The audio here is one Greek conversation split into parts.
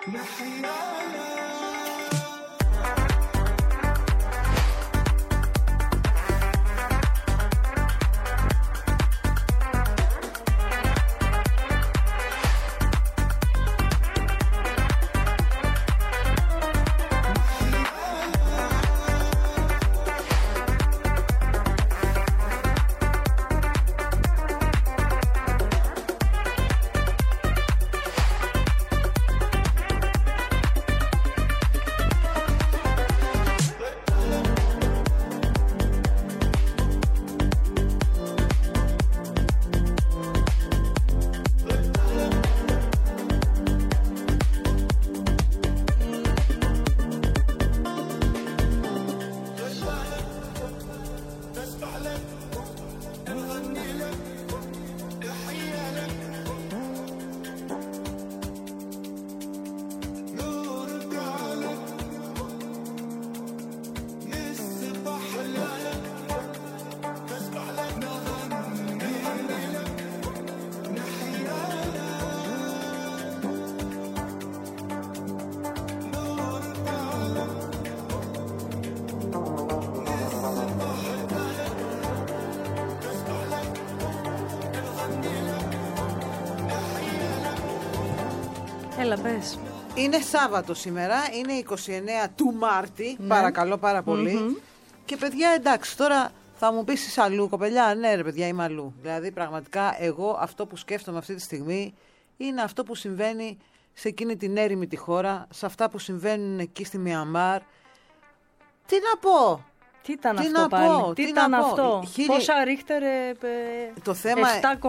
Έλα, πες. Είναι Σάββατο σήμερα, είναι 29 του Μάρτη, παρακαλώ πάρα πολύ. Και παιδιά, εντάξει, τώρα θα μου πεις είσαι αλλού, κοπελιά. Ναι ρε παιδιά, είμαι αλλού. Δηλαδή πραγματικά εγώ αυτό που σκέφτομαι αυτή τη στιγμή είναι αυτό που συμβαίνει σε εκείνη την έρημη τη χώρα, σε αυτά που συμβαίνουν εκεί στη Μιανμάρ. Τι να πω. Τι ήταν αυτό πάλι, τι ήταν αυτό, πόσα Ρίχτερ, το θέμα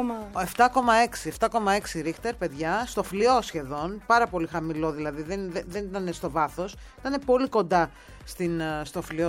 7,6 Ρίχτερ, παιδιά, στο φλοιό σχεδόν, πάρα πολύ χαμηλό δηλαδή, δεν ήταν στο βάθος, ήταν πολύ κοντά στο φλοιό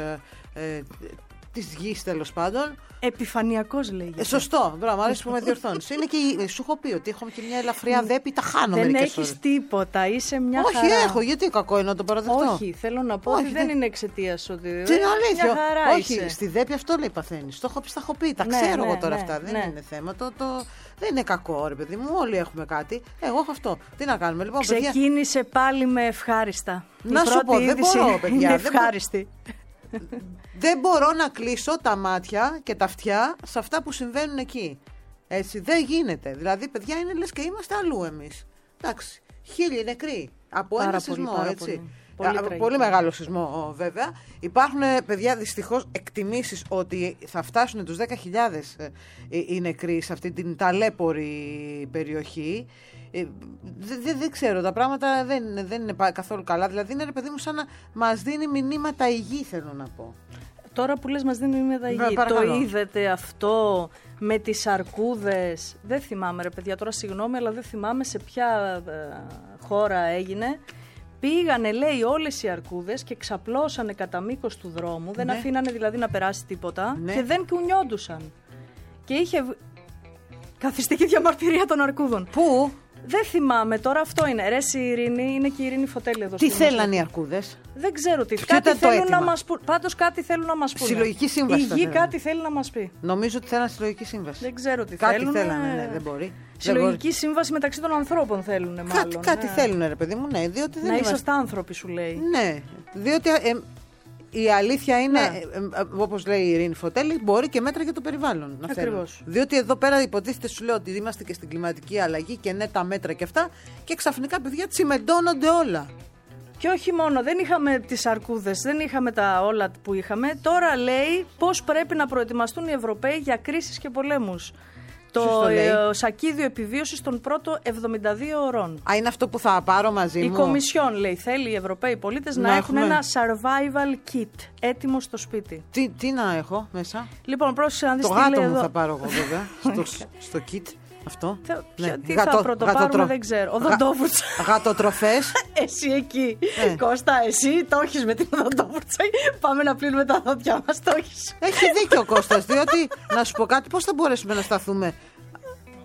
της γης τέλος πάντων. Επιφανειακός λέγεται. Σωστό, μπράβο, μου αρέσει που με διορθώνεις. Είναι και σου έχω πει ότι έχω και μια ελαφριά δέπη, τα χάνω δεν μερικές έχεις ώρες. Τίποτα, είσαι μια χαρά. Όχι, έχω, γιατί κακό είναι να το παραδεχτώ. Όχι, θέλω να πω ότι δεν είναι εξαιτίας ότι. Τι είναι αλήθεια. Μια χαρά Όχι, είσαι. Στη δέπη αυτό λέει παθαίνεις. Το έχω πει, τα ξέρω εγώ τώρα αυτά. Δεν είναι θέμα. Δεν είναι κακό, ρε παιδί μου. Όλοι έχουμε κάτι. Εγώ έχω αυτό. Τι να κάνουμε λοιπόν, παιδιά. Ξεκίνησε πάλι με ευχάριστα. Να σου πω, δεν μπορώ, παιδιά. Είναι ευχάριστη. Δεν μπορώ να κλείσω τα μάτια και τα αυτιά σε αυτά που συμβαίνουν εκεί. Έτσι, δεν γίνεται. Δηλαδή, παιδιά, είναι λες και είμαστε αλλού εμείς. Εντάξει, 1000 νεκροί από ένα σεισμό, έτσι. Πολύ μεγάλο σεισμό, βέβαια. Υπάρχουν, παιδιά, δυστυχώς εκτιμήσεις ότι θα φτάσουν τους 10.000 οι νεκροί σε αυτή την ταλέπορη περιοχή. Δεν ξέρω, τα πράγματα δεν είναι καθόλου καλά. Δηλαδή είναι, ρε παιδί μου, σαν να μας δίνει μηνύματα η γη, θέλω να πω. Τώρα που λες μας δίνει μηνύματα η γη, το είδατε αυτό με τις αρκούδες? Δεν θυμάμαι, ρε παιδιά, τώρα συγγνώμη, αλλά δεν θυμάμαι σε ποια χώρα έγινε. Πήγανε, λέει, όλες οι αρκούδες και ξαπλώσανε κατά μήκος του δρόμου, δεν αφήνανε δηλαδή να περάσει τίποτα και δεν κουνιόντουσαν. Και είχε καθιστική διαμαρτυρία των αρκούδων. Πού? Δεν θυμάμαι τώρα, αυτό είναι. Ρε η Ειρήνη, είναι και η Ειρήνη Φωτέλη εδώ. Τι θέλανε οι αρκούδες? Δεν ξέρω τι. Κάτι θέλουν να μας πούν. Πάντως κάτι θέλουν να μας πούν. Συλλογική σύμβαση. Η γη κάτι θέλει να μας πει. Νομίζω ότι θέλανε συλλογική σύμβαση. Δεν ξέρω τι κάτι θέλουν. Κάτι θέλανε, δεν μπορεί. Συλλογική σύμβαση μεταξύ των ανθρώπων θέλουν, μάλλον. Κάτι θέλουν, ρε παιδί μου, ναι. Διότι δεν είσαστε άνθρωποι, σου λέει. Ναι, διότι. Η αλήθεια είναι, όπως λέει η Ειρήνη Φωτέλη, μπορεί και μέτρα για το περιβάλλον να φέρουν. Διότι εδώ πέρα υποτίθεται, σου λέω, ότι είμαστε και στην κλιματική αλλαγή και ναι, τα μέτρα και αυτά, και ξαφνικά, παιδιά, τσιμεντώνονται όλα. Και όχι μόνο, δεν είχαμε τις αρκούδες, δεν είχαμε τα όλα που είχαμε. Τώρα λέει πώς πρέπει να προετοιμαστούν οι Ευρωπαίοι για κρίσεις και πολέμους. Το σακίδιο επιβίωσης των πρώτων 72 ωρών. Είναι αυτό που θα πάρω μαζί μου. Η Κομισιόν, λέει, θέλει οι Ευρωπαίοι πολίτες να έχουν ένα survival kit έτοιμο στο σπίτι. Τι να έχω μέσα? Λοιπόν, πρόσεξε να δεις το τι λέει γάτο εδώ. μου θα πάρω εγώ, βέβαια. στο kit. Αυτό. Τι θα πρωτοπάρουμε, δεν ξέρω. Οδοντόβουρτσα. Γατοτροφές. Εσύ εκεί. Κώστα, εσύ το έχεις με την οδοντόβουρτσα. Πάμε να πλύνουμε τα δόντια μας, το έχεις. Έχει δίκιο ο Κώστας, διότι να σου πω κάτι, πώς θα μπορέσουμε να σταθούμε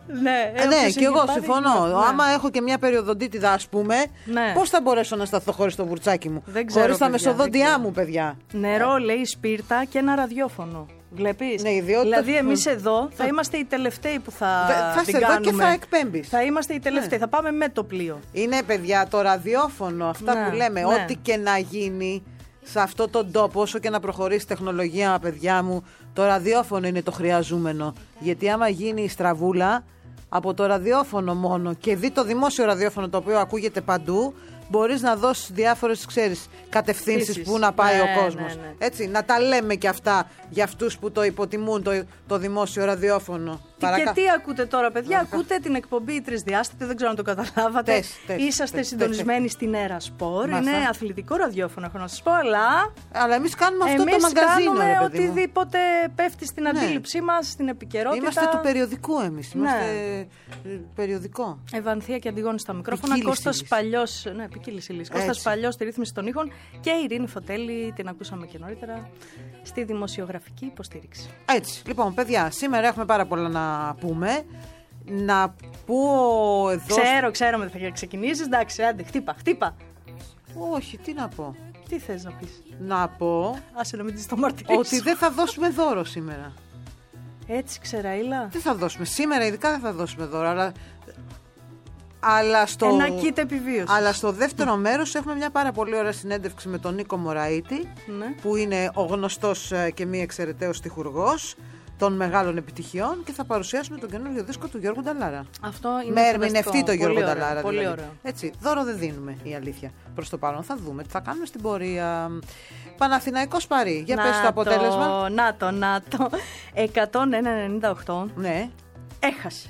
Ναι, και εγώ συμφωνώ. Ναι. Άμα έχω και μια περιοδοντίτιδα, ας πούμε, ναι. Πώς θα μπορέσω να σταθώ χωρίς το βουρτσάκι μου, χωρίς τα μεσοδόντια μου, παιδιά. Νερό, λέει, σπίρτα και ένα ραδιόφωνο. Βλέπεις. Ναι, δηλαδή, εμείς εδώ θα είμαστε οι τελευταίοι που θα την κάνουμε. Και θα εκπέμπεις. Θα είμαστε οι τελευταίοι. Θα πάμε με το πλοίο. Είναι, παιδιά, το ραδιόφωνο, αυτά που λέμε, ό,τι και να γίνει σε αυτόν τον τόπο, όσο και να προχωρήσει η τεχνολογία, παιδιά μου, το ραδιόφωνο είναι το χρειαζόμενο. Γιατί άμα γίνει η στραβούλα από το ραδιόφωνο μόνο και δει το δημόσιο ραδιόφωνο, το οποίο ακούγεται παντού, μπορείς να δώσεις διάφορες, κατευθύνσεις που να πάει ο κόσμος. Ναι. Έτσι, να τα λέμε και αυτά για αυτούς που το υποτιμούν το δημόσιο ραδιόφωνο. Και τι ακούτε τώρα, παιδιά? Ακούτε την εκπομπή Τρισδιάστατη, δεν ξέρω αν το καταλάβατε. Είσαστε συντονισμένοι στην Έρα Σπορ. Είναι αθλητικό ραδιόφωνο, έχω να σας πω, αλλά εμείς κάνουμε αυτό το μαγκαζίνο. Εμείς κάνουμε οτιδήποτε πέφτει στην αντίληψή μας, στην επικαιρότητα. Είμαστε του περιοδικού εμείς. Είμαστε περιοδικό. Ευανθία και Αντιγόνη στα μικρόφωνα. Κώστας Παλιός. Ναι, ποικίλης ύλης. Κώστας Παλιός στη ρύθμιση των ήχων και η Ειρήνη Φωτέλη, την ακούσαμε και νωρίτερα, στη δημοσιογραφική υποστήριξη. Έτσι, λοιπόν, παιδιά, σήμερα έχουμε πάρα πολλά να πούμε. Να πω εδώ. Ξέρω με θα ξεκινήσεις. Εντάξει, άντε, χτύπα. Όχι, τι να πω. Τι θες να πεις? Να πω. Άσε να μην το μαρτυρήσω. Ότι δεν θα δώσουμε δώρο σήμερα. Έτσι, Ξεραήλα. Δεν θα δώσουμε. Σήμερα ειδικά δεν θα δώσουμε δώρο, αλλά στο δεύτερο μέρος έχουμε μια πάρα πολύ ωραία συνέντευξη με τον Νίκο Μωραήτη, που είναι ο γνωστός και μη εξαιρεταίος στιχουργός των μεγάλων επιτυχιών, και θα παρουσιάσουμε τον καινούργιο δίσκο του Γιώργου Νταλάρα. Αυτό είναι με ερμηνευτή τον Γιώργο Νταλάρα. Πολύ δηλαδή. ωραίο. Έτσι, δώρο δεν δίνουμε, η αλήθεια. Προς το παρόν θα δούμε τι θα κάνουμε στην πορεία. Παναθηναϊκός Παρί. Για πες το αποτέλεσμα. Να το. 101-98. Ναι. Έχασε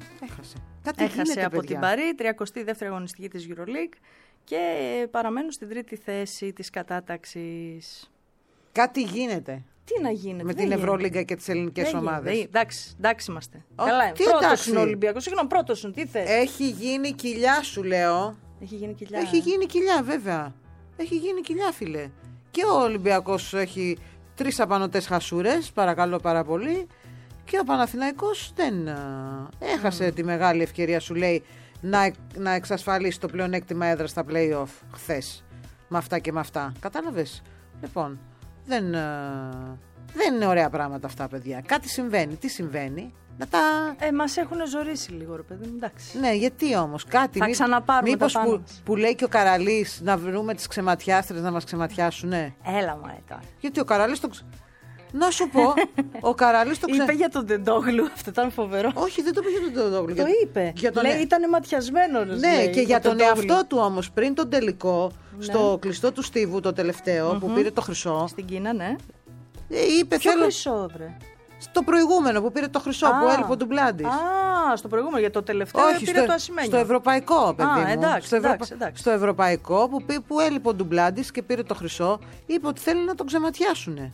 από την Παρί, 32η αγωνιστική της EuroLeague, και παραμένουν στην τρίτη θέση της κατάταξης. Κάτι γίνεται. Τι να γίνεται? Με την Ευρωλίγκα και τις ελληνικές ομάδες. Εντάξει είμαστε. Καλά, πρώτος είναι ο Ολυμπιακός. Συγγνώμη, πρώτος είναι. Τι θες? Έχει γίνει κοιλιά, σου λέω. Έχει γίνει κοιλιά, βέβαια. Έχει γίνει κοιλιά, φίλε. Και ο Ολυμπιακός έχει 3 απανωτές χασούρες, παρακαλώ πάρα πολύ. Και ο Παναθηναϊκός δεν έχασε τη μεγάλη ευκαιρία, σου λέει, να εξασφαλίσει το πλεονέκτημα έδρα στα play-off χθες. Με αυτά και με αυτά. Κατάλαβες? Λοιπόν, δεν είναι ωραία πράγματα αυτά, παιδιά. Κάτι συμβαίνει. Τι συμβαίνει? Μας έχουν ζωρίσει λίγο, ρε παιδί. Εντάξει. Ναι, γιατί όμως? Κάτι. Θα ξαναπάρουμε. Μήπως που λέει και ο Καραλής να βρούμε τις ξεματιάστρες να μας ξεματιάσουνε. Έλα μα, τώρα. Γιατί ο Καραλής να σου πω, ο Καραλής το είπε για τον Τεντόγλου, αυτό ήταν φοβερό. Όχι, δεν το είπε για τον Τεντόγλου. Το είπε. Λέει, ήταν ματιασμένο. Ναι, και για τον εαυτό του όμως, πριν τον τελικό, στο κλειστό του Στίβου, το τελευταίο, που πήρε το χρυσό. Στην Κίνα, ναι. Είπε, ποιο χρυσό, βρε? Στο προηγούμενο που πήρε το χρυσό, που έλειπε ο Ντουμπλάντης. Στο προηγούμενο, για το τελευταίο. Όχι, πήρε το ασημένιο. Στο ευρωπαϊκό, παιδί μου. Εντάξει. Στο ευρωπαϊκό που έλειπε ο Ντουμπλάντης και πήρε το χρυσό, είπε ότι θέλει να τον ξεματιάσουνε.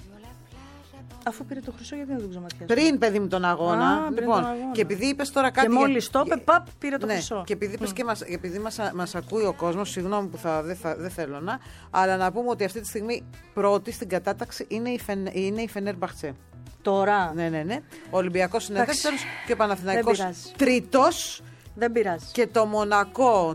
Αφού πήρε το χρυσό, γιατί να τον ξεματιάσει? Πριν, παιδί μου, τον αγώνα. Λοιπόν, και επειδή είπες τώρα κάτι. Και μόλις το είπε, πήρε το χρυσό. Και επειδή είπες και επειδή μας ακούει ο κόσμος, συγγνώμη που δεν θέλω να, αλλά να πούμε ότι αυτή τη στιγμή πρώτη στην κατάταξη είναι η Φενέρμπαχτσε. Τώρα. Ναι. Ο Ολυμπιακός είναι δεύτερος και ο Παναθηναϊκός τρίτος. Δεν πειράζει. Και το Μονακό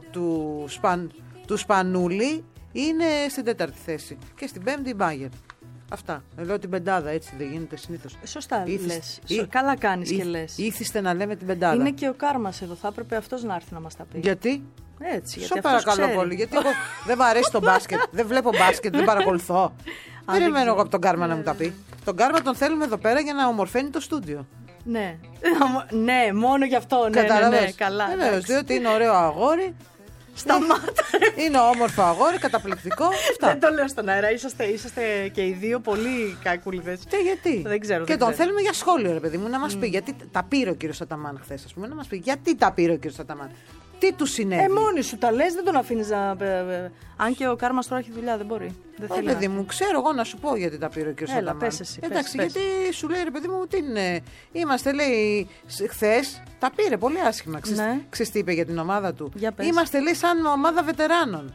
του Σπανούλη είναι στην τέταρτη θέση. Και στην πέμπτη η Μπάγερ. Αυτά. Λέω την πεντάδα, έτσι δεν γίνεται συνήθως. Σωστά λες. Καλά κάνεις και λες. Ήθιστε να λέμε την πεντάδα. Είναι και ο Κάρμας εδώ. Θα έπρεπε αυτός να έρθει να μας τα πει. Γιατί? Έτσι. Σε παρακαλώ πολύ. Γιατί εγώ δεν μου αρέσει το μπάσκετ. Δεν βλέπω μπάσκετ, δεν παρακολουθώ. Δεν περιμένω εγώ από τον Κάρμα να μου τα πει. Τον Κάρμα τον θέλουμε εδώ πέρα για να ομορφαίνει το στούντιο. Ναι. Ναι, μόνο γι' αυτό. Ναι, καλά. Βεβαίως, διότι είναι ωραίο αγόρι. Σταμάτα. Είναι όμορφο αγόρι, καταπληκτικό. Δεν το λέω στον αέρα. Είσαστε και οι δύο πολύ κακούλιδες. Γιατί? Δεν ξέρω. Και τον θέλουμε για σχόλιο, ρε παιδί μου, να μας πει γιατί τα πήρε ο κύριος Αταμάν χθες, ας πούμε. Να μας πει γιατί τα πήρε ο κύριος Αταμάν. Τι του συνέβη? Μόνοι σου τα λες, δεν τον αφήνεις να. Αν και ο Κάρμας τώρα έχει δουλειά, δεν μπορεί. Δεν θέλει. Παιδί μου, ξέρω εγώ να σου πω γιατί τα πήρε ο κύριος Αταμάν. Πες εσύ. Εντάξει, γιατί σου λέει, ρε παιδί μου, τι είναι. Είμαστε, λέει, χθες τα πήρε πολύ άσχημα. Ξέρεις τι είπε για την ομάδα του? Είμαστε, λέει, σαν ομάδα βετεράνων.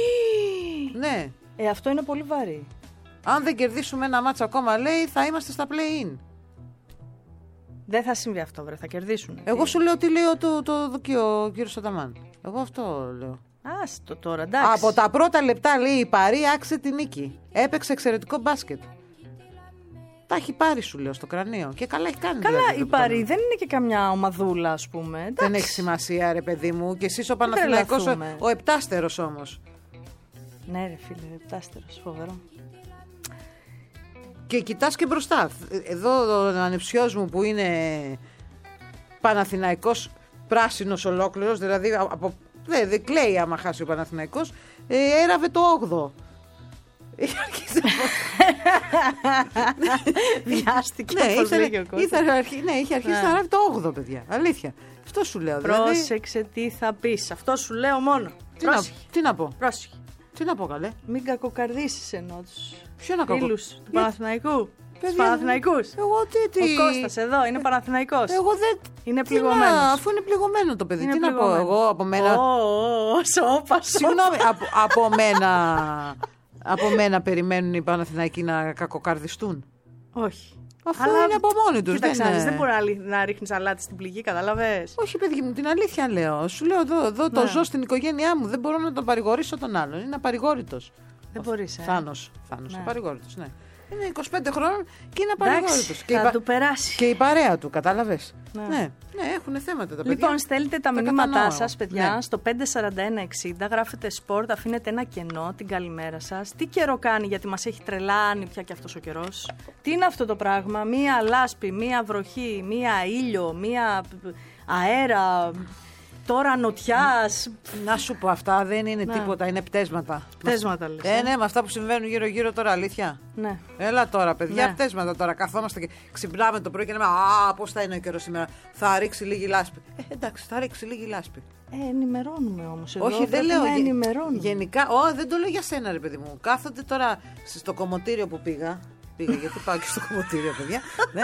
Ναι. Αυτό είναι πολύ βαρύ. Αν δεν κερδίσουμε ένα μάτσα ακόμα, λέει, θα είμαστε στα play-in. Δεν θα συμβεί αυτό, βρε, θα κερδίσουν. Εγώ σου λέω τι λέει το δοκείο ο κύριος Αταμάν. Εγώ αυτό λέω. Άστο τώρα, εντάξει. Από τα πρώτα λεπτά, λέει, η Παρί άξιζε τη νίκη. Έπαιξε εξαιρετικό μπάσκετ. Τα έχει πάρει, σου λέω, στο κρανίο. Και καλά έχει κάνει. Καλά, δηλαδή, η Παρί δεν είναι και καμιά ομαδούλα, ας πούμε. Εντάξει. Δεν έχει σημασία, ρε παιδί μου. Και εσείς ο Παναθηναϊκός, ο επτάστερος όμως. Ναι, ρε φίλε, επτάστερος, φοβερό. Και κοιτάς και μπροστά. Εδώ ο ανεψιός μου που είναι Παναθηναϊκός πράσινος ολόκληρος, δηλαδή δεν κλαίει άμα χάσει ο Παναθηναϊκός, έραβε το 8ο. Βιάστηκε, όπως λέγει ο Κώστας. Είχε αρχίσει να ράβει το 8ο, παιδιά. Αλήθεια. Αυτό σου λέω. Πρόσεξε τι θα πεις. Αυτό σου λέω μόνο. Τι να πω. Πρόσεχε. Τι να πω, καλέ. Μην κακοκαρδίσεις ενώ τους φίλους του Παναθηναϊκού. Τους Παναθηναϊκούς. Εγώ τι. Ο Κώστας εδώ είναι Παναθηναϊκός. Εγώ δεν. Είναι πληγωμένος. Αφού είναι πληγωμένο το παιδί. Τι να πω εγώ από μένα. Συγγνώμη, από μένα περιμένουν οι Παναθηναϊκοί να κακοκαρδιστούν. Όχι. Αφού είναι από μόνοι τους. Δεν μπορεί να ρίχνεις αλάτι στην πληγή, καταλαβες. Όχι, παιδί μου, την αλήθεια λέω. Σου λέω εδώ το ζω στην οικογένειά μου. Δεν μπορώ να τον παρηγορήσω τον άλλον. Είναι απαρηγόρητος. Δεν μπορείς. Θάνος, απαρηγόρητος, ναι. Είναι 25 χρόνων και είναι απαρηγόρητος. Θα του περάσει. Και η παρέα του, κατάλαβες. Ναι, έχουν θέματα τα παιδιά. Λοιπόν, στέλνετε τα μηνύματά σας, παιδιά, στο 54160. Γράφετε σπορτ, αφήνετε ένα κενό, την καλημέρα σας. Τι καιρό κάνει, γιατί μας έχει τρελάνει πια και αυτός ο καιρός. Τι είναι αυτό το πράγμα, μία λάσπη, μία βροχή, μία ήλιο, μία αέρα. Τώρα νοτιάς. Να σου πω, αυτά δεν είναι τίποτα, είναι πτέσματα. Πτέσματα λες. Ναι, με αυτά που συμβαίνουν γύρω-γύρω τώρα, αλήθεια. Ναι. Έλα τώρα, παιδιά, πτέσματα τώρα. Καθόμαστε και ξυπνάμε το πρωί και λέμε πώς θα είναι ο καιρός σήμερα. Θα ρίξει λίγη λάσπη. Εντάξει, θα ρίξει λίγη λάσπη. Ενημερώνουμε όμως. Όχι, δεν λέω. Ενημερώνουμε. Γενικά, δεν το λέω για σένα, ρε παιδί μου. Κάθονται τώρα στο κομμωτήριο που πήγα, γιατί πάω και στο κομμωτήριο, παιδιά. Ναι.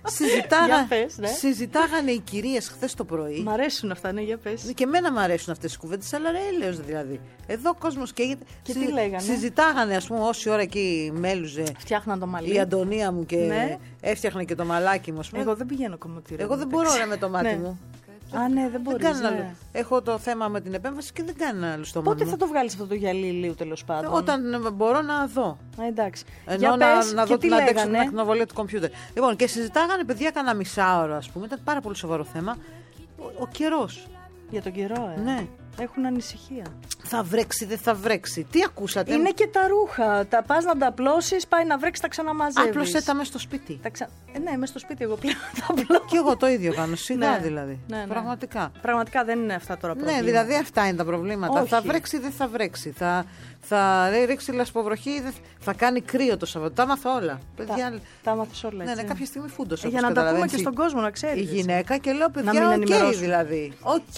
Συζητάγανε οι κυρίες χθες το πρωί. Μ' αρέσουν αυτά, ναι, για πες. Και εμένα μου αρέσουν αυτές οι κουβέντες, αλλά ρε έλεος δηλαδή. Εδώ ο κόσμος καίγεται. Και τι λέγανε. Συζητάγανε, ας πούμε, όση ώρα εκεί μέλουζε. Φτιάχναν το μαλλί. Η Αντωνία μου και έφτιαχνε και το μαλάκι μου, ας πούμε. Εγώ δεν πηγαίνω κομμωτήριο. Εγώ δεν μπορώ, ρε, με το μάτι μου. Α, ναι, δεν μπορείς. Έχω το θέμα με την επέμβαση και δεν κάνω άλλο στο Πότε θα το βγάλεις αυτό το γυαλί ηλίου, τέλος πάντων? Όταν μπορώ να δω. Εντάξει. Ενώ να δω την αντέξω την ακτινοβολία του κομπιούτερ. Λοιπόν, και συζητάγανε, παιδιά, κάνα μισάωρο, ας πούμε. Ήταν πάρα πολύ σοβαρό θέμα. Ο καιρός. Για τον καιρό, Ναι. Έχουν ανησυχία. Θα βρέξει, δεν θα βρέξει. Τι ακούσατε? Είναι και τα ρούχα. Τα πας να τα απλώσεις, πάει να βρέξει, τα ξαναμαζεύεις. Απλώσέ τα μες στο σπίτι. Ναι, μες στο σπίτι εγώ πλέον τα απλώ. Και εγώ το ίδιο κάνω. Σιγά δηλαδή. Ναι. Πραγματικά. Πραγματικά δεν είναι αυτά τώρα προβλήματα. Ναι, δηλαδή αυτά είναι τα προβλήματα. Όχι. Θα βρέξει, δεν θα βρέξει. Θα ρίξει λασποβροχή, θα κάνει κρύο το Σαββατό. Τα μάθα όλα. Τα μάθες όλα. Ναι, κάποια στιγμή φούντος. Για να τα πούμε και στον κόσμο, να ξέρει. Η γυναίκα και λέω, παιδιά, οκ δηλαδή.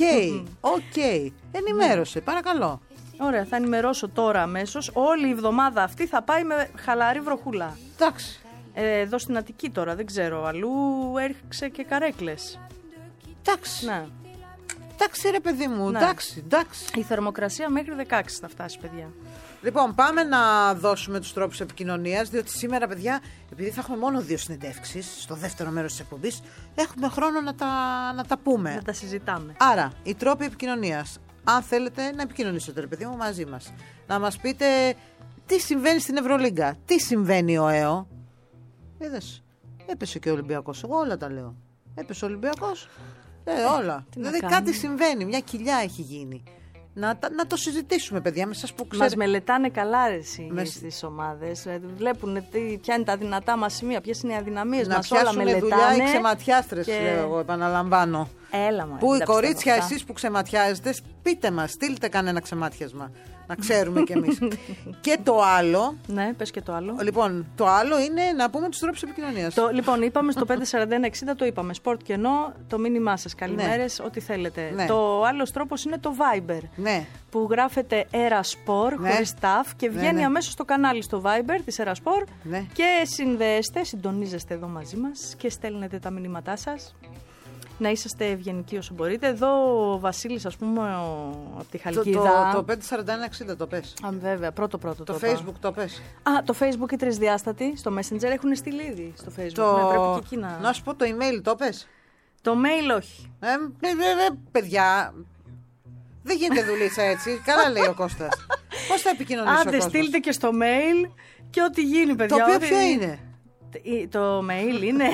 Οκ. Ενημέρωσε, παρακαλώ. Ωραία, θα ενημερώσω τώρα αμέσως. Όλη η εβδομάδα αυτή θα πάει με χαλαρή βροχούλα. Εντάξει. Εδώ στην Αττική τώρα, δεν ξέρω. Αλλού έριξε και καρέκλες. Εντάξει. Ναι. Εντάξει, ρε παιδί μου, Ναι. εντάξει. Η θερμοκρασία μέχρι 16 θα φτάσει, παιδιά. Λοιπόν, πάμε να δώσουμε τους τρόπους επικοινωνίας, διότι σήμερα, παιδιά, επειδή θα έχουμε μόνο 2 συνεντεύξεις στο δεύτερο μέρος της εκπομπής, έχουμε χρόνο να τα πούμε. Να τα συζητάμε. Άρα, οι τρόποι επικοινωνίας. Αν θέλετε να επικοινωνήσετε, ρε παιδί μου, μαζί μας. Να μας πείτε τι συμβαίνει στην Ευρωλίγκα, τι συμβαίνει ο ΕΟ. Είδες, έπεσε και ο Ολυμπιακός. Εγώ όλα τα λέω. Έπεσε ο Ολυμπιακός. Όλα. Δηλαδή κάτι συμβαίνει, μια κοιλιά έχει γίνει. Να το συζητήσουμε, παιδιά, με σας που ξέρετε. Μας μελετάνε καλά στις ομάδες. Βλέπουν ποια είναι τα δυνατά μας σημεία, ποιες είναι οι αδυναμίες μας. Όλα μελετάνε. Να πιάσουν δουλειά οι ξεματιάστρες, λέω εγώ, επαναλαμβάνω. Έλα μου. Που οι κορίτσια, εσείς που ξεματιάζετε, πείτε μας, στείλτε κανένα ξεμάτιασμα. Να ξέρουμε κι εμείς. Και το άλλο. Ναι, πες και το άλλο. Λοιπόν, το άλλο είναι να πούμε τους τρόπους επικοινωνίας. Λοιπόν, είπαμε στο 54160, το είπαμε. Σπορτ κενό, το μήνυμά σας. Καλημέρες, ό,τι θέλετε. Ναι. Το άλλος τρόπος είναι το Viber. Ναι. Που γράφεται Eraspor χωρίς ταφ και βγαίνει αμέσως στο κανάλι στο Viber της Eraspor. Ναι. Και συνδέεστε, συντονίζεστε εδώ μαζί μας και στέλνετε τα μηνύματά σας. να είσαστε ευγενικοί όσο μπορείτε. Εδώ ο Βασίλης, ας πούμε, από τη Χαλκίδα. Το 54160 το πες. Βέβαια, πρώτο. Το Facebook το πες. Το Facebook οι τρισδιάστατοι στο Messenger έχουν στείλει ήδη στο Facebook. Ναι, πρέπει και εκεί να σου πω το email το πες. Το mail όχι. Παιδιά, δεν γίνεται δουλίτσα έτσι. Καλά λέει ο Κώστας. Πώς θα επικοινωνήσει ο κόσμος? Άντε, στείλτε και στο mail και ό,τι γίνει, παιδιά. Το οποίο ποιο είναι? Το mail είναι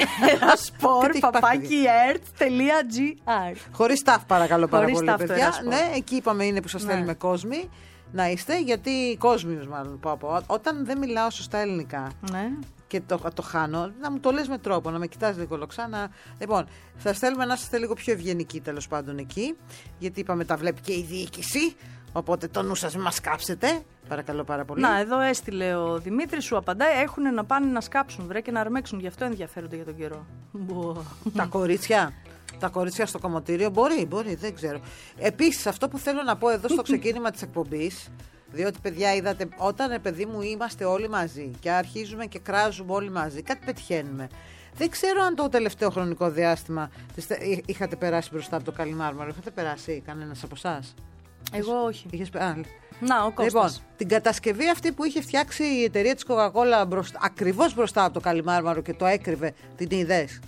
sport@earth.gr. Χωρίς ταφ, παρακαλώ πάρα πολύ, παιδιά. Ναι, εκεί είπαμε είναι που σας θέλουμε κόσμοι να είστε, γιατί κόσμιος μάλλον πω. Όταν δεν μιλάω σωστά ελληνικά και το χάνω, να μου το λες με τρόπο, να με κοιτάς λίγο λοξά. Λοιπόν, σας θέλουμε να είστε λίγο πιο ευγενικοί τέλος πάντων εκεί, γιατί είπαμε τα βλέπει και η διοίκηση. Οπότε το νου σας μην μας κάψετε. Παρακαλώ πάρα πολύ. Να, εδώ έστειλε ο Δημήτρης, σου απαντάει. Έχουν να πάνε να σκάψουν, βρε, και να αρμέξουν. Γι' αυτό ενδιαφέρονται για τον καιρό. Τα κορίτσια. Τα κορίτσια στο κομμωτήριο. Μπορεί, δεν ξέρω. Επίσης, αυτό που θέλω να πω εδώ στο ξεκίνημα της εκπομπής, διότι παιδιά, είδατε, όταν παιδί μου είμαστε όλοι μαζί και αρχίζουμε και κράζουμε όλοι μαζί, κάτι πετυχαίνουμε. Δεν ξέρω αν το τελευταίο χρονικό διάστημα είχατε περάσει μπροστά από το Καλιμάρμαρο. Είχατε περάσει κανένας από εσάς? Εγώ όχι. Να, ο Κώστας. Λοιπόν, την κατασκευή αυτή που είχε φτιάξει η εταιρεία της Coca-Cola ακριβώς μπροστά από το Καλιμάρμαρο και το έκρυβε, την είδες?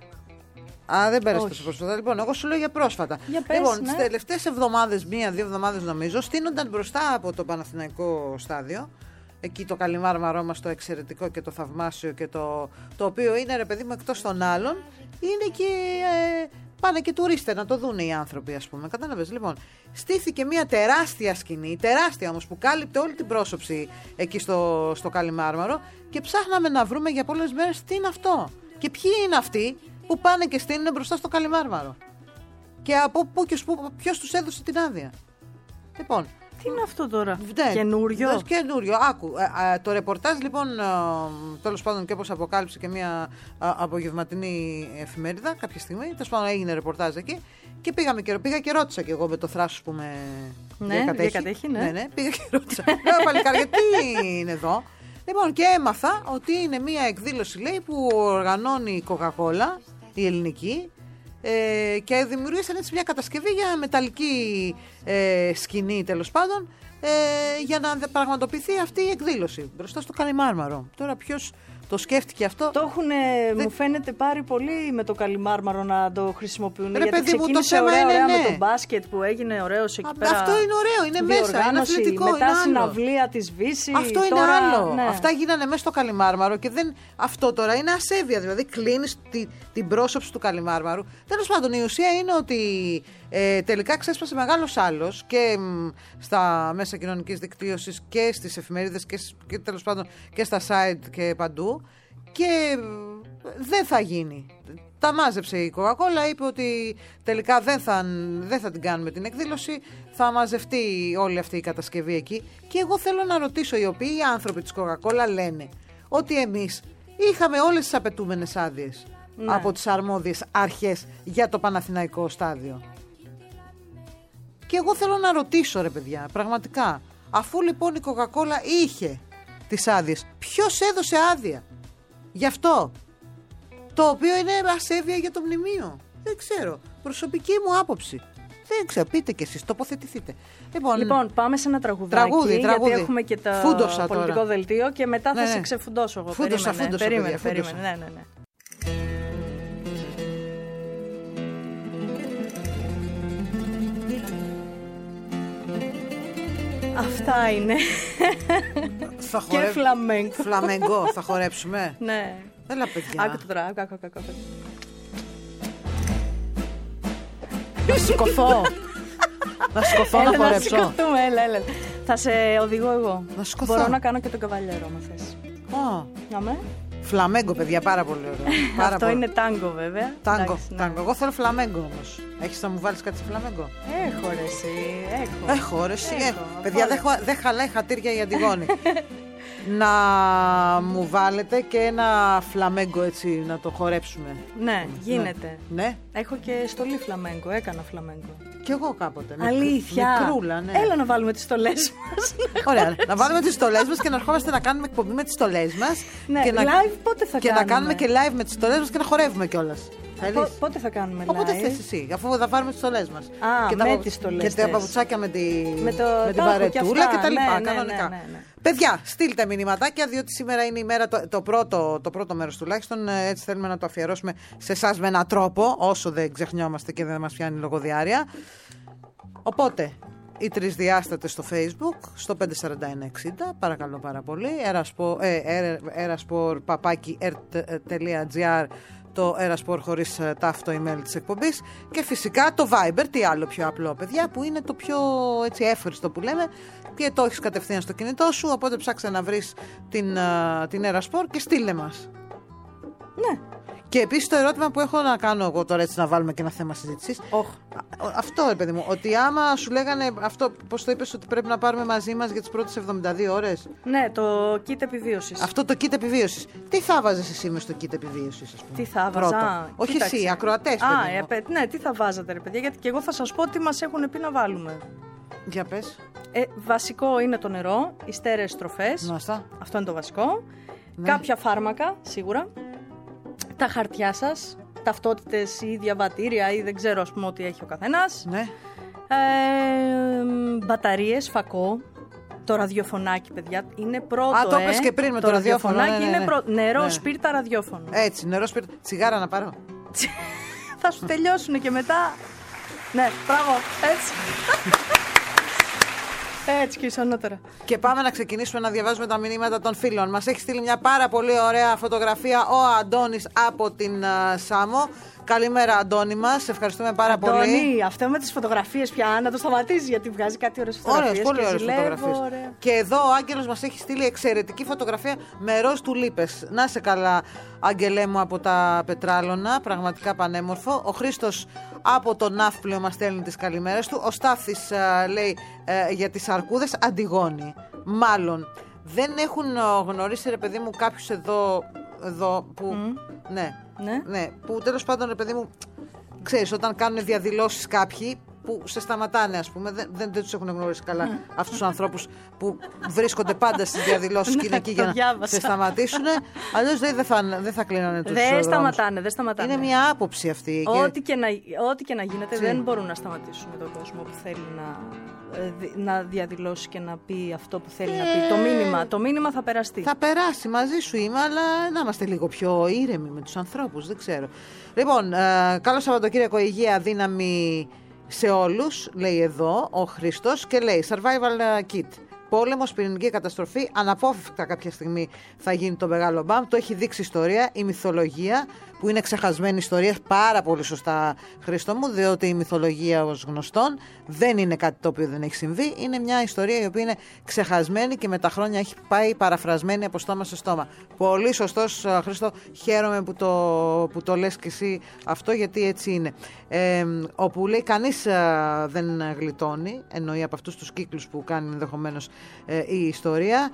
Δεν πέρασε τόσο πρόσφατα. Λοιπόν, εγώ σου λέω για πρόσφατα. Τις τελευταίες εβδομάδες, 1-2 εβδομάδες νομίζω, στείνονταν μπροστά από το Παναθηναϊκό στάδιο. Εκεί το Καλιμάρμαρό μας το εξαιρετικό και το θαυμάσιο και το οποίο είναι, ρε παιδί μου, εκτός των άλλων, είναι και πάνε και τουρίστε να το δουν οι άνθρωποι, ας πούμε. Κατάλαβες? Λοιπόν, στήθηκε μια τεράστια σκηνή, τεράστια όμως, που κάλυπτε όλη την πρόσωψη εκεί στο Καλιμάρμαρο και ψάχναμε να βρούμε για πολλές μέρες τι είναι αυτό. Και ποιοι είναι αυτοί που πάνε και στείνουν μπροστά στο Καλιμάρμαρο. Και από πού και ποιος τους έδωσε την άδεια. Λοιπόν. Τι είναι αυτό τώρα? Καινούριο. Καινούριο. Άκου. Το ρεπορτάζ λοιπόν, τέλος πάντων, και όπως αποκάλυψε και μια απογευματινή εφημερίδα κάποια στιγμή, τέλος πάντων έγινε ρεπορτάζ εκεί και πήγα και ρώτησα και εγώ με το θράσος που με διακατέχει. Ναι, πήγα και ρώτησα. Λέω, παλικάρια, τι είναι εδώ? Λοιπόν, και έμαθα ότι είναι μια εκδήλωση, λέει, που οργανώνει η Coca-Cola, η ελληνική, και δημιουργήσαν έτσι μια κατασκευή για μεταλλική σκηνή, τέλος πάντων, για να πραγματοποιηθεί αυτή η εκδήλωση μπροστά στο Καλιμάρμαρο. Τώρα ποιος το σκέφτηκε αυτό? Το έχουν, μου φαίνεται, πάρει πολύ με το Καλιμάρμαρο να το χρησιμοποιούν. Ρε, γιατί ξεκίνησε ωραία με το μπάσκετ που έγινε ωραίος εκεί πέρα. Αυτό είναι ωραίο, είναι μέσα, είναι αθλητικό. Μετά είναι συναυλία της Βύση. Αυτό είναι άλλο. Ναι. Αυτά γίνανε μέσα στο Καλιμάρμαρο και αυτό τώρα είναι ασέβεια. Δηλαδή κλείνεις την πρόσωψη του Καλιμάρμαρου. Τέλος πάντων, η ουσία είναι ότι τελικά ξέσπασε μεγάλος άλλος και στα μέσα κοινωνικής δικτύωσης και στις εφημερίδες και τέλος πάντων και στα site και παντού, και δεν θα γίνει. Τα μάζεψε η Coca-Cola, είπε ότι τελικά δεν θα την κάνουμε την εκδήλωση, θα μαζευτεί όλη αυτή η κατασκευή εκεί. Και εγώ θέλω να ρωτήσω, οι οποίοι άνθρωποι της Coca-Cola λένε ότι εμείς είχαμε όλες τις απαιτούμενες άδειες από τις αρμόδιες αρχές για το Παναθηναϊκό στάδιο. Και εγώ θέλω να ρωτήσω, ρε παιδιά, πραγματικά, αφού λοιπόν η Coca-Cola είχε τις άδειες, ποιος έδωσε άδεια γι' αυτό, το οποίο είναι ασέβεια για το μνημείο? Δεν ξέρω, προσωπική μου άποψη. Δεν ξέρω, πείτε κι εσείς, τοποθετηθείτε. Λοιπόν, πάμε σε ένα τραγουδάκι, γιατί έχουμε και το πολιτικό τώρα δελτίο και μετά θα σε ξεφουντώσω εγώ. Περίμενε. Ναι. Αυτά είναι. Και φλαμέγκο. Φλαμέγκο, θα χορέψουμε. Ναι. Έλα, παιδιά. Άκου το τώρα, άκου. Να σηκωθώ. Να χορέψω. Να σηκωθούμε, έλα. Θα σε οδηγώ εγώ. Μπορώ να κάνω και τον καβαλιέρο, αν θες. Αμέ. Φλαμέγκο, παιδιά, πάρα πολύ ωραίο. Αυτό είναι τάγκο, βέβαια. Τάγκο. Εγώ θέλω φλαμέγκο όμως. Έχεις να μου βάλεις κάτι σε φλαμέγκο? Έχω ρε εσύ. Παιδιά, δεν χαλάει χατήρια η Αντιγόνη. Να μου βάλετε και ένα φλαμέγκο, έτσι, να το χορέψουμε. Ναι, γίνεται. Ναι. Έχω και στολή φλαμέγκο, έκανα φλαμέγκο. Κι εγώ κάποτε. Αλήθεια. Μικρούλα, ναι. Έλα να βάλουμε τις στολές μας. Ωραία, να βάλουμε τις στολές μας και να ερχόμαστε να κάνουμε εκπομπή με τις στολές μας. Ναι, και live πότε θα κάνουμε? Και να κάνουμε και live με τις στολές μας και να χορεύουμε κιόλας. Πότε θα κάνουμε live? Όποτε θες εσύ, αφού θα πάρουμε τις στολές μας. Με τις στολές. Και τα παπουτσάκια με την παρετούλα και τα λοιπά. Ναι. Παιδιά, στείλτε μηνυματάκια, διότι σήμερα είναι η μέρα, το πρώτο μέρος τουλάχιστον. Έτσι θέλουμε να το αφιερώσουμε σε εσάς με έναν τρόπο, όσο δεν ξεχνιόμαστε και δεν μας πιάνει λογοδιάρεια. Οπότε, οι τρισδιάστατες στο Facebook, στο 54160, παρακαλώ πάρα πολύ, eraspor@r.gr, το eraspor χωρίς ταύτο email της εκπομπής, και φυσικά το Viber, τι άλλο πιο απλό, παιδιά, που είναι το πιο έτσι εύχριστο που λέμε, και το έχεις κατευθείαν στο κινητό σου, οπότε ψάξε να βρεις την Eraspor και στείλε μας. Ναι. Και επίσης το ερώτημα που έχω να κάνω εγώ τώρα, έτσι να βάλουμε και ένα θέμα συζήτησης. Αυτό, παιδί μου, ότι άμα σου λέγανε αυτό, πώς το είπες, ότι πρέπει να πάρουμε μαζί μας για τις πρώτες 72 ώρες. Ναι, το kit επιβίωσης. Αυτό το kit επιβίωσης. Τι θα βάζεις εσύ μες στο kit επιβίωσης, ας πούμε? Τι θα βάζα? Όχι, κοίταξε. Εσύ, ακροατές. Ναι, τι θα βάζατε, ρε παιδιά, γιατί και εγώ θα σας πω τι μας έχουν πει να βάλουμε. Για πες. Βασικό είναι το νερό, οι στέρεες τροφές. Αυτό είναι το βασικό. Ναι. Κάποια φάρμακα, σίγουρα. Τα χαρτιά σας, ταυτότητες ή διαβατήρια ή δεν ξέρω, ας πούμε, ό,τι έχει ο καθένας. Ναι. Μπαταρίες, φακό. Το ραδιοφωνάκι, παιδιά, είναι πρώτο. Το είπες και πριν με το ραδιοφωνάκι. Είναι πρώτο. Νερό, σπίρτα, ραδιόφωνο. Έτσι, νερό, σπίρτα. Τσιγάρα να πάρω. Θα σου τελειώσουν και μετά. Ναι, μπράβο, έτσι. Έτσι και ισονότερα. Και πάμε να ξεκινήσουμε να διαβάζουμε τα μηνύματα των φίλων. Μας έχει στείλει μια πάρα πολύ ωραία φωτογραφία ο Αντώνης από την Σάμο. Καλημέρα, Αντώνη μας. Ευχαριστούμε πάρα πολύ. Αντώνη, αυτό με τις φωτογραφίες πια να το σταματήσει, γιατί βγάζει κάτι ωραίες φωτογραφίες. Ωραίες, πολύ ωραίες φωτογραφίες. Και εδώ ο Άγγελος μας έχει στείλει εξαιρετική φωτογραφία με ροζ τουλίπες. Να σε καλά, Άγγελέ μου, από τα Πετράλωνα. Πραγματικά πανέμορφο. Ο Χρήστος από το Ναύπλιο μας στέλνει τις καλημέρες του. Ο Στάθης λέει για τις αρκούδες, Αντιγόνη. Μάλλον δεν έχουν γνωρίσει, ρε παιδί μου, κάποιους εδώ που. Ναι, που τέλος πάντων, ρε παιδί μου, ξέρεις, όταν κάνουν διαδηλώσεις κάποιοι που σε σταματάνε, ας πούμε, δεν τους έχουν γνωρίσει καλά αυτούς τους ανθρώπους που βρίσκονται πάντα στις διαδηλώσεις και είναι εκεί για να σε σταματήσουν. Αλλιώς δεν θα κλείνανε τους δρόμους. Δεν σταματάνε. Είναι μια άποψη αυτή. Ό,τι και να γίνεται, δεν μπορούν να σταματήσουν τον κόσμο που θέλει να διαδηλώσει και να πει αυτό που θέλει να πει. Το μήνυμα θα περαστεί. Θα περάσει, μαζί σου είμαι, αλλά να είμαστε λίγο πιο ήρεμοι με τους ανθρώπους, δεν ξέρω. Λοιπόν, καλό Σαββατοκύριακο, υγεία, δύναμη σε όλους, λέει εδώ ο Χρήστος, και λέει survival kit. Πόλεμος, πυρηνική καταστροφή, αναπόφευκτα κάποια στιγμή θα γίνει το μεγάλο μπαμ. Το έχει δείξει η ιστορία, η μυθολογία, που είναι ξεχασμένη ιστορία. Πάρα πολύ σωστά, Χρήστο μου, διότι η μυθολογία, ως γνωστόν, δεν είναι κάτι το οποίο δεν έχει συμβεί. Είναι μια ιστορία η οποία είναι ξεχασμένη και με τα χρόνια έχει πάει παραφρασμένη από στόμα σε στόμα. Πολύ σωστός, Χρήστο. Χαίρομαι που το λες και εσύ αυτό, γιατί έτσι είναι. Όπου λέει κανείς δεν γλιτώνει, εννοεί από αυτούς τους κύκλους που κάνει ενδεχομένως η ιστορία.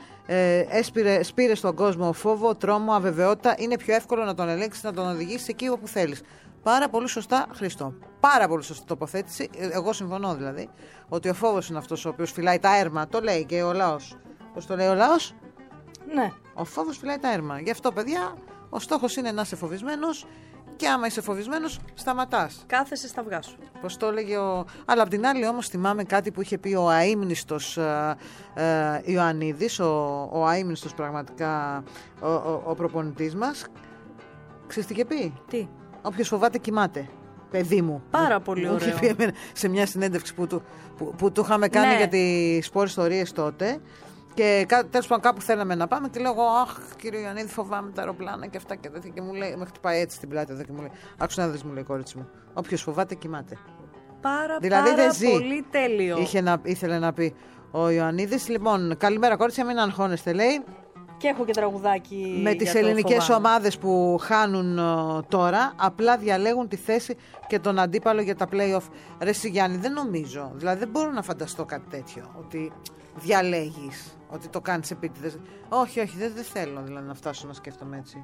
Σπήρε στον κόσμο φόβο, τρόμο, αβεβαιότητα. Είναι πιο εύκολο να τον ελέγξεις, να τον οδηγήσεις εκεί όπου θέλεις. Πάρα πολύ σωστά, Χρήστο. Πάρα πολύ σωστή τοποθέτηση. Εγώ συμφωνώ δηλαδή ότι ο φόβος είναι αυτός ο οποίος φυλάει τα έρμα. Το λέει και ο λαός. Πώς το λέει ο λαός? Ναι. Ο φόβος φυλάει τα έρμα. Γι' αυτό, παιδιά, ο στόχος είναι να είσαι φοβισμένος. Και άμα είσαι φοβισμένος, σταματάς. Κάθεσαι στα αυγά σου. Πώς το έλεγε Αλλά απ' την άλλη, όμως, θυμάμαι κάτι που είχε πει ο αείμνηστος Ιωαννίδης, ο αείμνηστος πραγματικά ο προπονητής μας. Ξέρεις τι είχε πει? Τι? Όποιος φοβάται κοιμάται. Παιδί μου. Πάρα πολύ ωραίο. Σε μια συνέντευξη που του είχαμε κάνει για τις σποριστορίες τότε. Και τέλος πάντων κάπου θέλαμε να πάμε και λέω εγώ, αχ, κύριε Ιωαννίδη, φοβάμαι τα αεροπλάνα και αυτά και τέτοια. Και μου λέει, με χτυπάει έτσι στην πλάτη εδώ και μου λέει, άκουσα να δεις, μου λέει, κόριτσι μου, όποιος φοβάται κοιμάται. Πάρα πολύ τέλειο. Ήθελε να πει ο Ιωαννίδης. Λοιπόν, καλημέρα κόριτσια, μην αγχώνεστε, λέει. Και έχω και τραγουδάκι. Με τις ελληνικές ομάδες που χάνουν τώρα, απλά διαλέγουν τη θέση και τον αντίπαλο για τα play-off. Ρε Σιγιάννη, δεν νομίζω. Δηλαδή δεν μπορώ να φανταστώ κάτι τέτοιο. Ότι διαλέγεις, ότι το κάνεις επίτηδες. Όχι, δεν θέλω δηλαδή να φτάσω να σκέφτομαι έτσι.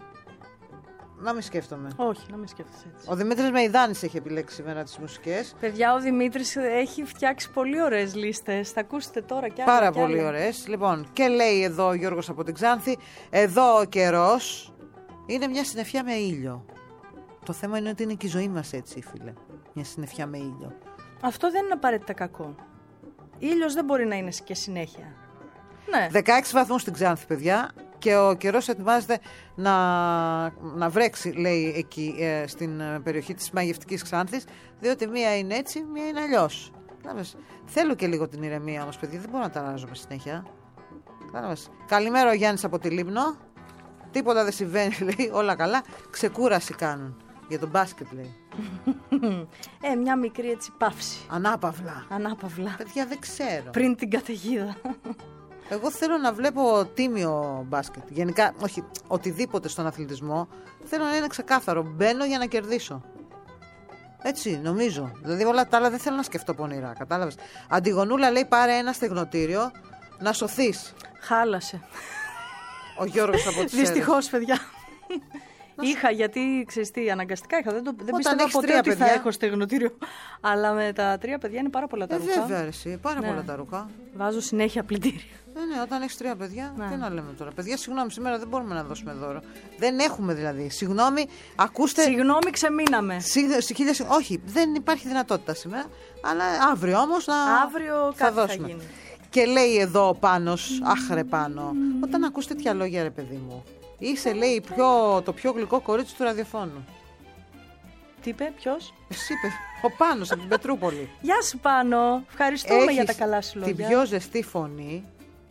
Να μην σκέφτομαι. Όχι, να μην σκέφτεσαι έτσι. Ο Δημήτρης Μεϊδάνης έχει επιλέξει σήμερα τις μουσικές. Παιδιά, ο Δημήτρης έχει φτιάξει πολύ ωραίες λίστες. Θα ακούσετε τώρα κι άλλα. Πάρα πολύ ωραίες. Λοιπόν, και λέει εδώ ο Γιώργος από την Ξάνθη, εδώ ο καιρός είναι μια συννεφιά με ήλιο. Το θέμα είναι ότι είναι και η ζωή μας έτσι, φίλε. Μια συννεφιά με ήλιο. Αυτό δεν είναι απαραίτητα κακό. Ήλιος δεν μπορεί να είναι και συνέχεια. Ναι. 16 βαθμούς στην Ξάνθη, παιδιά, και ο καιρός ετοιμάζεται να βρέξει, λέει, εκεί στην περιοχή της μαγευτικής Ξάνθης, διότι μία είναι έτσι, μία είναι αλλιώς. Θέλω και λίγο την ηρεμία όμως, παιδιά, δεν μπορώ να ταράζομαι συνέχεια. Καλημέρα ο Γιάννης από τη Λίμνο. Τίποτα δεν συμβαίνει, λέει, όλα καλά. Ξεκούραση κάνουν. Για τον μπάσκετ, λέει. Μια μικρή έτσι παύση. Ανάπαυλα. Παιδιά, δεν ξέρω. Πριν την καταιγίδα. Εγώ θέλω να βλέπω τίμιο μπάσκετ. Γενικά, όχι οτιδήποτε στον αθλητισμό. Θέλω να είναι ξεκάθαρο. Μπαίνω για να κερδίσω. Έτσι, νομίζω. Δηλαδή, όλα τα άλλα δεν θέλω να σκεφτώ πονηρά. Κατάλαβες. Αντιγονούλα, λέει, πάρε ένα στεγνοτήριο να σωθείς. Χάλασε. Ο Γιώργος από τις Σέρρες. Δυστυχώς, παιδιά. Είχα, γιατί ξέρεις τι, αναγκαστικά είχα. Δεν πίστευα ποτέ ότι θα έχω στεγνοτήριο. Αλλά με τα 3 παιδιά είναι πάρα πολλά τα ρούχα. Βέβαια, εσύ, πάρα πολλά τα ρούχα. Βάζω συνέχεια πλυντήρια. Ναι, όταν έχεις 3 παιδιά, τι να λέμε τώρα. Παιδιά, συγγνώμη, σήμερα δεν μπορούμε να δώσουμε δώρο. Δεν έχουμε δηλαδή. Συγγνώμη, ακούστε. Συγγνώμη, ξεμείναμε. Όχι, δεν υπάρχει δυνατότητα σήμερα. Αλλά αύριο όμως αύριο θα δώσουμε. Θα γίνει. Και λέει εδώ ο Πάνος, άχρε Πάνο, όταν ακούς τέτοια λόγια, ρε παιδί μου, είσαι, λέει, το πιο γλυκό κορίτσι του ραδιοφώνου. Τι είπε, ποιος? Εσύ είπε, ο Πάνος από την Πετρούπολη. Γεια σου, Πάνο, ευχαριστούμε για τα καλά σου λόγια. Την πιο ζεστή φωνή.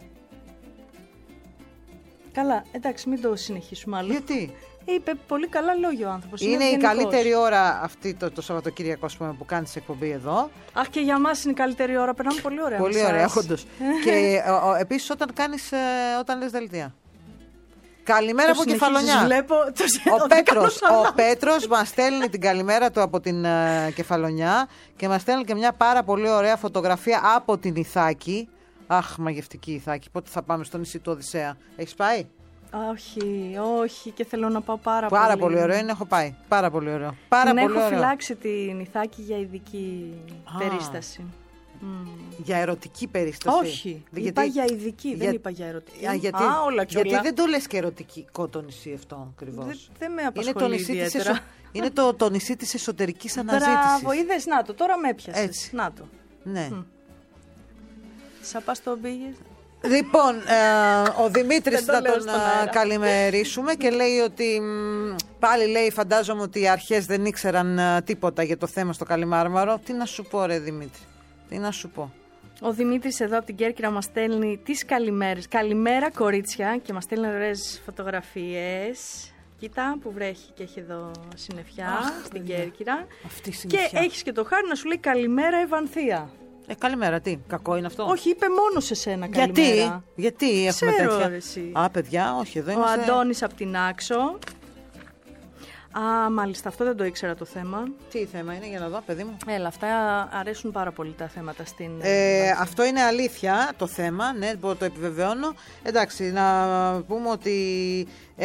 Καλά, εντάξει, μην το συνεχίσουμε άλλο. Γιατί? Είπε πολύ καλά λόγια ο άνθρωπος. Είναι η καλύτερη ώρα αυτή το Σαββατοκύριακο, ας πούμε, που κάνεις εκπομπή εδώ. Αχ, και για μας είναι η καλύτερη ώρα. Περνάμε πολύ ωραία. Πολύ ωραία, όντως. Και επίσης όταν λες δελτία. Καλημέρα από Κεφαλονιά. Ο Πέτρος μας στέλνει την καλημέρα του από την Κεφαλονιά και μας στέλνει και μια πάρα πολύ ωραία φωτογραφία από την Ιθάκη. Αχ, μαγευτική Ιθάκη. Πότε θα πάμε στο νησί του Οδυσσέα? Έχεις πάει? Όχι, και θέλω να πάω πάρα πολύ ωραίο είναι, έχω πάει. Πάρα πολύ ωραίο. Έχω φυλάξει την Ιθάκη για ειδική περίσταση. Για ερωτική περίσταση? Όχι, είπα για ειδική, δεν είπα για ερωτική. Γιατί δεν το λες και ερωτικό το νησί αυτό ακριβώς? Δεν με απασχολεί ιδιαίτερα. Είναι το νησί της εσωτερικής αναζήτησης. Μπράβο, είδες, να το, τώρα με έπιασες. Έτσι. Να το. Ναι. Σαν πας το πήγες. Λοιπόν, ο Δημήτρης θα τον καλημερίσουμε και λέει ότι πάλι, λέει, φαντάζομαι ότι οι αρχές δεν ήξεραν τίποτα για το θέμα στο Καλιμάρμαρο. Τι να σου πω, ρε Δημήτρη, τι να σου πω. Ο Δημήτρης εδώ από την Κέρκυρα μας στέλνει τις καλημέρες. Καλημέρα, κορίτσια, και μας στέλνει ωραίες φωτογραφίες. Κοίτα που βρέχει και έχει εδώ συννεφιά στην Κέρκυρα. Και έχεις και το χάρη να σου λέει καλημέρα, Ευανθία. Καλημέρα, τι, κακό είναι αυτό? Όχι, είπε μόνο σε σένα καλημέρα. Γιατί έχουμε τέτοια? Παιδιά, όχι, εδώ είμαστε. Ο Αντώνης από την Άξο. Μάλιστα, αυτό δεν το ήξερα το θέμα. Τι θέμα είναι, για να δω, παιδί μου? Έλα, αυτά αρέσουν πάρα πολύ τα θέματα στην... Αυτό είναι αλήθεια το θέμα, ναι, το επιβεβαιώνω. Εντάξει, να πούμε ότι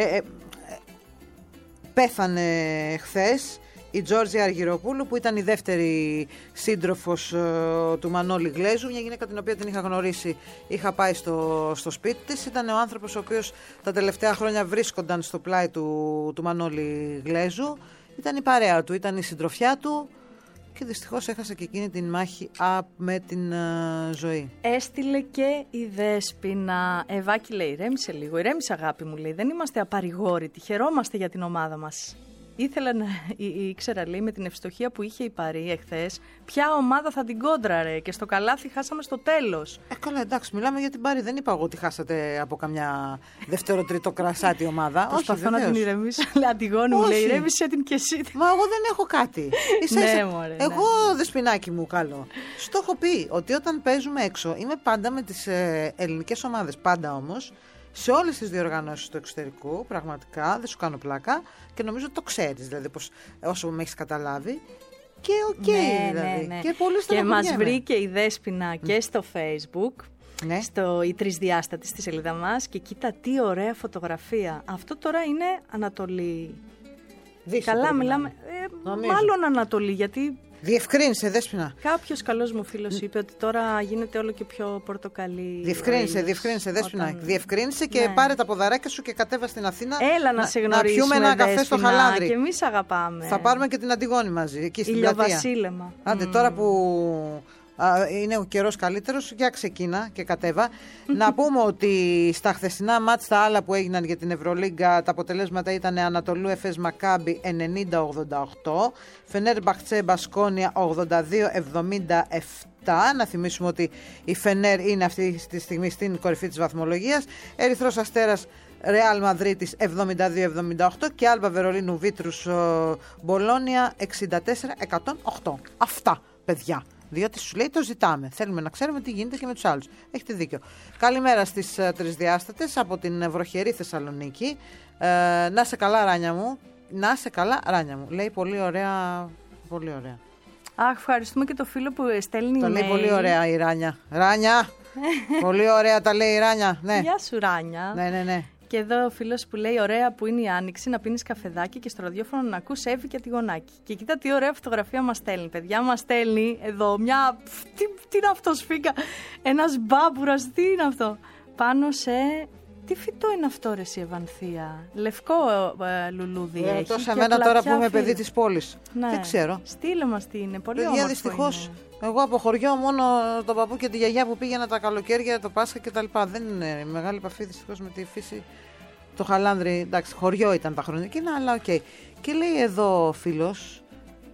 πέθανε χθες η Τζόρτζια Αργυροπούλου, που ήταν η δεύτερη σύντροφος του Μανώλη Γλέζου, μια γυναίκα την οποία την είχα γνωρίσει, είχα πάει στο σπίτι της. Ήταν ο άνθρωπος ο οποίος τα τελευταία χρόνια βρίσκονταν στο πλάι του Μανώλη Γλέζου. Ήταν η παρέα του, ήταν η συντροφιά του και δυστυχώς έχασε και εκείνη την μάχη με την ζωή. Έστειλε και η Δέσποινα. Ευάκη λέει, ηρέμησε λίγο, ηρέμησε αγάπη μου, λέει, δεν είμαστε απαρηγόρητοι, χαιρόμαστε για την ομάδα μας. Ήθελα να ήξερα, λέει, με την ευστοχία που είχε η Παρή εχθές, ποια ομάδα θα την κόντραρε, και στο καλάθι χάσαμε στο τέλος. Καλά, εντάξει, μιλάμε για την Παρή. Δεν είπα εγώ ότι χάσατε από καμιά δεύτερο-τρίτο κρασάτη ομάδα. Προσπαθώ να την ηρεμήσω. Αντιγόνη μου λέει, ηρέμησε την και εσύ. Μα εγώ δεν έχω κάτι. Εγώ, Δεσποινάκι μου, καλό. Στο έχω πει ότι όταν παίζουμε έξω, είμαι πάντα με τις ελληνικές ομάδες. Πάντα όμως. Σε όλες τις διοργανώσεις του εξωτερικού, πραγματικά, δεν σου κάνω πλάκα και νομίζω ότι το ξέρεις, δηλαδή, όσο με έχεις καταλάβει. Και δηλαδή. Ναι. Και μας βρήκε η Δέσποινα και στο Facebook, η τρισδιάστατη στη σελίδα μας, και κοίτα τι ωραία φωτογραφία. Αυτό τώρα είναι Ανατολή. Δύση, καλά, μιλάμε. Μάλλον Ανατολή, γιατί Διευκρίνησε, Δέσποινα. Κάποιος καλός μου φίλος είπε ότι τώρα γίνεται όλο και πιο πορτοκαλί. Διευκρίνησε, Δέσποινα. Διευκρίνησε και πάρε τα ποδαράκια σου και κατέβα στην Αθήνα. Έλα να σε γνωρίσουμε. Να πιούμε ένα καφέ στο Χαλάνδρι. Και εμείς αγαπάμε. Θα πάρουμε και την Αντιγόνη μαζί, εκεί στην πλατεία. Ηλιοβασίλεμα. Άντε, τώρα που είναι ο καιρός καλύτερος, για ξεκίνα και κατέβα. Να πούμε ότι στα χθεσινά μάτς τα άλλα που έγιναν για την Ευρωλίγκα, τα αποτελέσματα ήταν Ανατολού Εφές Μακάμπι 90-88, Φενέρμπαχτσε Μπασκόνια 82-77. Να θυμίσουμε ότι η Φενέρ είναι αυτή τη στιγμή στην κορυφή της βαθμολογίας. Ερυθρός Αστέρας Ρεάλ Μαδρίτης 72-78 και Άλμπα Βερολίνου Βίτρους Μπολόνια 64-108. Αυτά, παιδιά. Διότι σου λέει το ζητάμε. Θέλουμε να ξέρουμε τι γίνεται και με τους άλλους. Έχετε δίκιο. Καλημέρα στις τρισδιάστατες από την βροχερή Θεσσαλονίκη. Να σε καλά, Ράνια μου. Να σε καλά, Ράνια μου. Λέει πολύ ωραία. Πολύ ωραία. Αχ, ευχαριστούμε και το φίλο που στέλνει. Το λέει πολύ ωραία η Ράνια. Ράνια! Πολύ ωραία τα λέει η Ράνια. Ναι. Γεια σου, Ράνια. Ναι. Και εδώ ο φίλος που λέει: ωραία που είναι η Άνοιξη, να πίνεις καφεδάκι και στο ραδιόφωνο να ακούς Εύη και τη Γονάκη. Και κοίτα τι ωραία φωτογραφία μας στέλνει. Παιδιά, μας στέλνει εδώ μια. Τι είναι αυτό, σφίγγα. Ένας μπάμπουρας, τι είναι αυτό. Πάνω σε. Τι φυτό είναι αυτό, ρε η Ευανθία. Λευκό λουλούδι έχει. Τόσα μένα τώρα που είμαι παιδί της πόλης. Ναι. Δεν ξέρω. Στείλε μας τι είναι. Πολύ παιδιά, δυστυχώς. Εγώ από χωριό μόνο τον παππού και τη γιαγιά που πήγαινα τα καλοκαίρια, το Πάσχα κτλ. Δεν είναι μεγάλη επαφή δυστυχώς με τη φύση. Το Χαλάνδρι, εντάξει, χωριό ήταν τα χρόνια εκείνα, αλλά οκ. Και λέει εδώ ο φίλος,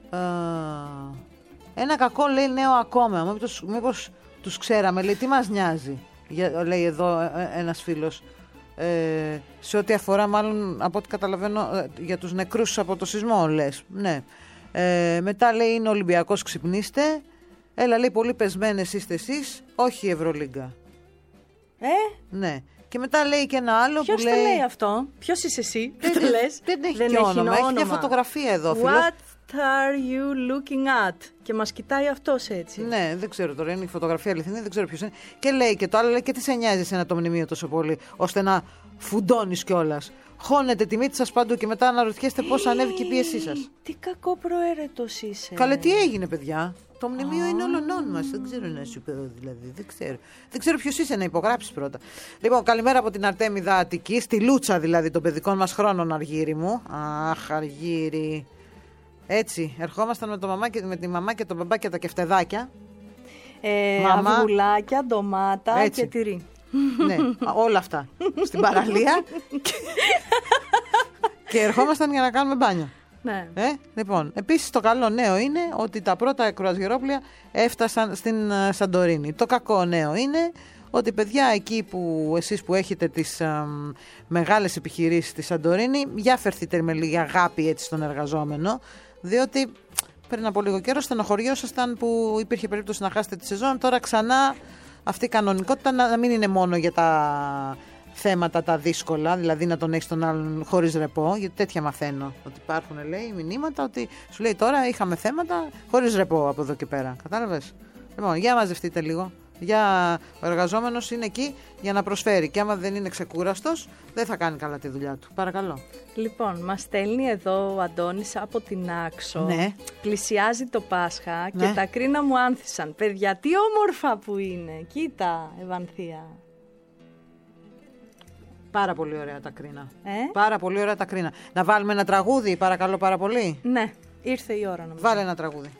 ένα κακό λέει νέο ακόμα. Μήπως τους ξέραμε, λέει, τι μας νοιάζει, λέει εδώ ένας φίλος. Σε ό,τι αφορά, μάλλον από ό,τι καταλαβαίνω, για τους νεκρούς από το σεισμό, λες. Ναι. Μετά λέει είναι Ολυμπιακός, ξυπνήστε. Έλα, λέει, πολύ πεσμένες είστε εσείς, όχι η Ευρωλίγκα. Ναι. Και μετά λέει και ένα άλλο. Ποιος που λέει. Ποιος το λέει αυτό, ποιος είσαι εσύ, δεν το λες. Δεν έχει όνομα. Έχει μια φωτογραφία εδώ, φίλος. What are you looking at? Και μας κοιτάει αυτός έτσι. Ναι, δεν ξέρω τώρα, είναι η φωτογραφία αληθινή, δεν ξέρω ποιος είναι. Και λέει και το άλλο, λέει και τι σε νοιάζει εσένα το μνημείο τόσο πολύ, ώστε να φουντώνεις κιόλας. Χώνετε τη μύτη σας παντού και μετά αναρωτιέστε πώς ανέβηκε η πίεσή σας. Τι κακό προαίρετος είσαι. Καλέ, τι έγινε, παιδιά. Το μνημείο είναι όλων μας. Δεν ξέρω να σου πω, δηλαδή. Δεν ξέρω ποιος είσαι, να υπογράψεις πρώτα. Λοιπόν, καλημέρα από την Αρτέμιδα Αττικής, στη Λούτσα δηλαδή των παιδικών μας χρόνων, Αργύρι μου. Αχ, Αργύρι. Έτσι, ερχόμασταν με τη μαμά και τον μπαμπά και τα κεφτεδάκια. Αυγουλάκια, ντομάτα και τυρί. Ναι, όλα αυτά. Στην παραλία. Και ερχόμασταν για να κάνουμε μπάνιο. Ναι. Λοιπόν, επίσης το καλό νέο είναι ότι τα πρώτα κρουαζιερόπλια έφτασαν στην Σαντορίνη. Το κακό νέο είναι ότι, παιδιά, εκεί που εσείς που έχετε τις μεγάλες επιχειρήσεις στη Σαντορίνη, για φερθείτε με λίγη αγάπη έτσι στον εργαζόμενο, διότι πριν από λίγο καιρό στενοχωριόσασταν που υπήρχε περίπτωση να χάσετε τη σεζόν. Τώρα ξανά αυτή η κανονικότητα να μην είναι μόνο για τα θέματα τα δύσκολα, δηλαδή να τον έχεις τον άλλον χωρίς ρεπό, γιατί τέτοια μαθαίνω. Ότι υπάρχουν, λέει, μηνύματα ότι σου λέει τώρα είχαμε θέματα χωρίς ρεπό από εδώ και πέρα. Κατάλαβες? Λοιπόν, για μαζευτείτε λίγο. Ο εργαζόμενος είναι εκεί για να προσφέρει και άμα δεν είναι ξεκούραστος δεν θα κάνει καλά τη δουλειά του. Παρακαλώ. Λοιπόν, μας στέλνει εδώ ο Αντώνης από την Άξο. Ναι. Πλησιάζει το Πάσχα ναι. Και τα κρίνα μου άνθησαν. Παιδιά, τι όμορφα που είναι. Κοίτα, Ευανθία. Πάρα πολύ ωραία τα κρίνα. Πάρα πολύ ωραία τα κρίνα. Να βάλουμε ένα τραγούδι, παρακαλώ πάρα πολύ. Ναι, ήρθε η ώρα νομίζω. Βάλε ένα τραγούδι.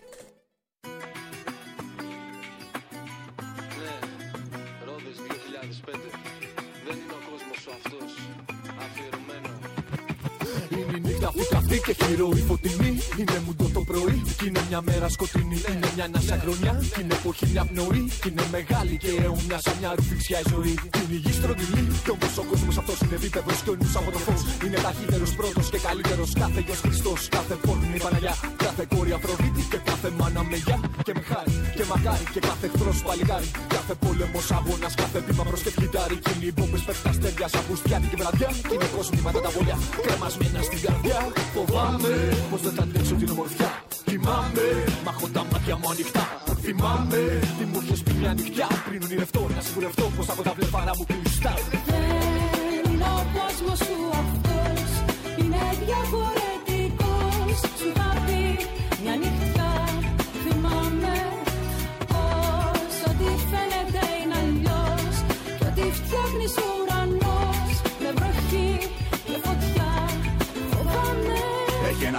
Αφού καυτή και χειρόη φωτεινή, είναι μουντό το πρωί. Κι είναι μια μέρα σκοτεινή, είναι μια νάσα χρονιά. Κι είναι εποχή μια πνοή, κι είναι μεγάλη και αιώνια σαν μια ρουφιξιά η ζωή. Είναι η γη στρογγυλή, κι όμως ο κόσμος αυτός είναι επίπεδος κι ο νους από το φως. Είναι ταχύτερος πρώτος και καλύτερος, κάθε γιος Χριστός. Κάθε πόρνη Παναγιά, κάθε κόρη Αφροδίτη και κάθε μάνα με γεια. Και με χάρη και μακάρι και κάθε εχθρός παλικάρι. Κάθε πόλεμος αγώνας, κάθε βήμα προς και φλιτάρι. Κι είναι οι μπόμπες πέφτουν αστέρια σαν πουστιάτικη βραδιά. Κι είναι κόσμηματα τα βολιά, κρεμασμένα στην καρδιά. Φοβάμαι πως δεν θα αντέξω την ομορφιά. Θυμάμαι, μ' έχω τα μάτια μου ανοιχτά. Θυμάμαι, τι μου είχες πει μια νυχτιά. Πριν ονειρευτώ, να σιγουρευτώ πως από τα βλεφάρα μου κλειστά. Δεν είναι ο κόσμος σου αυτός, είναι διαφορετικός. Σου θα πει μια νυχτιά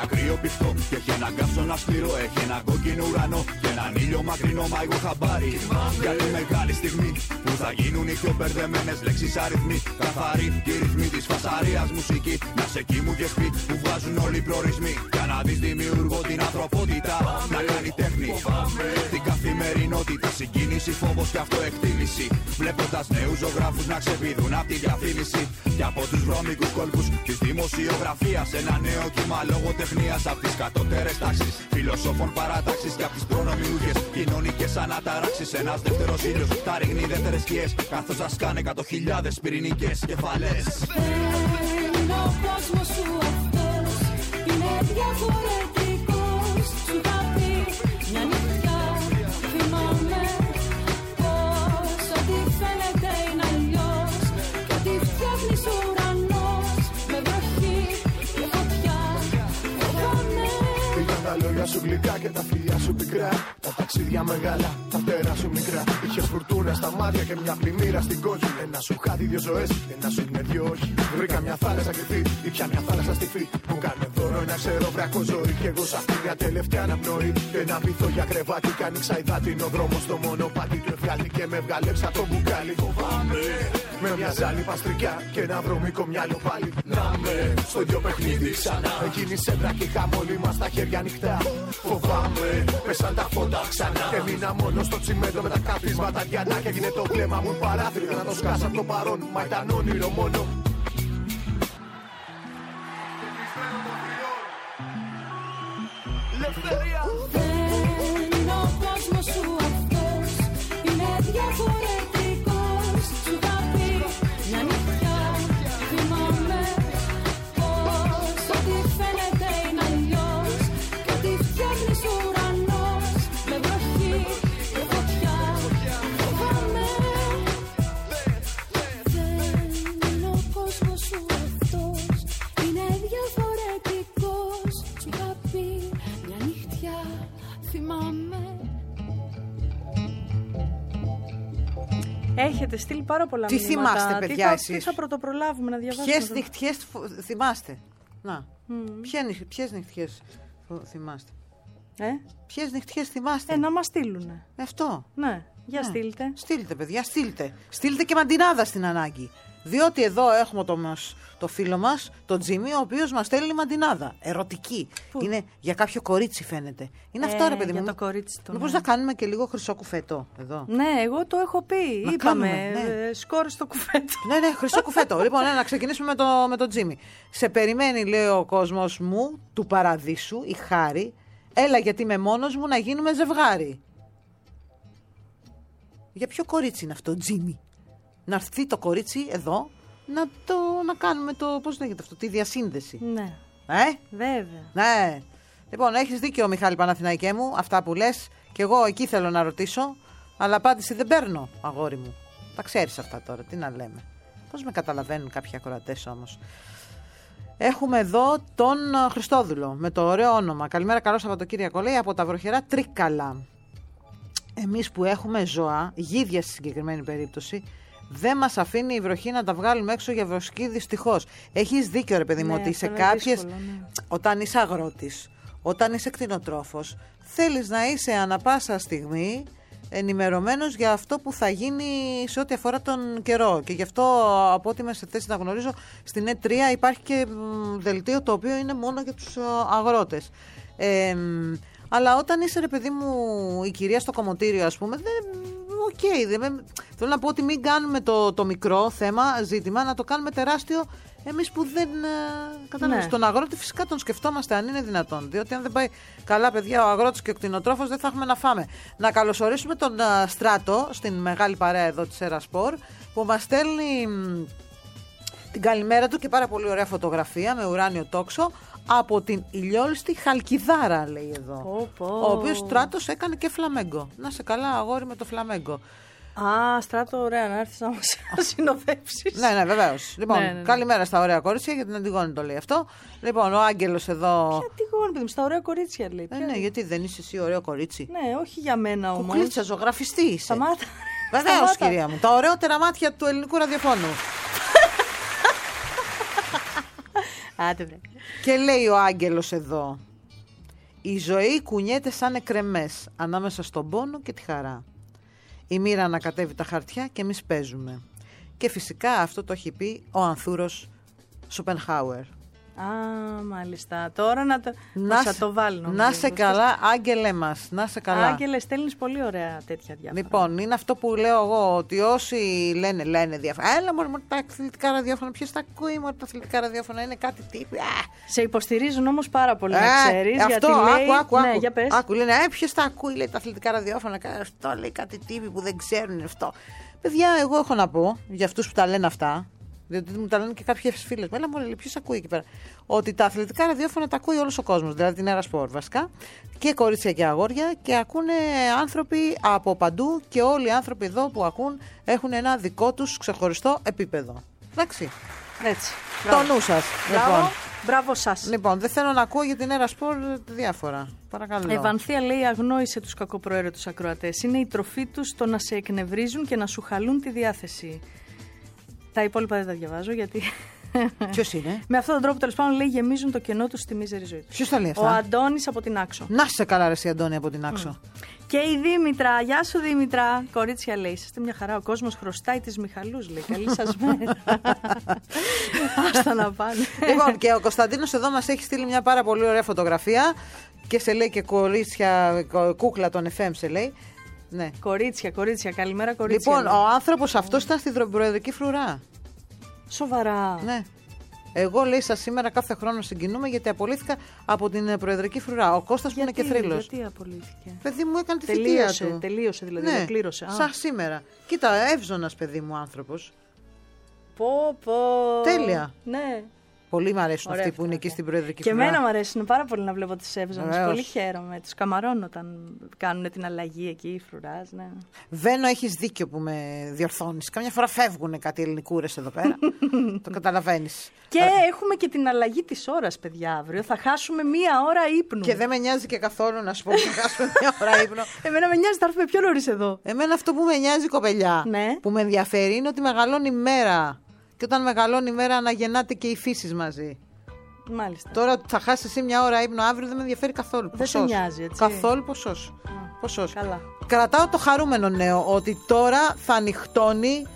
ένα κρύο πυφτό και έχει ένα καύσωνα σκληρό. Έχει ένα κόκκινο ουρανό και έναν ήλιο μακρινό. Μα εγώ χαμπάρι για τη μεγάλη στιγμή που θα γίνουν οι πιο μπερδεμένες λέξεις αριθμοί. Καθαροί και οι ρυθμοί της φασαρίας μουσική. Να σε εκεί μου και σπί που βγάζουν όλοι οι προορισμοί. Για να δεις δημιουργώ την ανθρωπότητα να κάνει τέχνη. Την καθημερινότητα, συγκίνηση, φόβος και αυτοεκτίμηση. Βλέποντας νέους ζωγράφους να ξεπηδούν απ' τη διαφήμιση. Και από τους βρώμικους κόλπους της δημοσιογραφίας. Ένα νέο κύμα λογοτεχνίας απ' τις κατώτερες τάξεις. Φιλοσόφων παράταξης και απ' τις προνομιούχες κοινωνικές αναταράξεις. Ένας δεύτερος ήλιος τα ρίχνει δεύτερες σκιές. Καθώς θα σκάνε 100.000 πυρηνικές κεφαλές. Δεν είναι ο κόσμος σου αυτός, είναι διαφορετικός. Σου θα πει μια νύχτα, θυμάμαι πως ό,τι φαίνεται είναι αλλιώς. Και ό,τι φτιάχνεις ουρανός, με βροχή και φωτιά, φοβάμαι. Πήγαν τα λόγια σου γλυκά και τα φιλιά σου πικρά. Τα ταξίδια μεγάλα, τα φτερά σου μικρά. Είχες φουρτούνα στα μάτια και μια πλημμύρα στην κόκκι. Ένα σου χάδι, δύο ζωές, ένα σου είναι δυο όχι. Βρήκα μια θάλασσα κρυφή, ήπια μια θάλασσα στιφή. Μου κάνε δώρο ένα ξερόβρακο ζωή. Κι εγώ σ' αυτή μια τελευταία αναπνοή. Και ένα βυθό για κρεβάτι. Κι άνοιξα υδάτινο δρόμο στο μονοπάτι του εφιάλτη. Και με βγάλεψα το μπουκάλι. Φοβάμαι με μια ζάλη παστρικιά και ένα βρωμικό μυαλό πάλι. Να με στο ίδιο παιχνίδι ξανά. Εκείνη σέντρα και είχαμε όλοι μας τα χέρια ανοιχτά. Φοβάμαι πέσαν τα φώτα ξανά. Και μείνα μόνο στο τσιμέντο με τα κάθισματα διανά. Και έγινε το βλέμμα μου παράθυρο να το σκάσω από το παρόν. Μα ήταν όνειρο μόνο. Δεν είναι ο κόσμος σου αυτός, είναι διαφορετικός. Σου θα πει μια νύχτα, θυμάμαι πως ό,τι φαίνεται είναι αλλιώς. Και ό,τι φτιάχνεις ουρανός, με βροχή και φωτιά, φοβάμαι. Δεν είναι ο κόσμος σου αυτός, είναι διαφορετικός. Σου θα πει μια νύχτα, θυμάμαι. Έχετε στείλει πάρα πολλά Τι μηνύματα. θυμάστε, παιδιά, εσείς? Τι θα πρωτοπρολάβουμε να διαβάσουμε? Ποιες νυχτιές θυμάστε? Να. Ποιες νυχτιές θυμάστε? Ποιες νυχτιές θυμάστε? Να μας στείλουνε. Αυτό. Ναι, για στείλτε. Στείλτε, παιδιά, στείλτε. Στείλτε και μαντινάδα στην ανάγκη. Διότι εδώ έχουμε το φίλο μας, τον Τζίμι, ο οποίος μας στέλνει μαντινάδα. Ερωτική. Πού? Είναι για κάποιο κορίτσι, φαίνεται. Είναι αυτό, ρε παιδί μου. Για το κορίτσι του. Μήπως να κάνουμε και λίγο χρυσό κουφέτο εδώ? Ναι, εγώ το έχω πει. Να Είπαμε. κάνουμε, Σκόρ στο κουφέτο. Ναι, χρυσό κουφέτο. Λοιπόν, να ξεκινήσουμε με τον Τζίμι. Σε περιμένει, λέει ο κόσμος μου, του παραδείσου, η Χάρη. Έλα, γιατί είμαι μόνος μου, να γίνουμε ζευγάρι. Για ποιο κορίτσι είναι αυτό, Τζίμι? Να έρθει το κορίτσι εδώ να κάνουμε πώς λέγεται αυτό, τη διασύνδεση. Ναι. Βέβαια. Ναι. Λοιπόν, έχεις δίκιο, Μιχάλη Παναθηναϊκέ μου, αυτά που λες. Και εγώ εκεί θέλω να ρωτήσω, αλλά απάντηση δεν παίρνω, αγόρι μου. Τα ξέρεις αυτά τώρα, τι να λέμε. Πώς με καταλαβαίνουν κάποιοι ακροατές όμως. Έχουμε εδώ τον Χριστόδουλο με το ωραίο όνομα. Καλημέρα, καλό Σαββατοκύριακο, λέει, από τα βροχερά Τρίκαλα. Εμείς που έχουμε ζώα, γίδια στη συγκεκριμένη περίπτωση, δεν μας αφήνει η βροχή να τα βγάλουμε έξω για βοσκή, δυστυχώς. Έχεις δίκιο, ρε παιδί μου, ότι σε κάποιες. Δύσκολο, ναι. Όταν είσαι αγρότης, όταν είσαι κτηνοτρόφος, θέλεις να είσαι ανα πάσα στιγμή ενημερωμένος για αυτό που θα γίνει σε ό,τι αφορά τον καιρό. Και γι' αυτό, από ό,τι είμαι σε θέση να γνωρίζω, στην E3 υπάρχει και δελτίο το οποίο είναι μόνο για τους αγρότες. Αλλά όταν είσαι, ρε παιδί μου, η κυρία στο κομμωτήριο, ας πούμε, θέλω να πω ότι μην κάνουμε το μικρό ζήτημα, να το κάνουμε τεράστιο εμείς που δεν καταλαβαίνεις. Τον αγρότη φυσικά τον σκεφτόμαστε αν είναι δυνατόν. Διότι αν δεν πάει καλά, παιδιά, ο αγρότης και ο κτηνοτρόφος, δεν θα έχουμε να φάμε. Να καλωσορίσουμε τον Στράτο στην μεγάλη παρέα εδώ της Ερασπορ, που μας στέλνει την καλημέρα του και πάρα πολύ ωραία φωτογραφία με ουράνιο τόξο από την ηλιόλουστη Χαλκιδάρα, λέει εδώ. Ο οποίος Στράτος έκανε και φλαμέγκο. Να σε καλά, αγόρι, με το φλαμέγκο. Στράτο, ωραία, να έρθεις να μας συνοδεύσεις. Ναι, βεβαίως. Λοιπόν, καλημέρα στα ωραία κορίτσια, για την Αντιγόνη το λέει αυτό. Λοιπόν, ο Άγγελος εδώ. Ποια Αντιγόνη, παιδί μου, στα ωραία κορίτσια λέει. Ναι, γιατί δεν είσαι εσύ ωραίο κορίτσι? Ναι, όχι για μένα όμως. Κουκλίτσα, ζωγραφιστή είσαι. Σταμάτα. Βεβαίως, κυρία μου. Τα ωραιότερα μάτια του ελληνικού ραδιοφώνου. Άντε βρε. Και λέει ο Άγγελος εδώ: η ζωή κουνιέται σαν εκρεμές ανάμεσα στον πόνο και τη χαρά. Η μοίρα ανακατεύει τα χαρτιά και εμείς παίζουμε. Και φυσικά αυτό το έχει πει ο Ανθούρος Σοπενχάουερ. Α, μάλιστα. Τώρα θα το βάλω. Να σε καλά, Άγγελε μας. Να σε καλά. Άγγελε, στέλνεις πολύ ωραία τέτοια διάφορα. Λοιπόν, είναι αυτό που λέω εγώ, ότι όσοι λένε διάφορα. Έλα μόνο τα αθλητικά ραδιόφωνα. Ποιος τα ακούει μόνο τα αθλητικά ραδιόφωνα? Είναι κάτι τύπη. Σε υποστηρίζουν όμως πάρα πολύ, να ξέρεις. Αυτό, γιατί άκου. Ναι, για πες. Άκου, λένε, ποιος τα ακούει, λέει, τα αθλητικά ραδιόφωνα. Αυτό λέει κάτι τύπη που δεν ξέρουν αυτό. Παιδιά, εγώ έχω να πω για αυτούς που τα λένε αυτά. Διότι μου τα λένε και κάποιες φίλες μου. Έλα μου λέει, ποιος ακούει εκεί πέρα? Ότι τα αθλητικά ραδιόφωνα τα ακούει όλος ο κόσμος. Δηλαδή την Έρα-Σπορ βασικά. Και κορίτσια και αγόρια. Και ακούνε άνθρωποι από παντού. Και όλοι οι άνθρωποι εδώ που ακούν έχουν ένα δικό τους ξεχωριστό επίπεδο. Εντάξει. Έτσι. Το νου σας. Λοιπόν. Μπράβο σας. Λοιπόν, δεν θέλω να ακούω για την Έρα-Σπορ διάφορα. Παρακαλώ. Ευανθία λέει: αγνόησε τους κακοπροαίρετους ακροατές. Είναι η τροφή τους το να σε εκνευρίζουν και να σου χαλούν τη διάθεση. Τα υπόλοιπα δεν τα διαβάζω γιατί. Ποιος είναι? Με αυτόν τον τρόπο, τέλος πάντων, λέει, γεμίζουν το κενό τους στη μίζερη ζωή τους. Ποιος τα λέει αυτά? Ο Αντώνης από την Άξο. Να σε καλά, ρε εσύ, Αντώνη, από την Άξο. Και η Δήμητρα. Γεια σου, Δήμητρα. Κορίτσια, λέει: είστε μια χαρά. Ο κόσμος χρωστάει τις Μιχαλούς, λέει. Καλή σας μέρα. Άστα να πάνε. Λοιπόν, και ο Κωνσταντίνος εδώ μας έχει στείλει μια πάρα πολύ ωραία φωτογραφία και σε λέει και κορίτσια, κούκλα των FM σε λέει. Ναι. Κορίτσια, καλημέρα, κορίτσια. Λοιπόν, ο άνθρωπος αυτός ήταν στην προεδρική φρουρά. Σοβαρά. Ναι. Εγώ, λέει, σας σήμερα κάθε χρόνο συγκινούμε γιατί απολύθηκα από την προεδρική φρουρά. Ο Κώστας που είναι και θρύλος. Γιατί απολύθηκε? Παιδί μου έκανε τη θητεία του. Τελείωσε δηλαδή, ναι, κλήρωσε. Σαν σήμερα. Κοίτα, εύζωνας παιδί μου άνθρωπος. Πω. Τέλεια. Ναι. Πολύ μ' αρέσουν αυτοί που είναι εκεί στην προεδρική φρουρά. Και εμένα μου αρέσουν πάρα πολύ να βλέπω τους εύζωνες. Πολύ χαίρομαι. Τους καμαρώνω όταν κάνουν την αλλαγή εκεί οι φρουράς. Ναι. Βαίνω, έχεις δίκιο που με διορθώνεις. Καμιά φορά φεύγουν κάτι ελληνικούρες εδώ πέρα. Το καταλαβαίνεις. Και έχουμε και την αλλαγή της ώρας, παιδιά, αύριο. Θα χάσουμε μία ώρα ύπνου. Και δεν με νοιάζει και καθόλου να σου πω ότι θα χάσουμε μία ώρα ύπνο. Εμένα με νοιάζει, θα έρθουμε πιο νωρίς εδώ. Εμένα αυτό που με νοιάζει, κοπελιά, ναι, που με ενδιαφέρει είναι ότι μεγαλώνει η μέρα. Και όταν μεγαλώνει η μέρα, αναγεννάται και οι φύσεις μαζί. Μάλιστα. Τώρα θα χάσει εσύ μια ώρα ύπνο αύριο, δεν με ενδιαφέρει καθόλου. Δεν σε νοιάζει, έτσι. Καθόλου ποσός. Καλά. Κρατάω το χαρούμενο νέο ότι τώρα θα ανοιχτώνει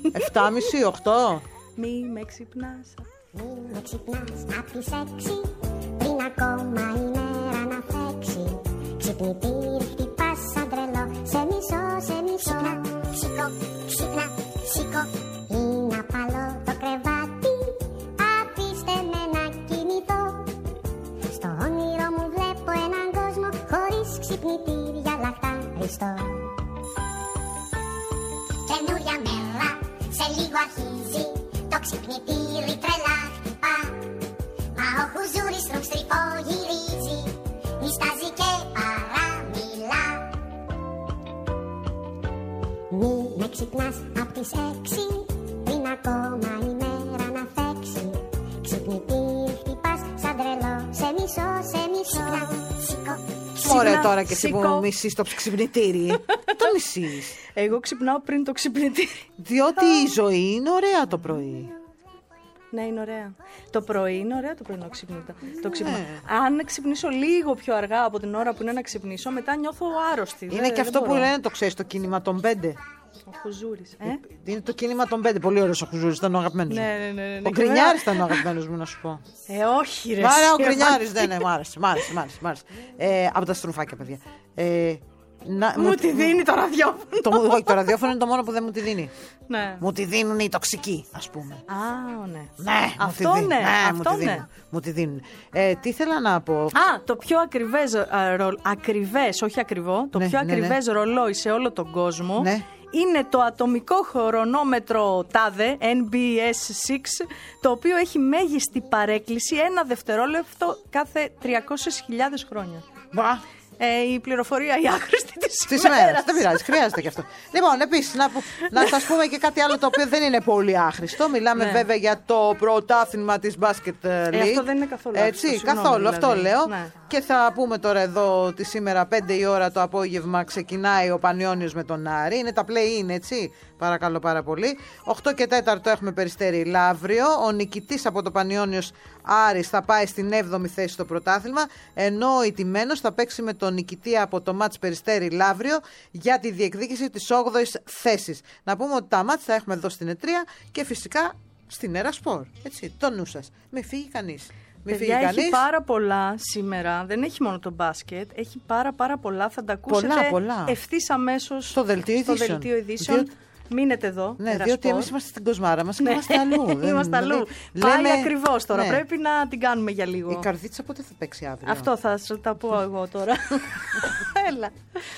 7.30-8. Μη με ξυπνάς. Μη με ξυπνάς απ' τις 6 πριν ακόμα η μέρα να φέξει. Ξυπνητήρι χτυπάς σαν τρελό, σε μισό. Σήκω, είναι απαλό το κρεβάτι. Αφήστε με να κοιμηθώ. Στο όνειρο μου βλέπω έναν κόσμο χωρίς ξυπνητήρια λαχταριστό. Καινούρια μέρα, σε λίγο αρχίζει. Το ξυπνητήρι τρελά χτυπά. Μα ο χουζούρης στριφό γυρίζει. Νιστάζει και παραμιλά. Μη με ξυπνάς απ' τις 6 πριν ακόμα η μέρα να φέξει. Ξυπνητήρι χτυπάς σαν τρελό, σε μισό. Ωραία τώρα και εσύ που μισείς το ξυπνητήρι. Το μισείς. Εγώ ξυπνάω πριν το ξυπνητήρι. Διότι η ζωή είναι ωραία το πρωί. Ναι, είναι ωραία. Το πρωί είναι ωραία το πρωινό ξύπνημα. Αν ξυπνήσω λίγο πιο αργά από την ώρα που είναι να ξυπνήσω, μετά νιώθω άρρωστη. Είναι και αυτό που λένε, το ξέρεις, το κίνημα των 5. Ο Χουζούρης. Είναι το κίνημα των 5. Πολύ ωραίος ο Χουζούρης, ήταν ο αγαπημένος μου. Ναι. Ο Γκρινιάρης ήταν ο αγαπημένος μου, να σου πω. Όχι, ρε. Μάρα, ο Γκρινιάρης δεν είναι. Μ' άρεσε. Από τα στρουφάκια, παιδιά. Μου τη δίνει το ραδιόφωνο. Όχι, το ραδιόφωνο είναι το μόνο που δεν μου τη δίνει. Ναι. Μου τη δίνουν οι τοξικοί, ας πούμε. Α, ναι. Ναι, αυτό ναι. Μου τη δίνουν. Τι ήθελα να πω. Το πιο ακριβές, όχι ακριβό, το πιο ακριβές ρολόι σε όλο τον κόσμο είναι το ατομικό χρονόμετρο TADE, NBS 6, το οποίο έχει μέγιστη παρέκκληση 1 δευτερόλεπτο κάθε 300.000 χρόνια. Η πληροφορία η άχρηστη της ημέρας. Δεν πειράζει, χρειάζεται και αυτό. Λοιπόν, επίσης, να σας πούμε και κάτι άλλο το οποίο δεν είναι πολύ άχρηστο. Μιλάμε βέβαια για το πρωτάθλημα της Basket League. Αυτό δεν είναι καθόλου άχρηστο. Έτσι, καθόλου, αυτό λέω. Και θα πούμε τώρα εδώ ότι σήμερα 5 η ώρα το απόγευμα ξεκινάει ο Πανιώνιος με τον Άρη. Είναι τα play-in, έτσι. Παρακαλώ πάρα πολύ. 8 και 4 έχουμε Περιστέρι Λαύριο. Ο νικητής από το Πανιώνιος Άρης θα πάει στην 7η θέση στο πρωτάθλημα, ενώ η Τιμένος θα παίξει με τον νικητή από το μάτς Περιστέρι Λαύριο για τη διεκδίκηση της 8ης θέσης. Να πούμε ότι τα μάτς θα έχουμε εδώ στην ΕΤΡΙΑ και φυσικά στην Ερασπορ. Έτσι, το νου σας. Μην φύγει κανείς. Παιδιά, έχει πάρα πολλά σήμερα. Δεν έχει μόνο το μπάσκετ. Έχει πάρα πολλά. Θα τα ακούσετε ευθύς αμέσως στο δελτίο ειδήσεων. Μείνετε εδώ. Ναι, διότι εμείς είμαστε στην κοσμάρα μας και είμαστε αλλού. Είμαστε αλλού. Πάει ακριβώς τώρα. Ναι. Πρέπει να την κάνουμε για λίγο. Η Καρδίτσα πότε θα παίξει αύριο? Αυτό θα σας τα πω εγώ τώρα. Έλα.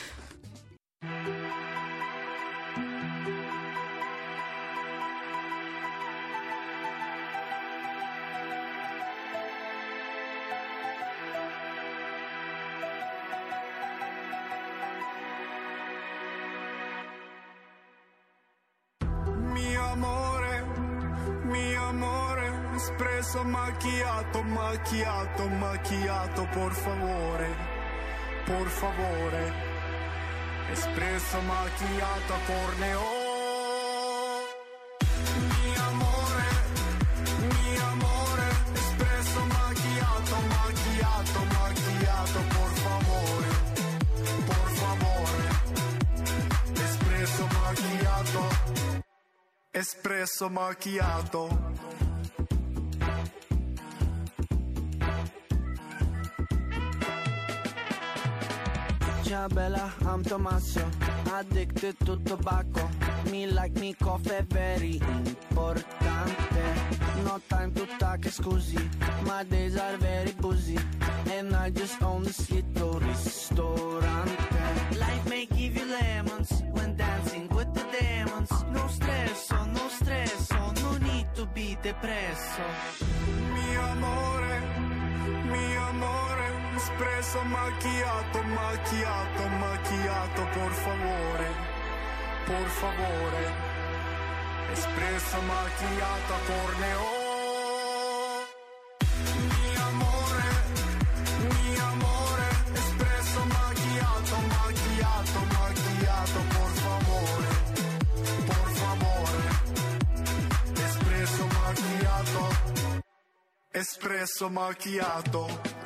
Espresso macchiato, macchiato, macchiato, por favore, por favore. Espresso macchiato a corneo. Mi amore, espresso macchiato, macchiato, macchiato, por favore, por favore. Espresso macchiato, espresso macchiato. Bella, I'm Tommaso, addicted to tobacco. Me like me coffee very importante. No time to talk, scusi. My days are very busy, and I just own this little ristorante. Life may give you lemons when dancing with the demons. No stresso, no stresso, no need to be depresso. Mi amore, espresso macchiato, macchiato, macchiato, por favore, por favore. Espresso macchiato a corneo. Mi amore, espresso macchiato, macchiato, macchiato, por favore, por favore. Espresso macchiato, espresso macchiato.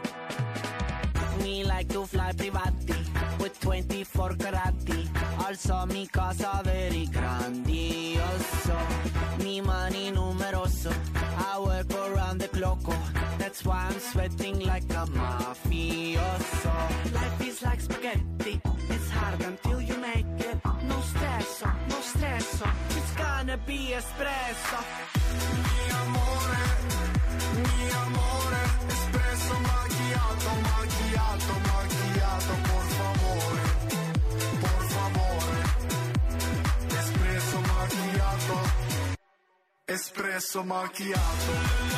Me like to fly privati with 24 carati. Also mi casa very grandioso. Mi money numeroso. I work around the clock. That's why I'm sweating like a mafioso. Life is like spaghetti. It's hard until you make it. No stresso, no stresso. It's gonna be espresso. Mi amore, espresso macchiato, macchiato, macchiato, por favore, por favore. Espresso macchiato, espresso macchiato.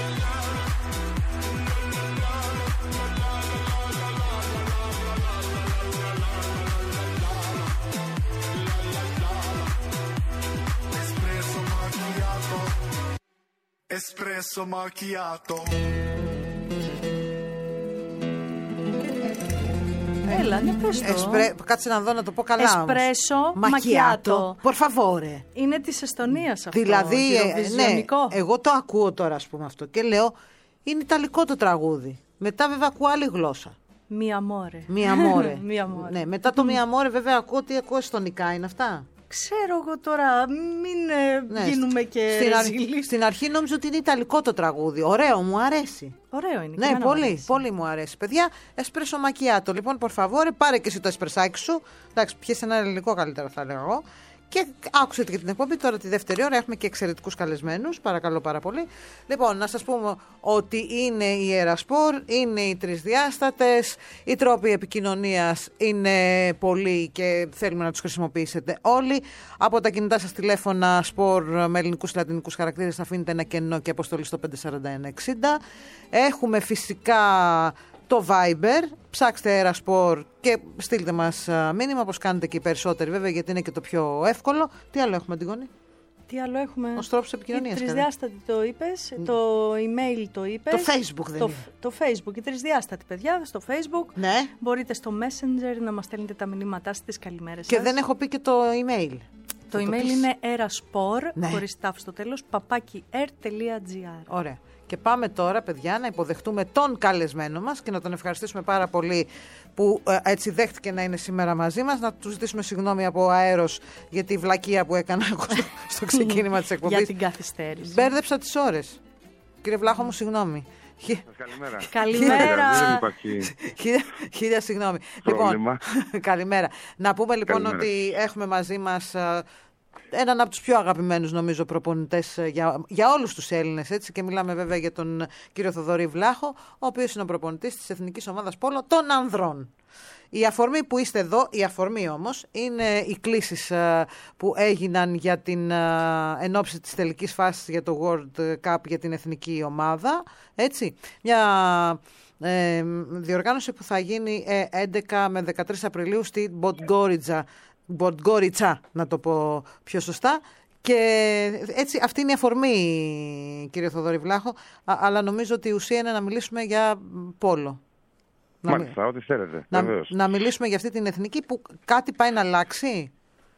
Espresso macchiato, espresso macchiato. Έλα, ναι, πες το. Κάτσε να δω να το πω καλά. Εσπρέσο μακιάτο. Por favore. Είναι της Εστονίας αυτό. Δηλαδή, ναι, εγώ το ακούω τώρα, ας πούμε αυτό και λέω, είναι ιταλικό το τραγούδι. Μετά βέβαια ακούω άλλη γλώσσα. Mi amore. Ναι, μετά το Mi amore βέβαια ακούω ότι ακούω εστονικά, είναι αυτά. Ξέρω εγώ τώρα, μην γίνουμε και ρεζίλοι. Στην αρχή νόμιζα ότι είναι ιταλικό το τραγούδι. Ωραίο, μου αρέσει. Ωραίο είναι. Ναι, πολύ μου αρέσει. Παιδιά, εσπρέσο μακιάτο. Λοιπόν, por favore, πάρε και εσύ το εσπρεσάκι σου. Εντάξει, πιες ένα ελληνικό καλύτερα, θα λέω εγώ. Και άκουσε και την εκπομπή. Τώρα τη δεύτερη ώρα έχουμε και εξαιρετικούς καλεσμένους. Παρακαλώ πάρα πολύ. Λοιπόν, να σας πούμε ότι είναι η Ερασπορ, είναι οι τρισδιάστατες. Οι τρόποι επικοινωνίας είναι πολλοί και θέλουμε να τους χρησιμοποιήσετε όλοι. Από τα κινητά σας τηλέφωνα Σπορ με ελληνικούς και λατινικούς χαρακτήρες θα αφήνετε ένα κενό και αποστολή στο 54160. Έχουμε φυσικά το Viber, ψάξτε Ερασπορ και στείλτε μας μήνυμα, όπως κάνετε και οι περισσότεροι βέβαια, γιατί είναι και το πιο εύκολο. Τι άλλο έχουμε, Αντιγόνη? Τι άλλο έχουμε? Ως τρόπος επικοινωνίας. Η τρισδιάστατη το είπες, το email το είπες. Το Facebook δεν είναι? Το Facebook, η τρισδιάστατη παιδιά, στο Facebook. Ναι. Μπορείτε στο Messenger να μας στέλνετε τα μηνύματά σας, τις καλημέρες σας. Και δεν έχω πει και το email. Το email είναι eraspor, χωρίς τάφ στο τέλος, @r.gr. Ωραία. Και πάμε τώρα, παιδιά, να υποδεχτούμε τον καλεσμένο μας και να τον ευχαριστήσουμε πάρα πολύ που έτσι δέχτηκε να είναι σήμερα μαζί μας. Να του ζητήσουμε συγγνώμη από αέρος για τη βλακεία που έκανα εγώ στο ξεκίνημα της εκπομπής. Για την καθυστέρηση. Μπέρδεψα τις ώρες. Κύριε Βλάχο μου, συγγνώμη. Καλημέρα. Καλημέρα. Χίλια συγγνώμη. Λοιπόν, καλημέρα. Να πούμε λοιπόν ότι έχουμε μαζί μας έναν από τους πιο αγαπημένους νομίζω προπονητές για όλους τους Έλληνες, έτσι, και μιλάμε βέβαια για τον κύριο Θοδωρή Βλάχο, ο οποίος είναι ο προπονητής της Εθνικής Ομάδας Πόλο των Ανδρών. Η αφορμή που είστε εδώ, η αφορμή όμως, είναι οι κλήσεις που έγιναν για την ενόψη της τελικής φάσης για το World Cup για την εθνική ομάδα, έτσι. Μια διοργάνωση που θα γίνει 11 με 13 Απριλίου στη Μποντγκόριτσα, να το πω πιο σωστά. Και έτσι αυτή είναι η αφορμή, κύριε Θοδωρή Βλάχο, αλλά νομίζω ότι η ουσία είναι να μιλήσουμε για πόλο. Μάλιστα, ό,τι θέλετε. Να μιλήσουμε για αυτή την εθνική που κάτι πάει να αλλάξει.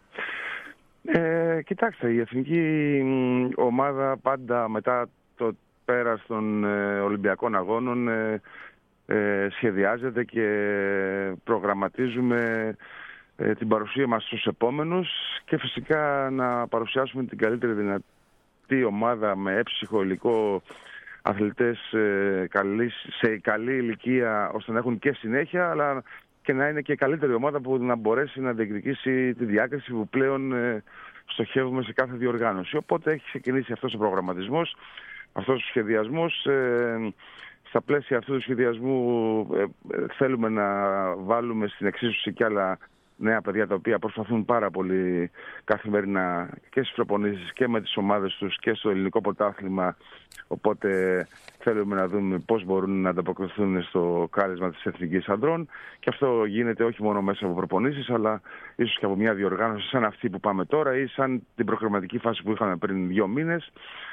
Κοιτάξτε, η εθνική ομάδα πάντα μετά το πέρας των Ολυμπιακών Αγώνων σχεδιάζεται και προγραμματίζουμε την παρουσία μας στους επόμενους και φυσικά να παρουσιάσουμε την καλύτερη δυνατή ομάδα με έψυχο υλικό, αθλητές σε καλή ηλικία ώστε να έχουν και συνέχεια, αλλά και να είναι και καλύτερη ομάδα που να μπορέσει να διεκδικήσει τη διάκριση που πλέον στοχεύουμε σε κάθε διοργάνωση. Οπότε έχει ξεκινήσει αυτός ο προγραμματισμός, αυτός ο σχεδιασμός. Στα πλαίσια αυτού του σχεδιασμού θέλουμε να βάλουμε στην εξίσωση και άλλα νέα παιδιά τα οποία προσπαθούν πάρα πολύ καθημερινά και στις προπονήσεις και με τις ομάδες τους και στο ελληνικό πρωτάθλημα. Οπότε θέλουμε να δούμε πώς μπορούν να ανταποκριθούν στο κάλεσμα της Εθνικής Ανδρών. Και αυτό γίνεται όχι μόνο μέσα από προπονήσεις, αλλά ίσως και από μια διοργάνωση σαν αυτή που πάμε τώρα ή σαν την προκριματική φάση που είχαμε πριν 2 μήνες.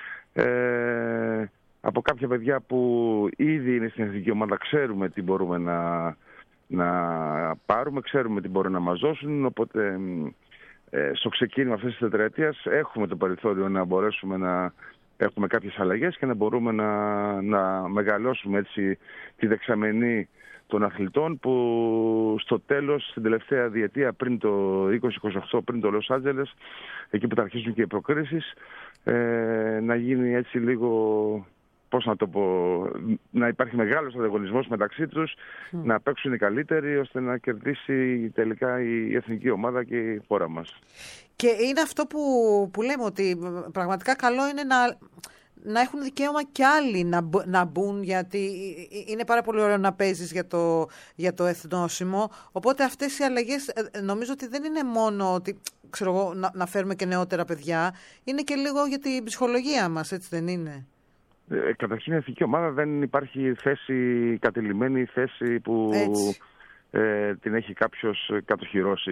Από κάποια παιδιά που ήδη είναι στην εθνική ομάδα ξέρουμε τι μπορούμε να πάρουμε, ξέρουμε τι μπορούν να μας δώσουν, οπότε στο ξεκίνημα αυτής της τετραετίας έχουμε το περιθώριο να μπορέσουμε να έχουμε κάποιες αλλαγές και να μπορούμε να μεγαλώσουμε έτσι τη δεξαμενή των αθλητών που στο τέλος, στην τελευταία διετία πριν το 2028, πριν το Λος Άντζελες, εκεί που θα αρχίσουν και οι προκρίσεις, να γίνει έτσι λίγο... Πώς να το πω, να υπάρχει μεγάλος ανταγωνισμός μεταξύ τους, να παίξουν οι καλύτεροι ώστε να κερδίσει τελικά η εθνική ομάδα και η χώρα μας. Και είναι αυτό που λέμε ότι πραγματικά καλό είναι να έχουν δικαίωμα και άλλοι να μπουν, γιατί είναι πάρα πολύ ωραίο να παίζεις για το εθνόσημο. Οπότε αυτές οι αλλαγές νομίζω ότι δεν είναι μόνο ότι ξέρω εγώ, να φέρουμε και νεότερα παιδιά, είναι και λίγο για την ψυχολογία μας, έτσι δεν είναι? Καταρχήν η εθνική ομάδα δεν υπάρχει θέση, κατηλημμένη θέση που την έχει κάποιος κατοχυρώσει.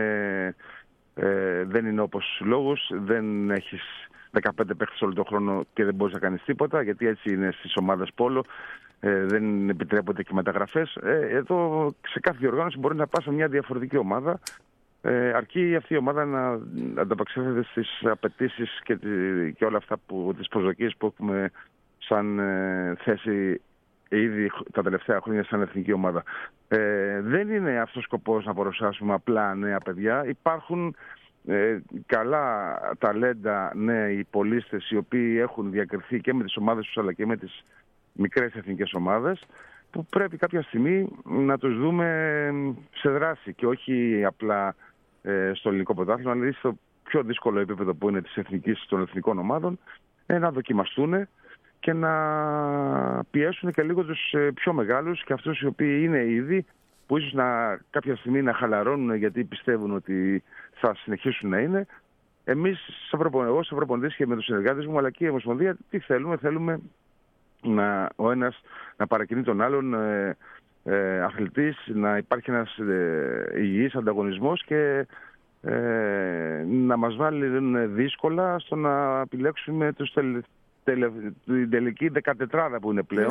Δεν είναι όπως λόγους, δεν έχεις 15 παίκτες όλο τον χρόνο και δεν μπορείς να κάνεις τίποτα, γιατί έτσι είναι στις ομάδες πόλο, δεν επιτρέπονται και μεταγραφές. Εδώ σε κάθε διοργάνωση μπορεί να πας σε μια διαφορετική ομάδα, αρκεί αυτή η ομάδα να ανταπεξέλθεται στις απαιτήσεις και όλα αυτά τις προσδοκίες που έχουμε σαν θέση ήδη τα τελευταία χρόνια σαν εθνική ομάδα. Δεν είναι αυτός ο σκοπός να παρουσιάσουμε απλά νέα παιδιά. Υπάρχουν καλά ταλέντα νέοι πολίστες οι οποίοι έχουν διακριθεί και με τις ομάδες τους αλλά και με τις μικρές εθνικές ομάδες, που πρέπει κάποια στιγμή να τους δούμε σε δράση και όχι απλά στο ελληνικό πρωτάθλημα, αλλά στο πιο δύσκολο επίπεδο που είναι των εθνικών ομάδων, να δοκιμαστούν και να πιέσουν και λίγο τους πιο μεγάλους και αυτούς οι οποίοι είναι ήδη, που ίσως κάποια στιγμή να χαλαρώνουν γιατί πιστεύουν ότι θα συνεχίσουν να είναι. Εμείς, εγώ σαν προπονητής και με τους συνεργάτες μου, αλλά και η Ομοσπονδία, τι θέλουμε? Θέλουμε ο ένας να παρακινεί τον άλλον αθλητής, να υπάρχει ένας υγιής ανταγωνισμός και να μας βάλει δύσκολα στο να επιλέξουμε την τελική 14 που είναι πλέον.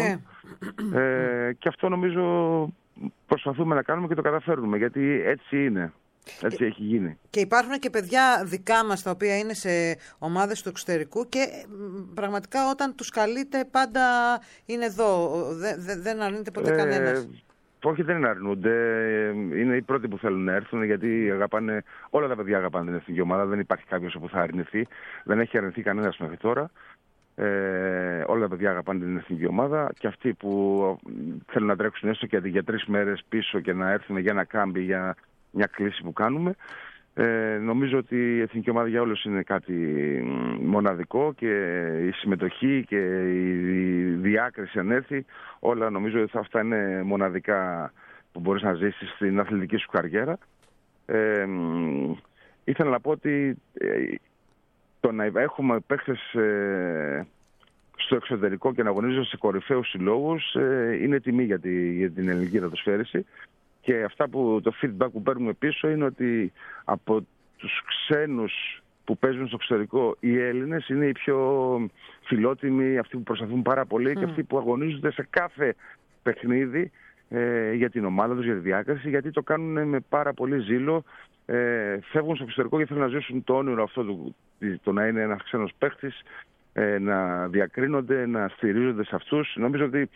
Και αυτό νομίζω προσπαθούμε να κάνουμε και το καταφέρνουμε, γιατί έτσι είναι. Έτσι έχει γίνει. Και υπάρχουν και παιδιά δικά μας τα οποία είναι σε ομάδες του εξωτερικού και πραγματικά όταν τους καλείτε πάντα είναι εδώ. Δεν αρνείται ποτέ κανένας. Όχι, δεν αρνούνται. Είναι οι πρώτοι που θέλουν να έρθουν, γιατί όλα τα παιδιά αγαπάνε την εθνική ομάδα. Δεν υπάρχει κάποιος που θα αρνηθεί. Δεν έχει αρνηθεί κανένας μέχρι τώρα. Όλα τα παιδιά αγαπάνε την εθνική ομάδα, και αυτοί που θέλουν να τρέξουν έστω και για 3 μέρες πίσω και να έρθουν για ένα κάμπι, για μια κλίση που κάνουμε. Νομίζω ότι η εθνική ομάδα για όλους είναι κάτι μοναδικό, και η συμμετοχή και η διάκριση αν έρθει, όλα νομίζω ότι αυτά είναι μοναδικά που μπορείς να ζήσεις στην αθλητική σου καριέρα. Ήθελα να πω ότι το να έχουμε παίχτες στο εξωτερικό και να αγωνίζονται σε κορυφαίους συλλόγους είναι τιμή για την ελληνική δατοσφαίριση. Και αυτά το feedback που παίρνουμε πίσω είναι ότι από τους ξένους που παίζουν στο εξωτερικό, οι Έλληνες είναι οι πιο φιλότιμοι, αυτοί που προσπαθούν πάρα πολύ και αυτοί που αγωνίζονται σε κάθε παιχνίδι για την ομάδα τους, για τη διάκριση, γιατί το κάνουν με πάρα πολύ ζήλο. Φεύγουν στο εξωτερικό και θέλουν να ζήσουν το όνειρο αυτό το να είναι ένας ξένος παίχτης, να διακρίνονται, να στηρίζονται σε αυτούς. Νομίζω ότι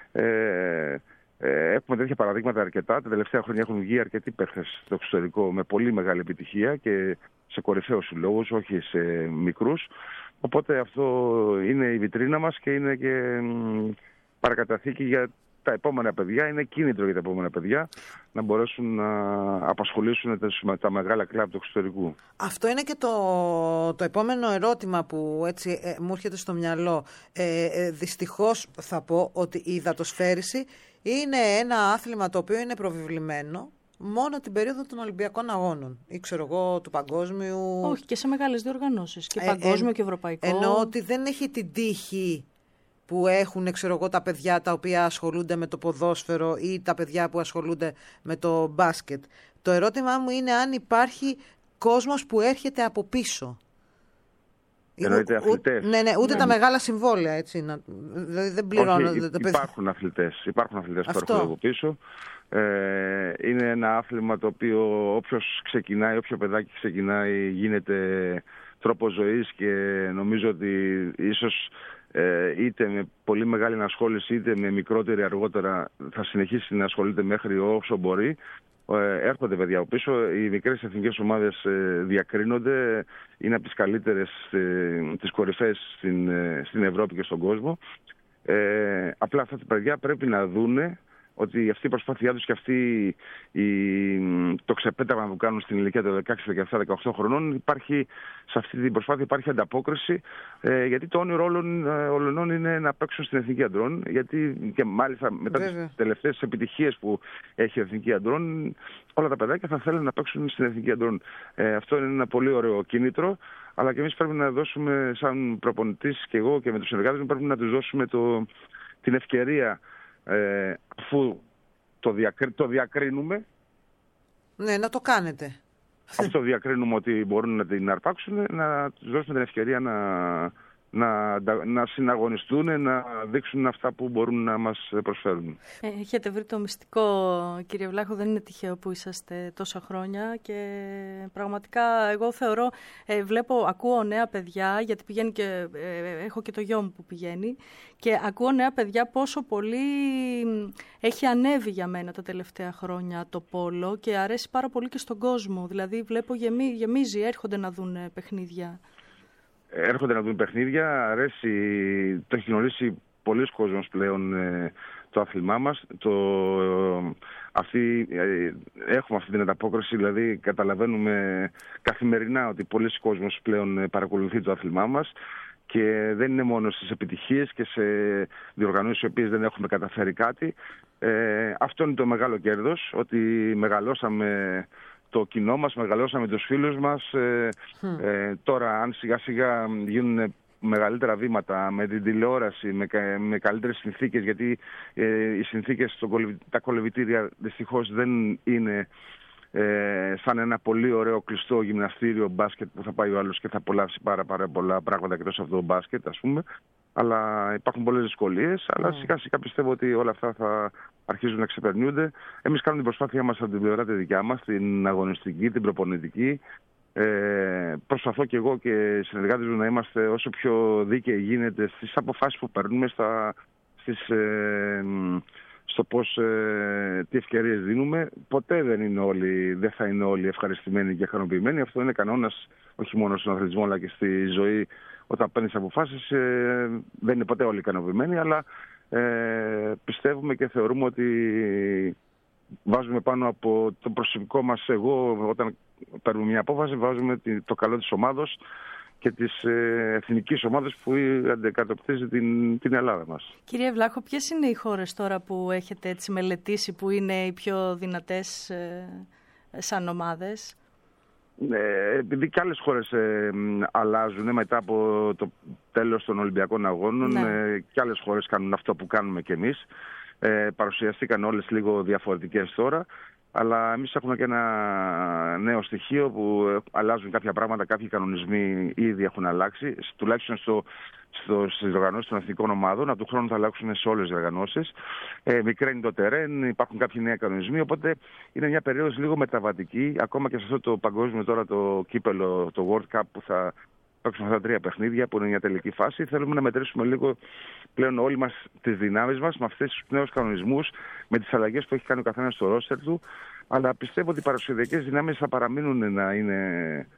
έχουμε τέτοια παραδείγματα αρκετά. Τα τελευταία χρόνια έχουν βγει αρκετοί παίχτες στο εξωτερικό με πολύ μεγάλη επιτυχία και σε κορυφαίους συλλόγους, όχι σε μικρούς. Οπότε αυτό είναι η βιτρίνα μας και είναι και παρακαταθήκη για τα επόμενα παιδιά, είναι κίνητρο για τα επόμενα παιδιά να μπορέσουν να απασχολήσουν τα μεγάλα κλαμπ του εξωτερικού. Αυτό είναι και το επόμενο ερώτημα που έτσι μου έρχεται στο μυαλό. Δυστυχώς θα πω ότι η υδατοσφαίριση είναι ένα άθλημα το οποίο είναι προβεβλημένο μόνο την περίοδο των Ολυμπιακών Αγώνων ή ξέρω εγώ του παγκόσμιου. Όχι, και σε μεγάλες διοργανώσεις, και παγκόσμιο και ευρωπαϊκό. Εννοώ ότι δεν έχει την τύχη που έχουν, ξέρω εγώ, τα παιδιά τα οποία ασχολούνται με το ποδόσφαιρο ή τα παιδιά που ασχολούνται με το μπάσκετ. Το ερώτημά μου είναι αν υπάρχει κόσμος που έρχεται από πίσω. Εννοείται αθλητές. Ναι, ούτε τα μεγάλα συμβόλαια, έτσι. Δηλαδή δεν πληρώνονται. Υπάρχουν αθλητές που έρχονται από πίσω. Είναι ένα άθλημα το οποίο όποιος ξεκινάει, όποιο παιδάκι ξεκινάει, γίνεται τρόπο ζωής, και νομίζω ότι ίσως είτε με πολύ μεγάλη ενασχόληση είτε με μικρότερη αργότερα θα συνεχίσει να ασχολείται μέχρι όσο μπορεί. Έρχονται παιδιά από πίσω. Οι μικρές εθνικές ομάδες διακρίνονται, είναι από τις καλύτερες, τις κορυφαίες στην Ευρώπη και στον κόσμο. Απλά αυτά τα παιδιά πρέπει να δούνε ότι αυτή η προσπάθειά τους και το ξεπέταγμα που κάνουν στην ηλικία των 16, 17, 18 χρονών, σε αυτή την προσπάθεια υπάρχει ανταπόκριση, γιατί το όνειρο όλων είναι να παίξουν στην Εθνική Αντρών, γιατί και μάλιστα μετά τις τελευταίες επιτυχίες που έχει η Εθνική Αντρών, όλα τα παιδάκια θα θέλουν να παίξουν στην Εθνική Αντρών. Αυτό είναι ένα πολύ ωραίο κίνητρο, αλλά και εμείς πρέπει να δώσουμε, σαν προπονητής και εγώ και με τους συνεργάτες μου, πρέπει να τους δώσουμε την ευκαιρία, αφού το διακρίνουμε. Ναι, να το κάνετε. Αφού το διακρίνουμε ότι μπορούν να την αρπάξουν, να τους δώσουμε την ευκαιρία να συναγωνιστούν, να δείξουν αυτά που μπορούν να μας προσφέρουν. Έχετε βρει το μυστικό, κύριε Βλάχο, δεν είναι τυχαίο που είσαστε τόσα χρόνια, και πραγματικά εγώ θεωρώ, ακούω νέα παιδιά, γιατί πηγαίνει και έχω και το γιο μου που πηγαίνει, και ακούω νέα παιδιά πόσο πολύ έχει ανέβει για μένα τα τελευταία χρόνια το πόλο και αρέσει πάρα πολύ και στον κόσμο. Δηλαδή βλέπω γεμίζει, έρχονται να δουν παιχνίδια. Έρχονται να δουν παιχνίδια, αρέσει, το έχει γνωρίσει πολλοί κόσμος πλέον το άθλημά μας. Έχουμε αυτή την ανταπόκριση, δηλαδή καταλαβαίνουμε καθημερινά ότι πολλοί κόσμος πλέον παρακολουθεί το άθλημά μας, και δεν είναι μόνο στις επιτυχίες και σε διοργανώσεις οι οποίες δεν έχουμε καταφέρει κάτι. Αυτό είναι το μεγάλο κέρδος, ότι μεγαλώσαμε το κοινό μας, μεγαλώσαμε τους φίλους μας. Τώρα αν σιγά σιγά γίνουν μεγαλύτερα βήματα με την τηλεόραση, με καλύτερες συνθήκες, γιατί οι συνθήκες, τα κολυβητήρια δυστυχώς δεν είναι σαν ένα πολύ ωραίο κλειστό γυμναστήριο μπάσκετ που θα πάει ο άλλος και θα απολαύσει πάρα πολλά πράγματα εκτός από το μπάσκετ, ας πούμε. Αλλά υπάρχουν πολλές δυσκολίες. Αλλά σιγά σιγά πιστεύω ότι όλα αυτά θα αρχίζουν να ξεπερνιούνται. Εμείς κάνουμε την προσπάθειά μας από την πλευρά τη δικιά μας, την αγωνιστική, την προπονητική. Προσπαθώ και εγώ και οι συνεργάτες μου να είμαστε όσο πιο δίκαιοι γίνεται στις αποφάσεις που παίρνουμε, στο πώς, τι ευκαιρίες δίνουμε. Ποτέ δεν θα είναι όλοι ευχαριστημένοι και ικανοποιημένοι. Αυτό είναι κανόνας όχι μόνο στον αθλητισμό αλλά και στη ζωή. Όταν παίρνεις αποφάσεις δεν είναι ποτέ όλοι ικανοποιημένοι, αλλά πιστεύουμε και θεωρούμε ότι βάζουμε πάνω από το προσωπικό μας εγώ, όταν παίρνουμε μια απόφαση, βάζουμε το καλό της ομάδος και της εθνικής ομάδας που αντικατοπτρίζει την Ελλάδα μας. Κύριε Βλάχο, ποιες είναι οι χώρες τώρα που έχετε έτσι μελετήσει που είναι οι πιο δυνατές σαν ομάδες? Επειδή και άλλες χώρες αλλάζουν μετά από το τέλος των Ολυμπιακών Αγώνων, και άλλες χώρες κάνουν αυτό που κάνουμε κι εμείς. Παρουσιαστήκαν όλες λίγο διαφορετικές τώρα, αλλά εμείς έχουμε και ένα νέο στοιχείο που αλλάζουν κάποια πράγματα, κάποιοι κανονισμοί ήδη έχουν αλλάξει, τουλάχιστον στις οργανώσεις των εθνικών ομάδων. Από του χρόνου θα αλλάξουν σε όλες τις οργανώσεις. Μικραίνει το τερέν, υπάρχουν κάποιοι νέοι κανονισμοί, οπότε είναι μια περίοδος λίγο μεταβατική, ακόμα και σε αυτό το παγκόσμιο τώρα το κύπελο, το World Cup που θα παίξουμε αυτά 3 παιχνίδια που είναι μια τελική φάση. Θέλουμε να μετρήσουμε λίγο πλέον όλοι μας τις δυνάμεις μας με αυτές τους νέους κανονισμούς, με τις αλλαγές που έχει κάνει ο καθένας στο ρόστερ του. Αλλά πιστεύω ότι οι παραδοσιακές δυνάμεις θα παραμείνουν να είναι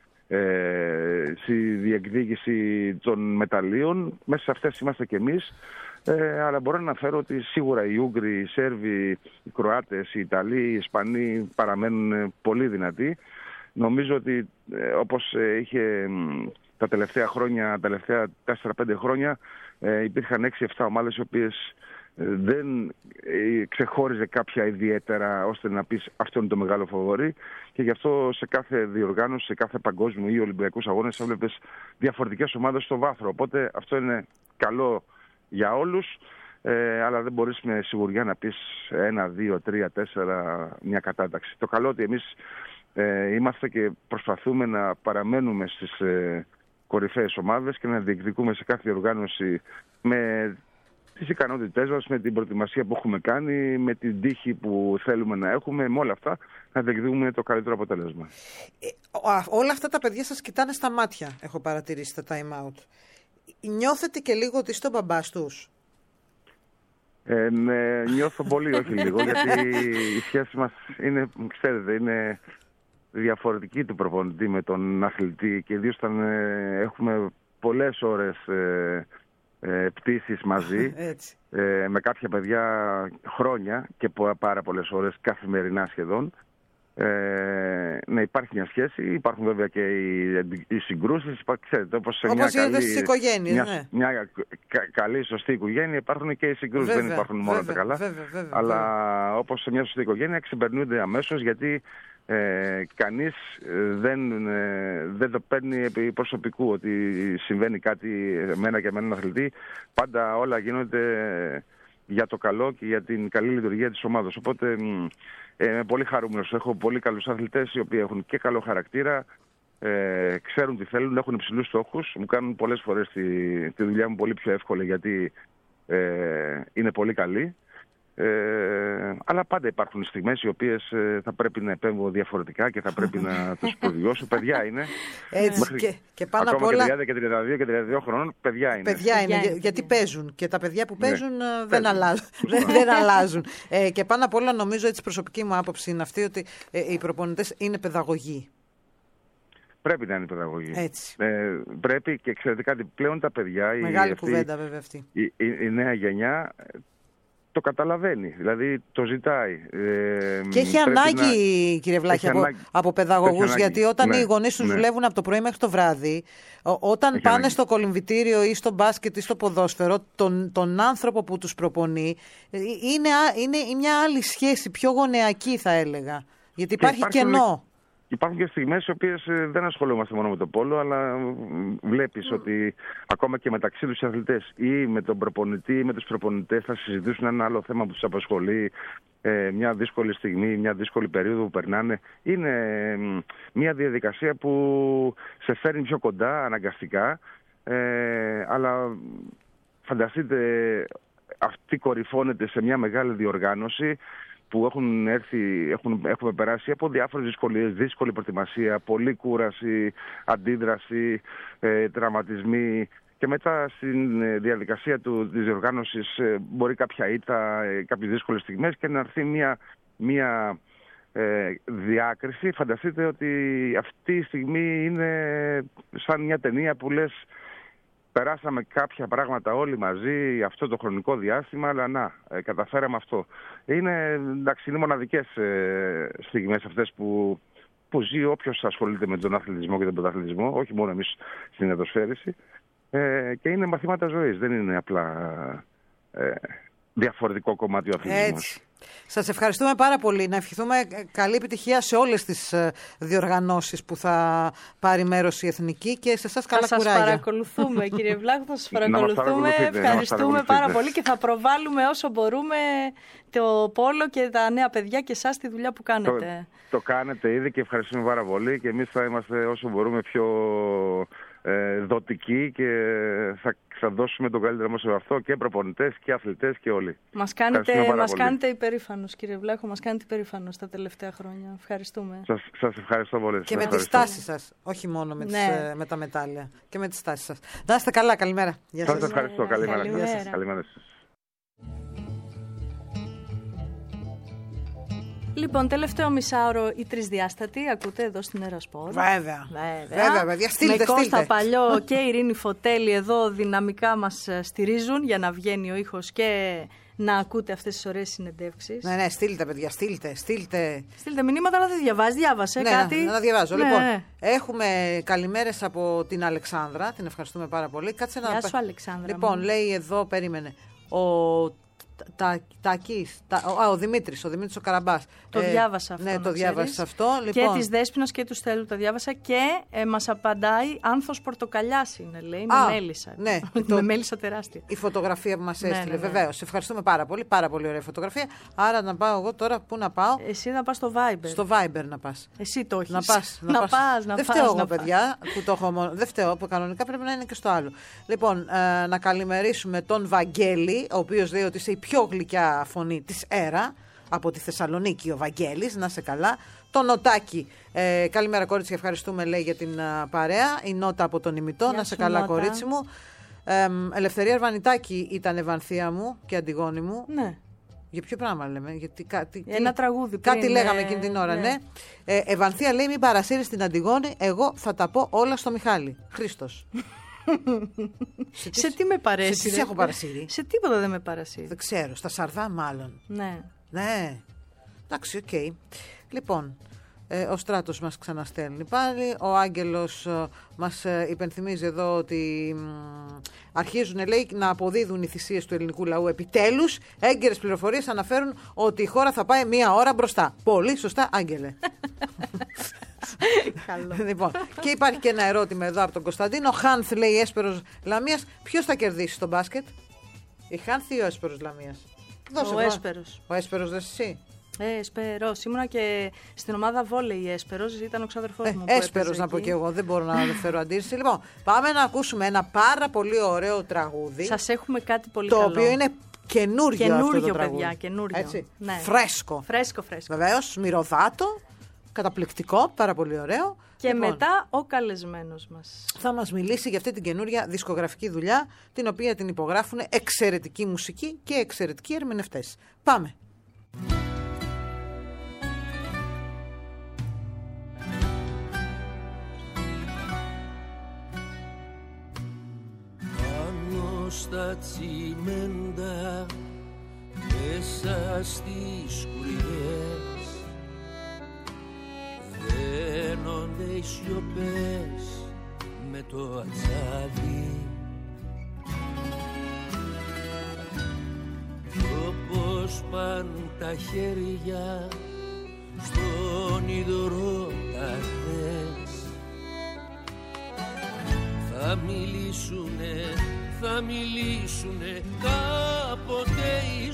στη διεκδίκηση των μεταλλίων. Μέσα σε αυτές είμαστε κι εμείς. Αλλά μπορώ να αναφέρω ότι σίγουρα οι Ούγγροι, οι Σέρβοι, οι Κροάτες, οι Ιταλοί, οι Ισπανοί παραμένουν πολύ δυνατοί. Νομίζω ότι όπως είχε τα τελευταία χρόνια, τα τελευταία 4-5 χρόνια, υπήρχαν 6-7 ομάδες οι οποίες δεν ξεχώριζε κάποια ιδιαίτερα ώστε να πεις αυτό είναι το μεγάλο φαβορί, και γι' αυτό σε κάθε διοργάνωση, σε κάθε παγκόσμιο ή Ολυμπιακούς αγώνες έβλεπες διαφορετικές ομάδες στο βάθρο. Οπότε αυτό είναι καλό για όλους, αλλά δεν μπορείς με σιγουριά να πεις 1, 2, 3, 4 μια κατάταξη. Το καλό ότι εμείς είμαστε και προσπαθούμε να παραμένουμε στις κορυφαίες ομάδες και να διεκδικούμε σε κάθε διοργάνωση με τις ικανότητές μας, με την προετοιμασία που έχουμε κάνει, με την τύχη που θέλουμε να έχουμε, με όλα αυτά να διεκδικούμε το καλύτερο αποτέλεσμα. Όλα αυτά τα παιδιά σας κοιτάνε στα μάτια, έχω παρατηρήσει τα time out. Νιώθετε και λίγο ότι είστε ο μπαμπάς τους? Νιώθω πολύ, όχι λίγο, γιατί η σχέση μας είναι, ξέρετε, είναι διαφορετική του προπονητή με τον αθλητή, και ιδίως όταν έχουμε πολλές ώρες πτήσεις μαζί, με κάποια παιδιά χρόνια και πάρα πολλές ώρες καθημερινά σχεδόν, να υπάρχει μια σχέση. Υπάρχουν βέβαια και οι συγκρούσεις, ξέρετε, όπως σε μια καλή σωστή οικογένεια υπάρχουν και οι συγκρούσεις, δεν υπάρχουν μόνο τα καλά, αλλά όπως σε μια σωστή οικογένεια ξεπερνούνται αμέσως, γιατί κανείς δεν το παίρνει επί προσωπικού ότι συμβαίνει κάτι εμένα και με έναν αθλητή. Πάντα όλα γίνονται για το καλό και για την καλή λειτουργία της ομάδας. Οπότε είμαι πολύ χαρούμενος. Έχω πολύ καλούς αθλητές οι οποίοι έχουν και καλό χαρακτήρα, ξέρουν τι θέλουν, έχουν υψηλούς στόχους. Μου κάνουν πολλές φορές τη δουλειά μου πολύ πιο εύκολη, γιατί είναι πολύ καλοί. Αλλά πάντα υπάρχουν στιγμές οι οποίες θα πρέπει να επέμβω διαφορετικά και θα πρέπει να τους προβιώσω. Παιδιά είναι. Έτσι, και πάνω ακόμα απ' όλα, και 30 και 32 και 32 χρονών, παιδιά είναι. Παιδιά είναι, γιατί παίζουν. Και τα παιδιά που παίζουν δεν αλλάζουν. Και πάνω απ' όλα, νομίζω, έτσι προσωπική μου άποψη είναι αυτή, ότι οι προπονητές είναι παιδαγωγοί. Πρέπει να είναι παιδαγωγοί. Έτσι. Πρέπει, και ξέρετε κάτι, πλέον τα παιδιά, μεγάλη κουβέντα βέβαια αυτή, η νέα γενιά το καταλαβαίνει, δηλαδή το ζητάει. Και έχει ανάγκη, κύριε Βλάχη, από παιδαγωγούς, γιατί όταν οι γονείς τους δουλεύουν από το πρωί μέχρι το βράδυ, όταν πάνε στο κολυμβητήριο ή στο μπάσκετ ή στο ποδόσφαιρο, τον άνθρωπο που τους προπονεί, είναι μια άλλη σχέση, πιο γονεακή θα έλεγα, γιατί υπάρχει κενό. Υπάρχουν και στιγμές οι οποίες δεν ασχολούμαστε μόνο με το πόλο, αλλά βλέπεις ότι ακόμα και μεταξύ τους αθλητές ή με τον προπονητή ή με τους προπονητές θα συζητήσουν ένα άλλο θέμα που τους απασχολεί, μια δύσκολη στιγμή, μια δύσκολη περίοδο που περνάνε. Είναι μια διαδικασία που σε φέρνει πιο κοντά αναγκαστικά, αλλά φανταστείτε, αυτή κορυφώνεται σε μια μεγάλη διοργάνωση που έχουμε περάσει από διάφορες δυσκολίες, δύσκολη προετοιμασία, πολλή κούραση, αντίδραση, τραυματισμοί. Και μετά στην διαδικασία της διοργάνωσης μπορεί κάποια ήττα, κάποιες δύσκολες στιγμές και να έρθει μια διάκριση. Φανταστείτε ότι αυτή η στιγμή είναι σαν μια ταινία που λες περάσαμε κάποια πράγματα όλοι μαζί αυτό το χρονικό διάστημα, αλλά καταφέραμε αυτό. Είναι μοναδικές στιγμές αυτές που ζει όποιος ασχολείται με τον αθλητισμό και τον πρωταθλητισμό, όχι μόνο εμείς στην εδωσφαίριση. Και είναι μαθήματα ζωής, δεν είναι απλά διαφορετικό κομμάτι ο αθλητισμός. Έτσι. Σας ευχαριστούμε πάρα πολύ. Να ευχηθούμε καλή επιτυχία σε όλες τις διοργανώσεις που θα πάρει μέρος η Εθνική και σε εσάς καλά κουράγια. Θα σας παρακολουθούμε, κύριε Βλάχο, θα σας παρακολουθούμε. Ευχαριστούμε πάρα πολύ και θα προβάλλουμε όσο μπορούμε το πόλο και τα νέα παιδιά και εσάς τη δουλειά που κάνετε. Το κάνετε ήδη και ευχαριστούμε πάρα πολύ και εμείς θα είμαστε όσο μπορούμε πιο δοτικοί και θα δώσουμε τον καλύτερο μας σε αυτό και προπονητές και αθλητές και όλοι. Μας κάνετε υπερήφανος, κύριε Βλάχο, μας κάνετε υπερήφανος τα τελευταία χρόνια. Ευχαριστούμε. Σας ευχαριστώ πολύ. Και με τις στάσεις σας, όχι μόνο με τα μετάλλια, και με τις στάσεις σας. Να είστε καλά, καλημέρα. Σας ευχαριστώ, καλημέρα. Καλημέρα. Λοιπόν, τελευταίο μισάωρο η τρισδιάστατη, ακούτε εδώ στην Ερασπόρ. Βέβαια, παιδιά, στείλτε. Με Κώστα Παλιό και Ειρήνη Φωτέλη εδώ δυναμικά μας στηρίζουν για να βγαίνει ο ήχος και να ακούτε αυτές τις ωραίες συνεντεύξεις. Ναι, στείλτε, παιδιά, στείλτε. Στείλτε μηνύματα, αλλά δεν διάβασε κάτι. Να διαβάζω. Ναι. Λοιπόν, έχουμε καλημέρες από την Αλεξάνδρα, την ευχαριστούμε πάρα πολύ. Γεια σου, Αλεξάνδρα. Λοιπόν, λέει εδώ, περίμενε, ο Δημήτρης ο Καραμπάς. Το διάβασα αυτό. Ναι, το διάβασα αυτό. Λοιπόν. Και της Δέσποινας και του Στέλου το διάβασα και μας απαντάει άνθος πορτοκαλιάς είναι, λέει, με μέλισσα. Ναι, με μέλισσα τεράστια. Η φωτογραφία που μας έστειλε, βεβαίως. Ευχαριστούμε πάρα πολύ. Πάρα πολύ ωραία φωτογραφία. Άρα να πάω εγώ τώρα, πού να πάω? Εσύ να πας στο Viber. Στο Viber να πας. Εσύ το έχεις. Να πας. Δεν φταίω εγώ, παιδιά, που το έχω μόνο. Δεν φταίω, που κανονικά πρέπει να είναι και στο άλλο. Λοιπόν, να καλημερίσουμε τον Βαγγέλη, ο οποίος λέει ότι είσαι η πιο γλυκιά φωνή της ΕΡΑ, από τη Θεσσαλονίκη ο Βαγγέλης, να σε καλά. Το Νοτάκι, καλημέρα κορίτσι, ευχαριστούμε, λέει, για την παρέα. Η Νότα από τον Ημιτό, να σε καλά, Νότα. Κορίτσι μου. Ελευθερία Αρβανιτάκη ήταν Ευανθία μου και Αντιγόνη μου. Ναι. Για ποιο πράγμα λέμε? Γιατί ένα τραγούδι πριν, κάτι λέγαμε εκείνη την ώρα, ναι. Ευανθία λέει, μην παρασύρεις την Αντιγόνη, εγώ θα τα πω όλα στο Μιχάλη. Χρήστος. Σε τι με παρέσυρε? Σε τι σε έχω παρασύρει? Σε τίποτα δεν με παρασύρει. Δεν ξέρω, στα Σαρδά μάλλον. Ναι. Εντάξει, οκ. Λοιπόν, ο Στράτος μας ξαναστέλνει πάλι. Ο Άγγελος μας υπενθυμίζει εδώ ότι αρχίζουν, λέει, να αποδίδουν οι θυσίες του ελληνικού λαού επιτέλους. Έγκαιρες πληροφορίες αναφέρουν ότι η χώρα θα πάει 1 ώρα μπροστά. Πολύ σωστά, Άγγελε. Λοιπόν, και υπάρχει και ένα ερώτημα εδώ από τον Κωνσταντίνο. Χάνθ, λέει, Έσπερος Λαμίας. Ποιος θα κερδίσει στο μπάσκετ? Η Χάνθ ή ο Έσπερος Λαμίας? Ο Έσπερος. Ο Έσπερος δεν εσύ? Έσπερος. Ήμουνα και στην ομάδα βόλεϊ Έσπερος. Ήταν ο ξαδερφός μου. Έσπερος να πω και εγώ. Δεν μπορώ να φέρω αντίρρηση. Λοιπόν, πάμε να ακούσουμε ένα πάρα πολύ ωραίο τραγούδι. Σας έχουμε κάτι πολύ καλό. Το οποίο είναι καινούργιο αυτό το τραγούδι. Παιδιά, καινούργιο. Έτσι. Ναι. Φρέσκο. Βεβαίως, μυρωδάτο. Καταπληκτικό, πάρα πολύ ωραίο. Και λοιπόν, μετά ο καλεσμένος μας θα μας μιλήσει για αυτή την καινούρια δισκογραφική δουλειά, την οποία την υπογράφουν εξαιρετική μουσική και εξαιρετικοί ερμηνευτές. Πάμε! Πάνω στα τσιμέντα, μέσα στις σκουριές, φαίνονται οι σιωπές με το ατσάλι. Κι όπως παν τα χέρια στον υδρόταθες, θα μιλήσουνε κάποτε οι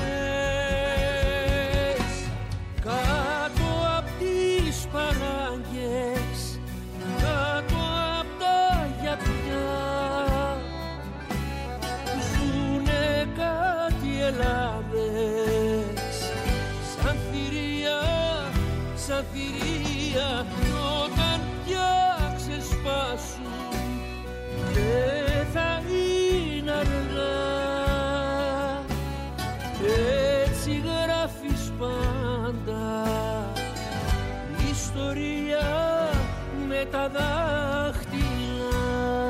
ζωές. Κάτω απ' τις παράγκες, κάτω απ' τα γιατριά, σαν θηρία, όταν πια ξεσπάσουν δεν θα είναι αργά. Έτσι γράφεις πάντα ιστορία με τα δάχτυλα.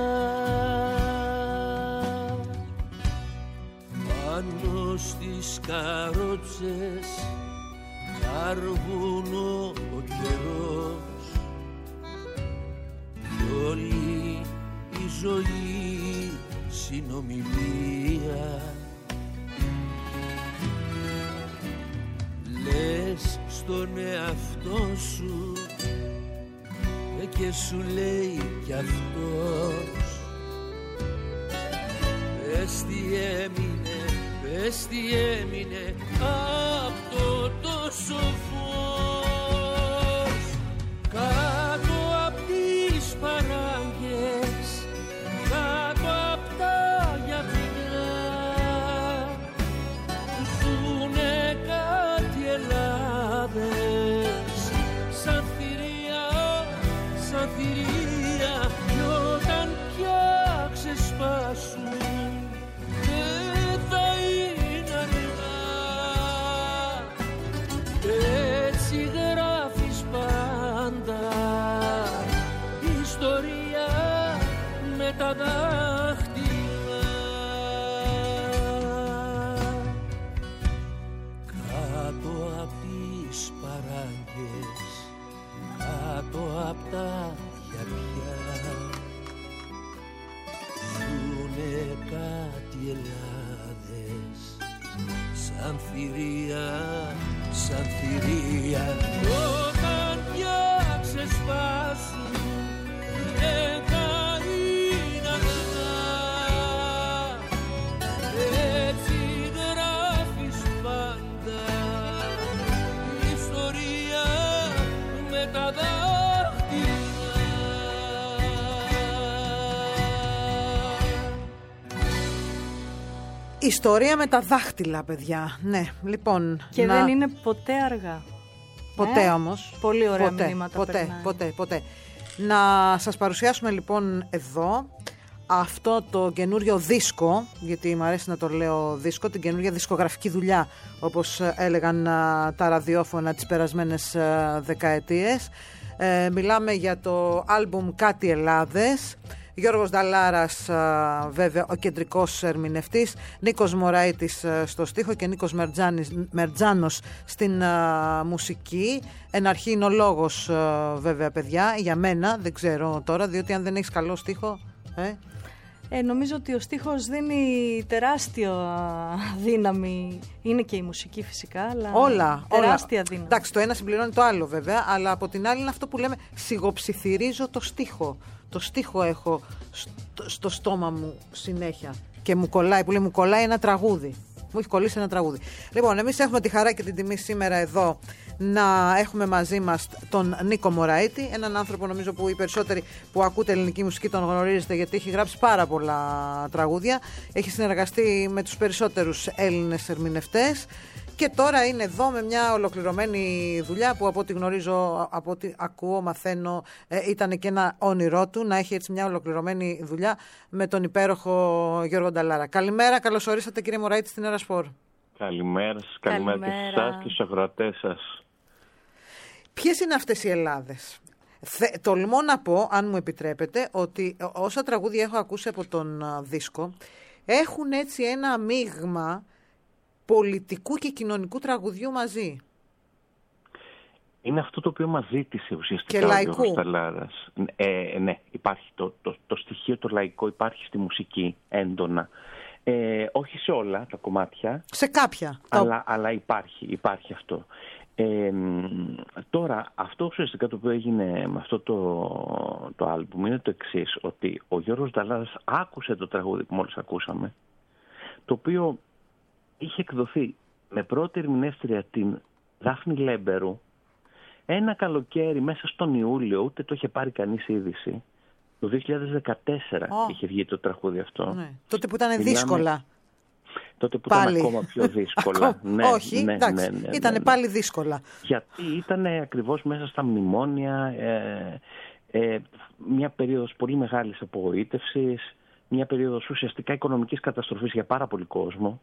Πάνω στις καρότσες καρβούνο ο καιρός κι όλη η ζωή συνομιλία. Λες στον εαυτό σου και σου λέει κι αυτός πες τι έμεινε απ' το τόσο φως. Κάτω απ' τις παράγκες, κάτω απ' τα γιαπινά ζουνε κάτι Ελλάδες σαν θηρία κι όταν πια ξεσπάσουν δεν θα είναι αργά. Έτσι γράφεις πάντα ιστορία με τα δάχτυλα. Κάτω απ' τις παράγκες, κάτω απ' τα χιαπιά ζουνε κάτι Ελλάδες σαν θηρία όταν πια ξεσπάσουν δεν θα είναι αργά. Έτσι γράφεις πάντα ιστορία με τα δάχτυλα. Ιστορία με τα δάχτυλα, παιδιά. Ναι, λοιπόν. Και δεν είναι ποτέ αργά. Ποτέ όμως. Πολύ ωραία μηνύματα Ποτέ. Να σας παρουσιάσουμε λοιπόν εδώ αυτό το καινούριο δίσκο, γιατί μου αρέσει να το λέω δίσκο, την καινούργια δισκογραφική δουλειά, όπως έλεγαν τα ραδιόφωνα τις περασμένες δεκαετίες. Μιλάμε για το άλμπουμ Κάτι Ελλάδες. Γιώργος Νταλάρας, βέβαια, ο κεντρικός ερμηνευτής, Νίκος Μωραΐτης στο στίχο και Νίκος Μερτζάνος στην μουσική. Εν αρχή είναι ο λόγος, βέβαια, παιδιά, για μένα, δεν ξέρω τώρα, διότι αν δεν έχεις καλό στίχο... Νομίζω ότι ο στίχος δίνει τεράστια δύναμη. Είναι και η μουσική φυσικά, αλλά τεράστια δύναμη. Εντάξει, το ένα συμπληρώνει το άλλο βέβαια, αλλά από την άλλη είναι αυτό που λέμε σιγοψιθυρίζω το στίχο. Το στίχο έχω στο στόμα μου συνέχεια και μου κολλάει, που λέει μου κολλάει ένα τραγούδι. Μου έχει κολλήσει ένα τραγούδι. Λοιπόν, εμείς έχουμε τη χαρά και την τιμή σήμερα εδώ να έχουμε μαζί μας τον Νίκο Μωραΐτη, έναν άνθρωπο νομίζω που οι περισσότεροι που ακούτε ελληνική μουσική τον γνωρίζετε, γιατί έχει γράψει πάρα πολλά τραγούδια, έχει συνεργαστεί με τους περισσότερους Έλληνες ερμηνευτές και τώρα είναι εδώ με μια ολοκληρωμένη δουλειά που από ό,τι γνωρίζω, από ό,τι ακούω, μαθαίνω, ήταν και ένα όνειρό του να έχει έτσι μια ολοκληρωμένη δουλειά με τον υπέροχο Γιώργο Νταλάρα. Καλημέρα, καλώς ορίσατε κύριε Μωραΐτη στην Ερασπορ. Καλημέρα σας, καλημέρα και σε εσάς και στους ακροατές σας. Ποιες είναι αυτές οι Ελλάδες? Τολμώ να πω, αν μου επιτρέπετε, ότι όσα τραγούδια έχω ακούσει από τον δίσκο έχουν έτσι ένα μείγμα πολιτικού και κοινωνικού τραγουδιού μαζί. Είναι αυτό το οποίο μας ζήτησε ουσιαστικά και ο Γιώργος Νταλάρας. Ναι, υπάρχει το στοιχείο το λαϊκό, υπάρχει στη μουσική έντονα. Όχι σε όλα τα κομμάτια. Σε κάποια. Αλλά υπάρχει αυτό. Τώρα, αυτό ουσιαστικά το οποίο έγινε με αυτό το άλμπουμ είναι το εξής, ότι ο Γιώργος Νταλάρας άκουσε το τραγούδι που μόλις ακούσαμε, το οποίο είχε εκδοθεί με πρώτη ερμηνεύτρια την Δάφνη Λέμπερου ένα καλοκαίρι μέσα στον Ιούλιο, ούτε το είχε πάρει κανείς είδηση. Το 2014 είχε βγει το τραγούδι αυτό. Ναι. Τότε που ήταν δύσκολα. Τότε που ήταν ακόμα πιο δύσκολα. Όχι, εντάξει, ήταν πάλι δύσκολα. Γιατί ήταν ακριβώς μέσα στα μνημόνια μια περίοδος πολύ μεγάλης απογοήτευσης, μια περίοδος ουσιαστικά οικονομικής καταστροφής για πάρα πολύ κόσμο.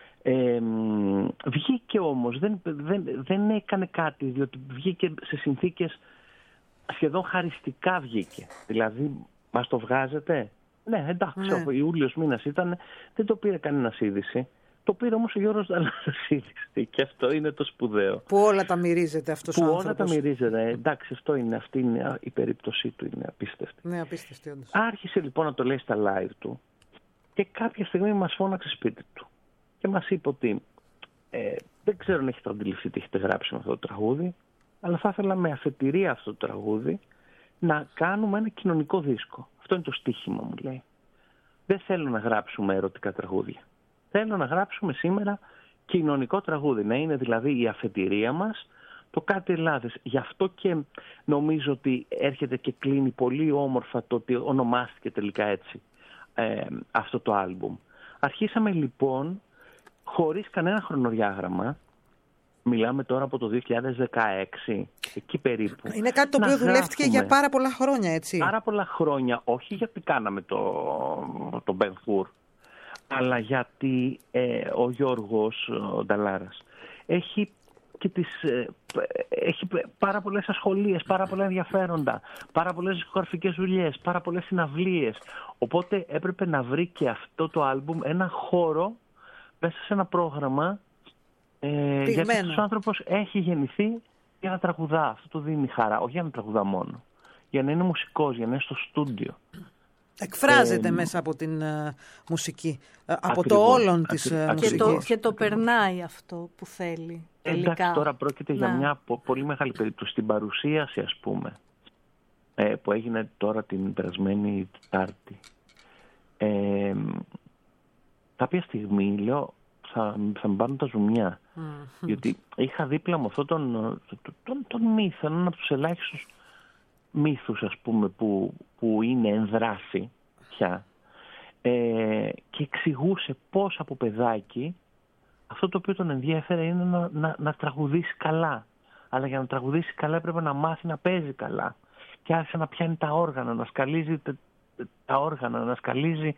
Βγήκε όμως, δεν έκανε κάτι, διότι βγήκε σε συνθήκες σχεδόν χαριστικά βγήκε. Δηλαδή, μας το βγάζετε? Ναι, εντάξει, ο Ιούλιος μήνας ήταν, δεν το πήρε κανένας είδηση. Το πήρε όμως ο Γιώργος Νταλάρας είδηση και αυτό είναι το σπουδαίο. Που όλα τα μυρίζεται αυτός ο άνθρωπος. Όλα τα μυρίζεται. Εντάξει, αυτή είναι η περίπτωσή του, είναι απίστευτη. Ναι, απίστευτη όντως. Άρχισε λοιπόν να το λέει στα live του και κάποια στιγμή μας φώναξε σπίτι του και μας είπε ότι δεν ξέρω αν έχετε αντιληφθεί τι έχετε γράψει με αυτό το τραγούδι, αλλά θα ήθελα με αφετηρία αυτό το τραγούδι να κάνουμε ένα κοινωνικό δίσκο. Αυτό είναι το στίχημα, μου λέει. Δεν θέλω να γράψουμε ερωτικά τραγούδια. Θέλω να γράψουμε σήμερα κοινωνικό τραγούδι. Να είναι δηλαδή η αφετηρία μας το κάτι Ελλάδες. Γι' αυτό και νομίζω ότι έρχεται και κλείνει πολύ όμορφα το ότι ονομάστηκε τελικά έτσι αυτό το άλμπουμ. Αρχίσαμε λοιπόν χωρίς κανένα χρονοδιάγραμμα. Μιλάμε τώρα από το 2016, εκεί περίπου. Είναι κάτι το οποίο δουλεύτηκε για πάρα πολλά χρόνια, έτσι. Πάρα πολλά χρόνια, όχι γιατί κάναμε το Ben Hur, αλλά γιατί ο Γιώργος Νταλάρας έχει πάρα πολλές ασχολίες, πάρα πολλά ενδιαφέροντα, πάρα πολλές δισκογραφικές δουλειές, πάρα πολλές συναυλίες. Οπότε έπρεπε να βρει και αυτό το άλμπουμ ένα χώρο μέσα σε ένα πρόγραμμα. Γιατί αυτός ο άνθρωπος έχει γεννηθεί για να τραγουδά. Αυτό του δίνει χαρά. Όχι για να τραγουδά μόνο. Για να είναι μουσικός, για να είναι στο στούντιο. Εκφράζεται μέσα από την μουσική. Από το όλον της μουσικής. Και το περνάει αυτό που θέλει. Εντάξει, τώρα πρόκειται για μια πολύ μεγάλη περίπτωση. Στην παρουσίαση, ας πούμε, που έγινε τώρα την περασμένη Τετάρτη. Κάποια στιγμή, λέω, θα με πάρουν τα ζουμιά. Γιατί είχα δίπλα μου αυτόν τον μύθο, έναν από τους ελάχιστους μύθους, ας πούμε, που είναι εν δράση πια. Και εξηγούσε πώς από παιδάκι αυτό το οποίο τον ενδιέφερε είναι να τραγουδήσει καλά. Αλλά για να τραγουδήσει καλά έπρεπε να μάθει να παίζει καλά. Και άρχισε να πιάνει τα όργανα, να σκαλίζει τα όργανα, να σκαλίζει,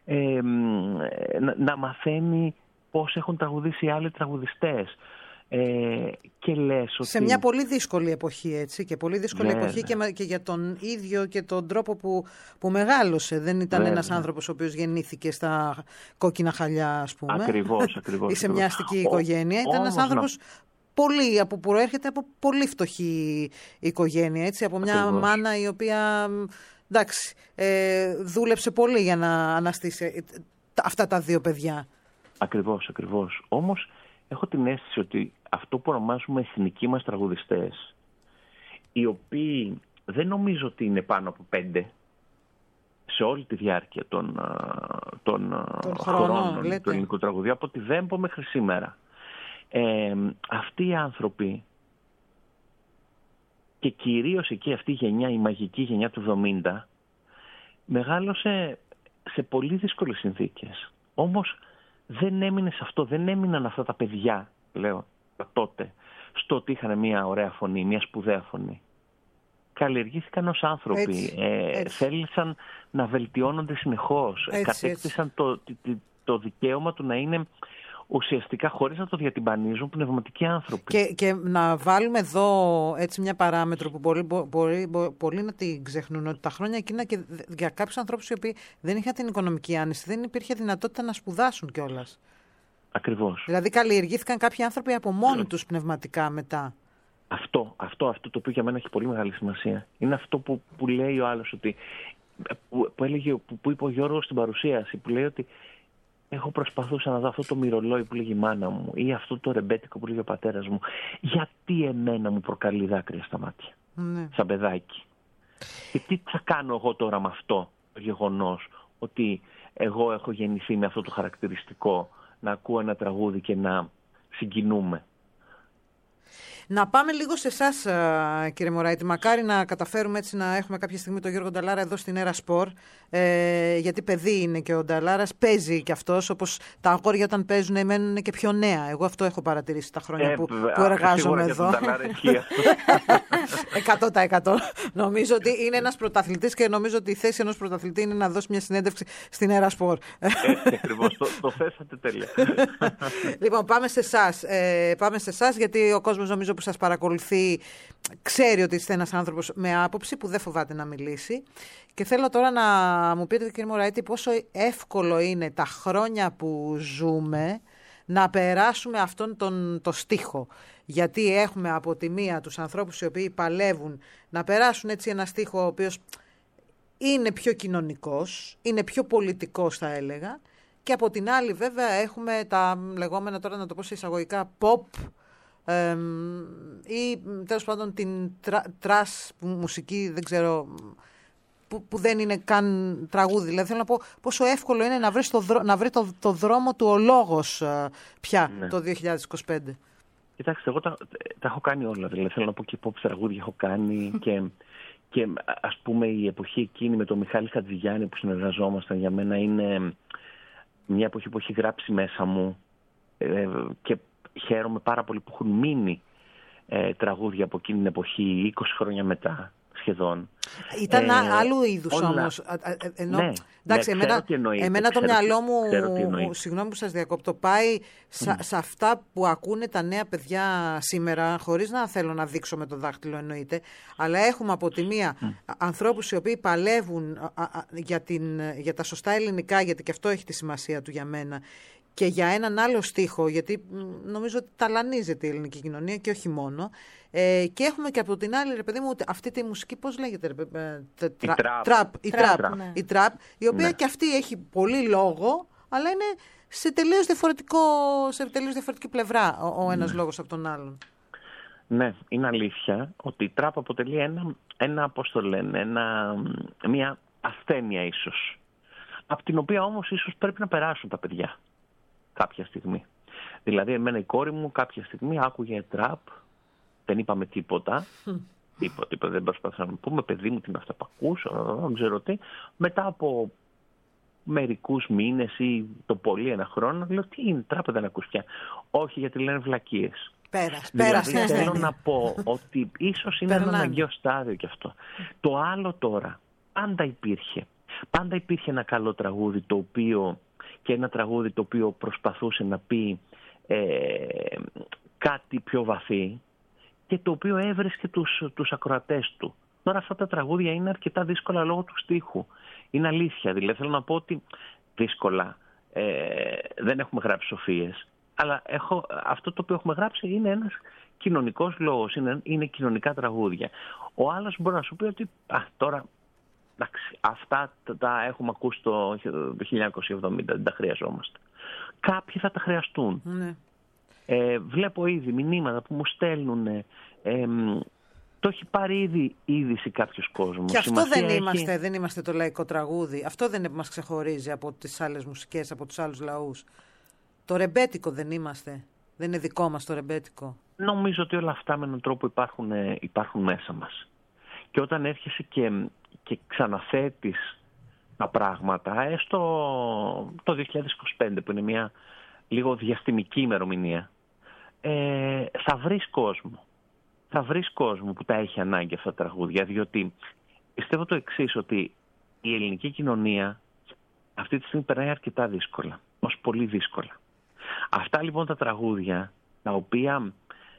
να μαθαίνει πώς έχουν τραγουδήσει οι άλλοι τραγουδιστές. Και λες ότι... Σε μια πολύ δύσκολη εποχή, έτσι, και πολύ δύσκολη εποχή και για τον ίδιο και τον τρόπο που μεγάλωσε. Δεν ήταν ένας άνθρωπος ο οποίος γεννήθηκε στα κόκκινα χαλιά, ας πούμε. Ακριβώς. Ή σε μια αστική οικογένεια. Ήταν ένας άνθρωπος που προέρχεται από πολύ φτωχή οικογένεια, έτσι, από μια μάνα η οποία, εντάξει, δούλεψε πολύ για να αναστήσει αυτά τα δύο παιδιά. Ακριβώς. Όμως έχω την αίσθηση ότι αυτό που ονομάζουμε εθνικοί μας τραγουδιστές, οι οποίοι δεν νομίζω ότι είναι πάνω από 5 σε όλη τη διάρκεια των χρόνων του ελληνικού τραγουδίου, από τη Βέμπο μέχρι σήμερα, αυτοί οι άνθρωποι, και κυρίως εκεί αυτή η γενιά, η μαγική γενιά του 70, μεγάλωσε σε πολύ δύσκολες συνθήκες. Όμως δεν έμεινε σε αυτό, δεν έμειναν αυτά τα παιδιά, λέω, τότε, στο ότι είχαν μια ωραία φωνή, μια σπουδαία φωνή. Καλλιεργήθηκαν ως άνθρωποι, θέλησαν να βελτιώνονται συνεχώς, κατέκτησαν το δικαίωμα του να είναι ουσιαστικά, χωρίς να το διατυμπανίζουν, πνευματικοί άνθρωποι. Και να βάλουμε εδώ έτσι μια παράμετρο που μπορεί να την ξεχνούν, ότι τα χρόνια εκείνα και για κάποιους ανθρώπους οι οποίοι δεν είχαν την οικονομική άνεση, δεν υπήρχε δυνατότητα να σπουδάσουν κιόλας. Ακριβώς. Δηλαδή καλλιεργήθηκαν κάποιοι άνθρωποι από μόνοι τους πνευματικά μετά. Αυτό το οποίο για μένα έχει πολύ μεγάλη σημασία. Είναι αυτό που λέει ο άλλος, ότι, που είπε ο Γιώργος στην παρουσίαση, που λέει ότι εγώ προσπαθούσα να δω αυτό το μυρολόι που λέγει η μάνα μου ή αυτό το ρεμπέτικο που λέγει ο πατέρας μου. Γιατί εμένα μου προκαλεί δάκρυα στα μάτια, σαν παιδάκι. Και τι θα κάνω εγώ τώρα με αυτό το γεγονός, ότι εγώ έχω γεννηθεί με αυτό το χαρακτηριστικό, να ακούω ένα τραγούδι και να συγκινούμε. Να πάμε λίγο σε εσάς, κύριε Μωράητη. Μακάρι να καταφέρουμε έτσι να έχουμε κάποια στιγμή τον Γιώργο Νταλάρα εδώ στην Έρα Σπορ. Γιατί παιδί είναι και ο Νταλάρας, παίζει κι αυτός. Όπως τα αγόρια όταν παίζουν μένουν και πιο νέα. Εγώ αυτό έχω παρατηρήσει τα χρόνια που εργάζομαι εδώ. 100%. Νομίζω ότι είναι ένας πρωταθλητής και νομίζω ότι η θέση ενός πρωταθλητή είναι να δώσει μια συνέντευξη στην Έρα Σπορ. Ακριβώς, το θέσατε τέλεια. Λοιπόν, πάμε σε εσάς, γιατί ο κόσμος νομίζω που σας παρακολουθεί ξέρει ότι είστε ένας άνθρωπος με άποψη που δεν φοβάται να μιλήσει. Και θέλω τώρα να μου πείτε, κύριε Μωράητη, πόσο εύκολο είναι τα χρόνια που ζούμε να περάσουμε αυτόν το στίχο. Γιατί έχουμε από τη μία τους ανθρώπους οι οποίοι παλεύουν να περάσουν έτσι ένα στίχο ο οποίος είναι πιο κοινωνικός, είναι πιο πολιτικός θα έλεγα, και από την άλλη βέβαια έχουμε τα λεγόμενα, τώρα να το πω σε εισαγωγικά, pop ή τέλος πάντων την τρας μουσική, δεν ξέρω, που δεν είναι καν τραγούδι. Δηλαδή θέλω να πω πόσο εύκολο είναι να βρει το δρόμο του ο λόγος πια το 2025. Κοιτάξτε, εγώ τα έχω κάνει όλα. Δηλαδή θέλω να πω και pop τραγούδια έχω κάνει και ας πούμε η εποχή εκείνη με τον Μιχάλη Χατζηγιάννη που συνεργαζόμασταν, για μένα είναι μια εποχή που έχει γράψει μέσα μου και χαίρομαι πάρα πολύ που έχουν μείνει τραγούδια από εκείνη την εποχή 20 χρόνια μετά σχεδόν. Ήταν άλλου είδους όμως. Ναι, εντάξει, εμένα το μυαλό μου, συγγνώμη που σας διακόπτω, πάει σε αυτά που ακούνε τα νέα παιδιά σήμερα, χωρίς να θέλω να δείξω με το δάχτυλο εννοείται, αλλά έχουμε από τη μία ανθρώπους οι οποίοι παλεύουν για τα σωστά ελληνικά, γιατί και αυτό έχει τη σημασία του για μένα, και για έναν άλλο στίχο, γιατί νομίζω ότι ταλανίζεται η ελληνική κοινωνία και όχι μόνο. Και έχουμε και από την άλλη, ρε παιδί μου, αυτή τη μουσική, πώς λέγεται, η τραπ, η οποία και αυτή έχει πολύ λόγο, αλλά είναι σε τελείως διαφορετική πλευρά ο ένας λόγος από τον άλλον. Ναι, είναι αλήθεια ότι η τραπ αποτελεί ένα πώς το λένε, μια ασθένεια ίσως, από την οποία όμως ίσως πρέπει να περάσουν τα παιδιά κάποια στιγμή. Δηλαδή, εμένα η κόρη μου κάποια στιγμή άκουγε τραπ, δεν είπαμε τίποτα. Τίποτα, δεν προσπαθήσαμε να πούμε, παιδί μου, τι είναι αυτά που ακούς, δεν ξέρω τι. Μετά από μερικούς μήνες ή το πολύ ένα χρόνο, λέω, τι είναι, τραπ δεν ακούς πια. Όχι, γιατί λένε βλακίες. Πέρασε. Θέλω να πω ότι ίσως είναι ένα αναγκαίο στάδιο κι αυτό. Το άλλο τώρα, πάντα υπήρχε ένα καλό τραγούδι και ένα τραγούδι το οποίο προσπαθούσε να πει κάτι πιο βαθύ και το οποίο έβρισκε τους ακροατές του. Τώρα αυτά τα τραγούδια είναι αρκετά δύσκολα λόγω του στίχου. Είναι αλήθεια, δηλαδή θέλω να πω ότι δύσκολα δεν έχουμε γράψει σοφίες, αλλά αυτό το οποίο έχουμε γράψει είναι ένας κοινωνικός λόγος, είναι κοινωνικά τραγούδια. Ο άλλος μπορεί να σου πει ότι τώρα εντάξει, αυτά τα έχουμε ακούσει το 1970, δεν τα χρειαζόμαστε. Κάποιοι θα τα χρειαστούν. Ναι. Βλέπω ήδη μηνύματα που μου στέλνουν. Το έχει πάρει ήδη είδηση κάποιος κόσμος. Και αυτό δεν είμαστε το λαϊκό τραγούδι. Αυτό δεν μας ξεχωρίζει από τις άλλες μουσικές, από τους άλλους λαούς. Το ρεμπέτικο δεν είμαστε. Δεν είναι δικό μας το ρεμπέτικο. Νομίζω ότι όλα αυτά με έναν τρόπο υπάρχουν μέσα μας. Και όταν έρχεσαι και ξαναθέτεις τα πράγματα, έστω το 2025 που είναι μια λίγο διαστημική ημερομηνία, θα βρεις κόσμο. Θα βρεις κόσμο που τα έχει ανάγκη αυτά τα τραγούδια, διότι πιστεύω το εξής, ότι η ελληνική κοινωνία αυτή τη στιγμή περνάει αρκετά δύσκολα, ως πολύ δύσκολα. Αυτά λοιπόν τα τραγούδια, τα οποία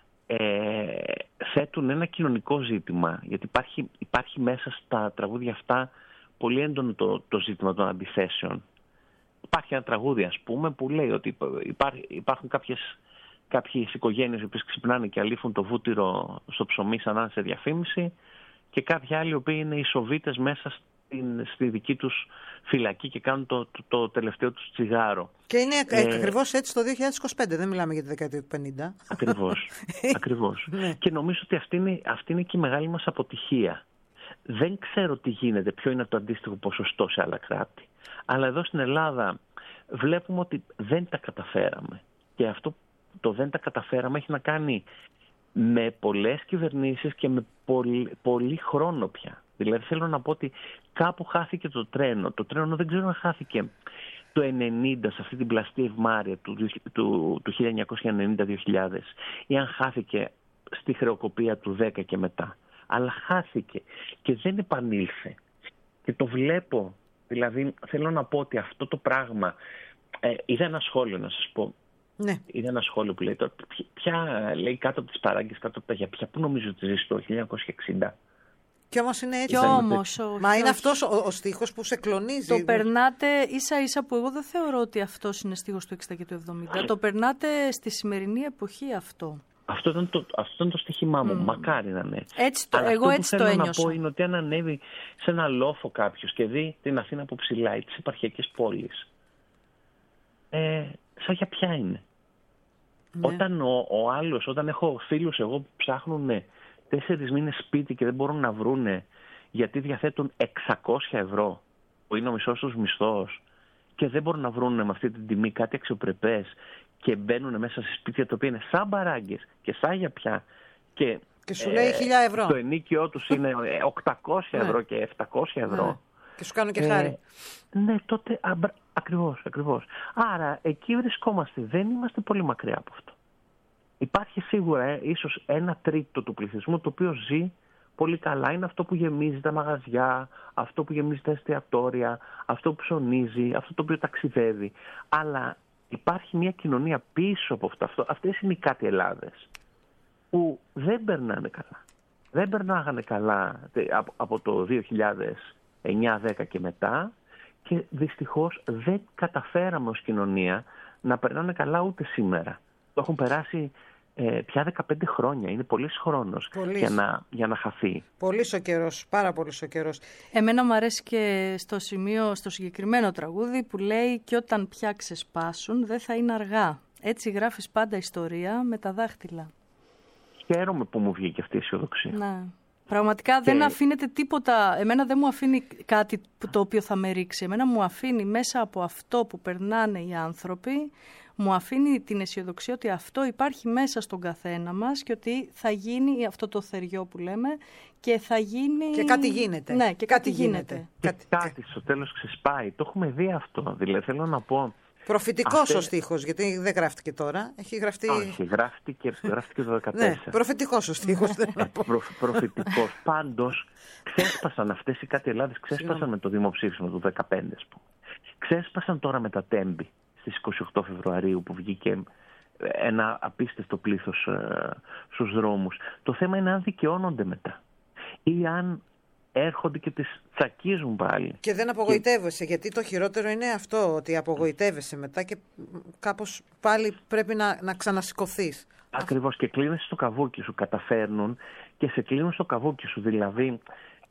θέτουν ένα κοινωνικό ζήτημα, γιατί υπάρχει μέσα στα τραγούδια αυτά πολύ έντονο το ζήτημα των αντιθέσεων. Υπάρχει ένα τραγούδι, ας πούμε, που λέει ότι υπάρχουν κάποιες οικογένειες που ξυπνάνε και αλήφουν το βούτυρο στο ψωμί σαν να είναι σε διαφήμιση, και κάποιοι άλλοι οι οποίοι είναι οι Σοβίτες μέσα στη δική τους φυλακή και κάνουν το τελευταίο τους τσιγάρο. Και είναι ακριβώς έτσι το 2025, δεν μιλάμε για τη δεκαετία του 50. Ακριβώς. Και νομίζω ότι αυτή είναι και η μεγάλη μας αποτυχία. Δεν ξέρω τι γίνεται, ποιο είναι το αντίστοιχο ποσοστό σε άλλα κράτη. Αλλά εδώ στην Ελλάδα βλέπουμε ότι δεν τα καταφέραμε. Και αυτό το δεν τα καταφέραμε έχει να κάνει με πολλές κυβερνήσεις και με πολύ χρόνο πια. Δηλαδή θέλω να πω ότι κάπου χάθηκε το τρένο. Το τρένο δεν ξέρω αν χάθηκε το 1990 σε αυτή την πλαστή ευμάρεια του 1990-2000 ή αν χάθηκε στη χρεοκοπία του 10 και μετά. Αλλά χάθηκε και δεν επανήλθε. Και το βλέπω, δηλαδή θέλω να πω ότι αυτό το πράγμα, είδα ένα σχόλιο να σας πω. Ναι. Είδα ένα σχόλιο που λέει τώρα, ποια λέει κάτω από τις παράγκες, κάτω από τα γιαπιά, πού νομίζω ότι ζει το 1960. Κι όμως είναι έτσι. Μα είναι αυτός ο στίχος που σε κλονίζει. Το περνάτε ίσα ίσα που εγώ δεν θεωρώ ότι αυτός είναι στίχος του 60 και του 70. Το περνάτε στη σημερινή εποχή αυτό. Αυτό ήταν το στοίχημά μου. Μακάρι να είναι έτσι. Αλλά εγώ έτσι το ένιωσα. Αυτό που θέλω να πω είναι ότι αν ανέβει σε ένα λόφο κάποιος και δει την Αθήνα από ψηλά ή τις επαρχιακές πόλεις, σαν για ποια είναι. Ναι. Όταν ο άλλος, όταν έχω φίλους εγώ που ψάχνουν 4 μήνες σπίτι και δεν μπορούν να βρούνε γιατί διαθέτουν 600 ευρώ που είναι ο μισός τους μισθός και δεν μπορούν να βρούνε με αυτή την τιμή κάτι αξιοπρεπές και μπαίνουν μέσα σε σπίτια τα οποία είναι σαν μπαράγκες και σαν γιαπιά και σου λέει 1.000 ευρώ. Το ενίκιό τους είναι 800 ευρώ και 700 ευρώ. Ναι. Και σου κάνουν και χάρη. Ναι, τότε ακριβώς. Άρα εκεί βρισκόμαστε. Δεν είμαστε πολύ μακριά από αυτό. Υπάρχει σίγουρα ίσως 1/3 του πληθυσμού το οποίο ζει πολύ καλά. Είναι αυτό που γεμίζει τα μαγαζιά, αυτό που γεμίζει τα εστιατόρια, αυτό που ψωνίζει, αυτό το οποίο ταξιδεύει. Αλλά υπάρχει μια κοινωνία πίσω από αυτό. Αυτές είναι οι κάτι Ελλάδες που δεν περνάνε καλά. Δεν περνάγανε καλά από το 2009-10 και μετά και δυστυχώς δεν καταφέραμε ως κοινωνία να περνάνε καλά ούτε σήμερα. Το έχουν περάσει πια 15 χρόνια. Είναι πολύς χρόνος για να χαθεί. Πολύς ο καιρός, πάρα πολύς ο καιρός. Εμένα μου αρέσει και στο συγκεκριμένο τραγούδι που λέει «Και όταν πια ξεσπάσουν δεν θα είναι αργά. Έτσι γράφεις πάντα ιστορία με τα δάχτυλα». Χαίρομαι που μου βγήκε αυτή η αισιοδοξία. Ναι. Πραγματικά δεν αφήνεται τίποτα. Εμένα δεν μου αφήνει κάτι το οποίο θα με ρίξει. Εμένα μου αφήνει μέσα από αυτό που περνάνε οι άνθρωποι, μου αφήνει την αισιοδοξία ότι αυτό υπάρχει μέσα στον καθένα μας και ότι θα γίνει αυτό το θεριό που λέμε και θα γίνει... Και κάτι γίνεται. Ναι, και κάτι γίνεται. Κάτι στο τέλος ξεσπάει. Το έχουμε δει αυτό. Δηλαδή θέλω να πω... Προφητικός ο στίχος, γιατί δεν γράφτηκε τώρα. Έχει γραφτεί... Όχι, γράφτηκε το 2014. Ναι, προφητικός ο στίχος. Προφητικός. Πάντως, ξέσπασαν αυτές οι κάτι Ελλάδες, ξέσπασαν με το δημοψήφισμα του 2015, ας πούμε. Ξέσπασαν τώρα με τα Τέμπη, στις 28 Φεβρουαρίου, που βγήκε ένα απίστευτο πλήθος στους δρόμους. Το θέμα είναι αν δικαιώνονται μετά. Ή αν έρχονται και τις τσακίζουν πάλι. Και δεν απογοητεύεσαι, γιατί το χειρότερο είναι αυτό, ότι απογοητεύεσαι μετά και κάπως πάλι πρέπει να ξανασηκωθείς. Ακριβώς, και κλείνεσαι στο καβούκι σου, καταφέρνουν και σε κλείνουν στο καβούκι σου. Δηλαδή,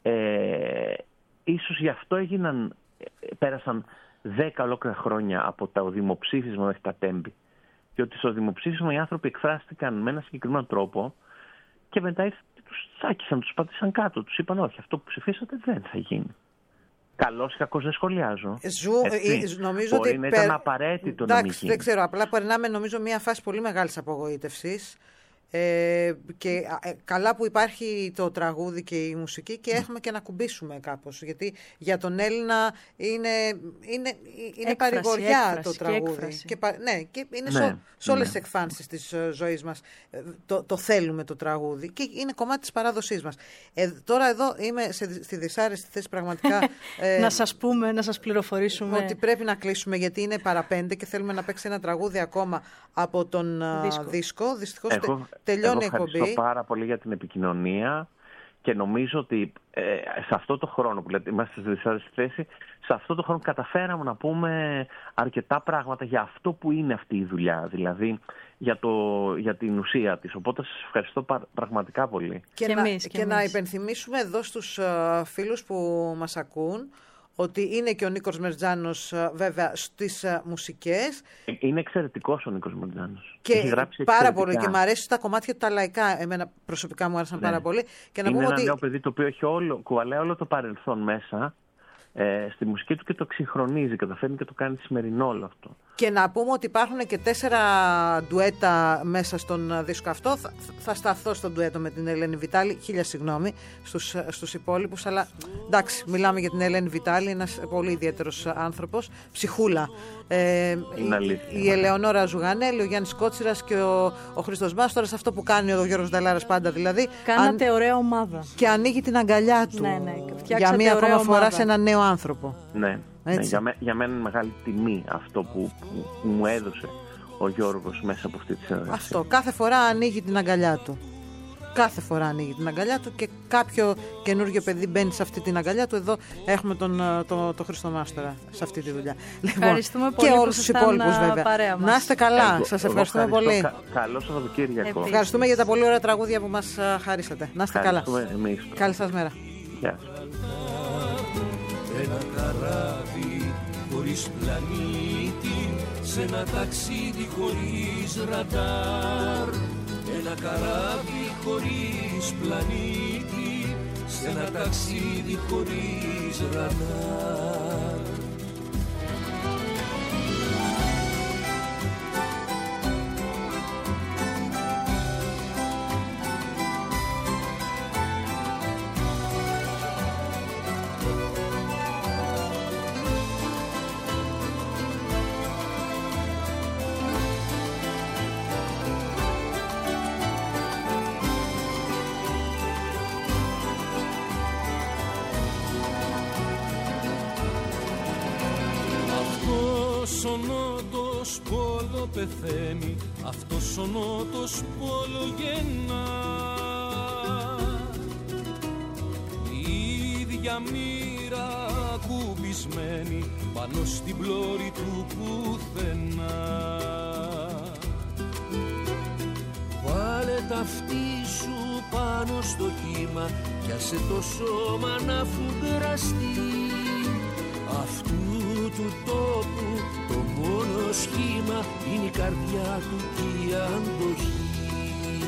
ίσως γι' αυτό πέρασαν 10 ολόκληρα χρόνια από το δημοψήφισμα μέχρι τα Τέμπη. Και ότι στο δημοψήφισμα οι άνθρωποι εκφράστηκαν με ένα συγκεκριμένο τρόπο και μετά τους τσάκισαν, τους πατήσαν κάτω, τους είπαν όχι, αυτό που ψηφίσατε δεν θα γίνει. Καλώς ή κακώς δεν σχολιάζω. Νομίζω μπορεί ότι να ήταν απαραίτητο να μην γίνει. Δεν ξέρω, απλά περνάμε νομίζω μια φάση πολύ μεγάλης απογοήτευσης. Και καλά που υπάρχει το τραγούδι και η μουσική και έχουμε και να κουμπίσουμε κάπως, γιατί για τον Έλληνα είναι παρηγοριά το τραγούδι και είναι σε όλες τις εκφάνσεις της ζωής μας το θέλουμε το τραγούδι και είναι κομμάτι της παράδοσής μας. Τώρα εδώ είμαι στη δυσάρεστη θέση πραγματικά να σας πούμε, να σας πληροφορήσουμε ότι πρέπει να κλείσουμε, γιατί είναι παραπέντε και θέλουμε να παίξει ένα τραγούδι ακόμα από τον δίσκο. Δυστυχώς τελειώνει η εκπομπή. Ευχαριστώ πάρα πολύ για την επικοινωνία και νομίζω ότι σε αυτό το χρόνο που λέτε, είμαστε στη δυσάρεστη θέση, σε αυτό το χρόνο καταφέραμε να πούμε αρκετά πράγματα για αυτό που είναι αυτή η δουλειά, δηλαδή για την ουσία της. Οπότε σας ευχαριστώ πραγματικά πολύ. Και να υπενθυμίσουμε εδώ στους φίλους που μας ακούν ότι είναι και ο Νίκος Μερτζάνος βέβαια στις μουσικές. Είναι εξαιρετικός ο Νίκος Μερτζάνος. Και έχει γράψει πάρα πολύ και μου αρέσει τα κομμάτια τα λαϊκά. Εμένα προσωπικά μου άρεσαν πάρα πολύ. Και να είναι πούμε ένα νέο παιδί το οποίο έχει κουβαλάει όλο το παρελθόν μέσα στη μουσική του και το εξυγχρονίζει. Καταφέρνει και το κάνει σημερινό όλο αυτό. Και να πούμε ότι υπάρχουν και 4 ντουέτα μέσα στον δίσκο αυτό. Θα σταθώ στο ντουέτο με την Ελένη Βιτάλη. 1000 συγγνώμη στους υπόλοιπους. Αλλά εντάξει, μιλάμε για την Ελένη Βιτάλη, ένας πολύ ιδιαίτερος άνθρωπος. Ψυχούλα. Η Ελεονόρα Ζουγανέλη, ο Γιάννης Κότσιρας και ο Χρήστος Μάστορας. Αυτό που κάνει ο Γιώργος Νταλάρας πάντα δηλαδή. Κάνατε ωραία ομάδα. Και ανοίγει την αγκαλιά του. Ναι. Για μία ακόμα φορά σε έναν νέο άνθρωπο. Ναι. Για μένα είναι μεγάλη τιμή αυτό που μου έδωσε ο Γιώργος μέσα από αυτή τη συνεργασία. Αυτό, κάθε φορά ανοίγει την αγκαλιά του. Κάθε φορά ανοίγει την αγκαλιά του και κάποιο καινούργιο παιδί μπαίνει σε αυτή την αγκαλιά του. Εδώ έχουμε τον Χρήστο Μάστορα σε αυτή τη δουλειά. Ευχαριστούμε πολύ. Και όλους τους υπόλοιπους βέβαια. Να είστε καλά. Σας ευχαριστούμε πολύ. Καλό Σαββατοκύριακο. Ευχαριστούμε για τα πολύ ωραία τραγούδια που μας χαρίσατε. Να είστε καλά. Εμείς. Καλή σας μέρα. Γεια. Ένα καράβι χωρίς πλανήτη, σε ένα ταξίδι χωρίς ραντάρ. Ένα καράβι χωρίς πλανήτη, σε ένα ταξίδι χωρίς ραντάρ. ο νότος πόλο πεθαίνει, αυτός ο νότος πόλο γεννά. Η ίδια μοίρα κουμπισμένη πάνω στην πλώρη του πουθενά. Βάλε τα αυτί σου πάνω στο κύμα κι άσε το σώμα να φουγκραστεί. Αυτού του τόπου το μόνο σχήμα είναι η καρδιά του και η αντοχή.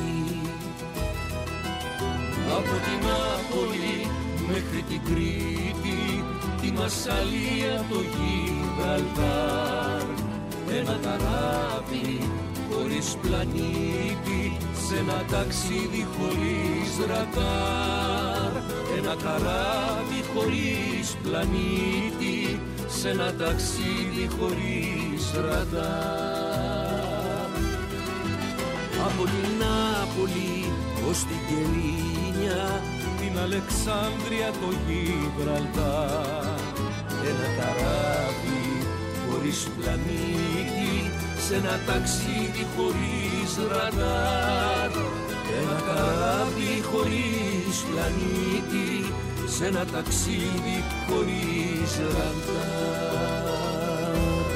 Από την Νάπολη μέχρι την Κρήτη, τη Μασσαλία, το Γιβραλτάρ, ένα καράβι χωρίς πλανήτη, σε ένα ταξίδι χωρίς ραντάρ. Ένα καράβι χωρίς πλανήτη, σε ένα ταξίδι χωρίς ραντάρ. Από την Νάπολη ως την Κελίνια, την Αλεξάνδρεια, το Γιβραλτάρ. Ένα καράβι χωρίς πλανήτη, σε ένα ταξίδι χωρίς ραντάρ. Ένα καράβι χωρίς πλανήτη, σε ένα ταξίδι χωρίς ραντάρ.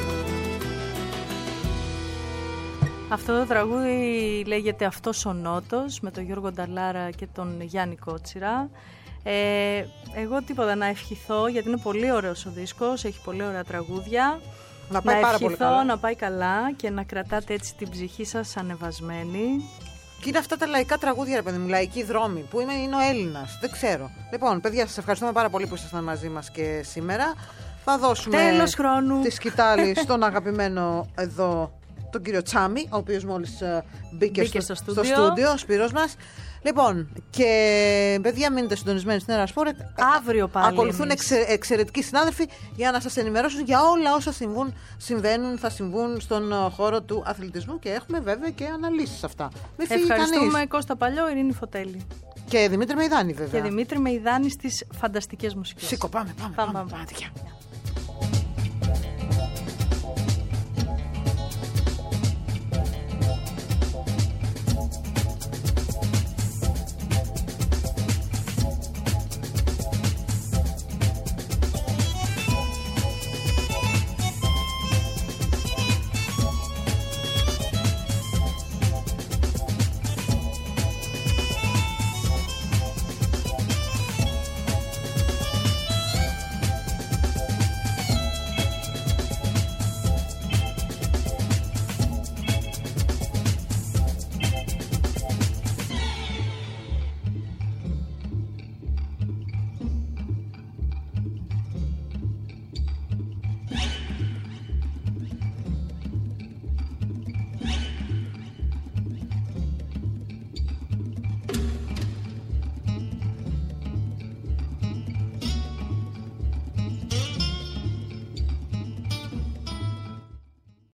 Αυτό το τραγούδι λέγεται «Αυτός ο Νότος» με τον Γιώργο Νταλάρα και τον Γιάννη Κότσιρα. Εγώ τίποτα να ευχηθώ, γιατί είναι πολύ ωραίος ο δίσκος, έχει πολύ ωραία τραγούδια. Να πάει πάρα πολύ καλά. Να πάει καλά και να κρατάτε έτσι την ψυχή σας ανεβασμένη. Και είναι αυτά τα λαϊκά τραγούδια, ρε παιδί μου, λαϊκοί δρόμοι, που είναι ο Έλληνας. Δεν ξέρω. Λοιπόν, παιδιά, σας ευχαριστούμε πάρα πολύ που ήσασταν μαζί μας και σήμερα. Θα δώσουμε τέλος χρόνου τη σκητάλη στον αγαπημένο εδώ τον κύριο Τσάμι, ο οποίος μόλις μπήκε στο στούντιο, ο Σπύρος μας. Λοιπόν, και παιδιά, μείνετε συντονισμένοι στην Era Sport. Αύριο πάλι. Ακολουθούν εξαιρετικοί συνάδελφοι για να σας ενημερώσουν για όλα όσα συμβαίνουν, θα συμβούν στον χώρο του αθλητισμού και έχουμε βέβαια και αναλύσεις αυτά. Μην φύγει ευχαριστούμε κανείς. Κώστα Παλιό, Ειρήνη Φωτέλη. Και Δημήτρη Μεϊδάνη βέβαια. Και Δημήτρη Μεϊδάνη στις φανταστικές μουσικές. Σήκω, πάμε.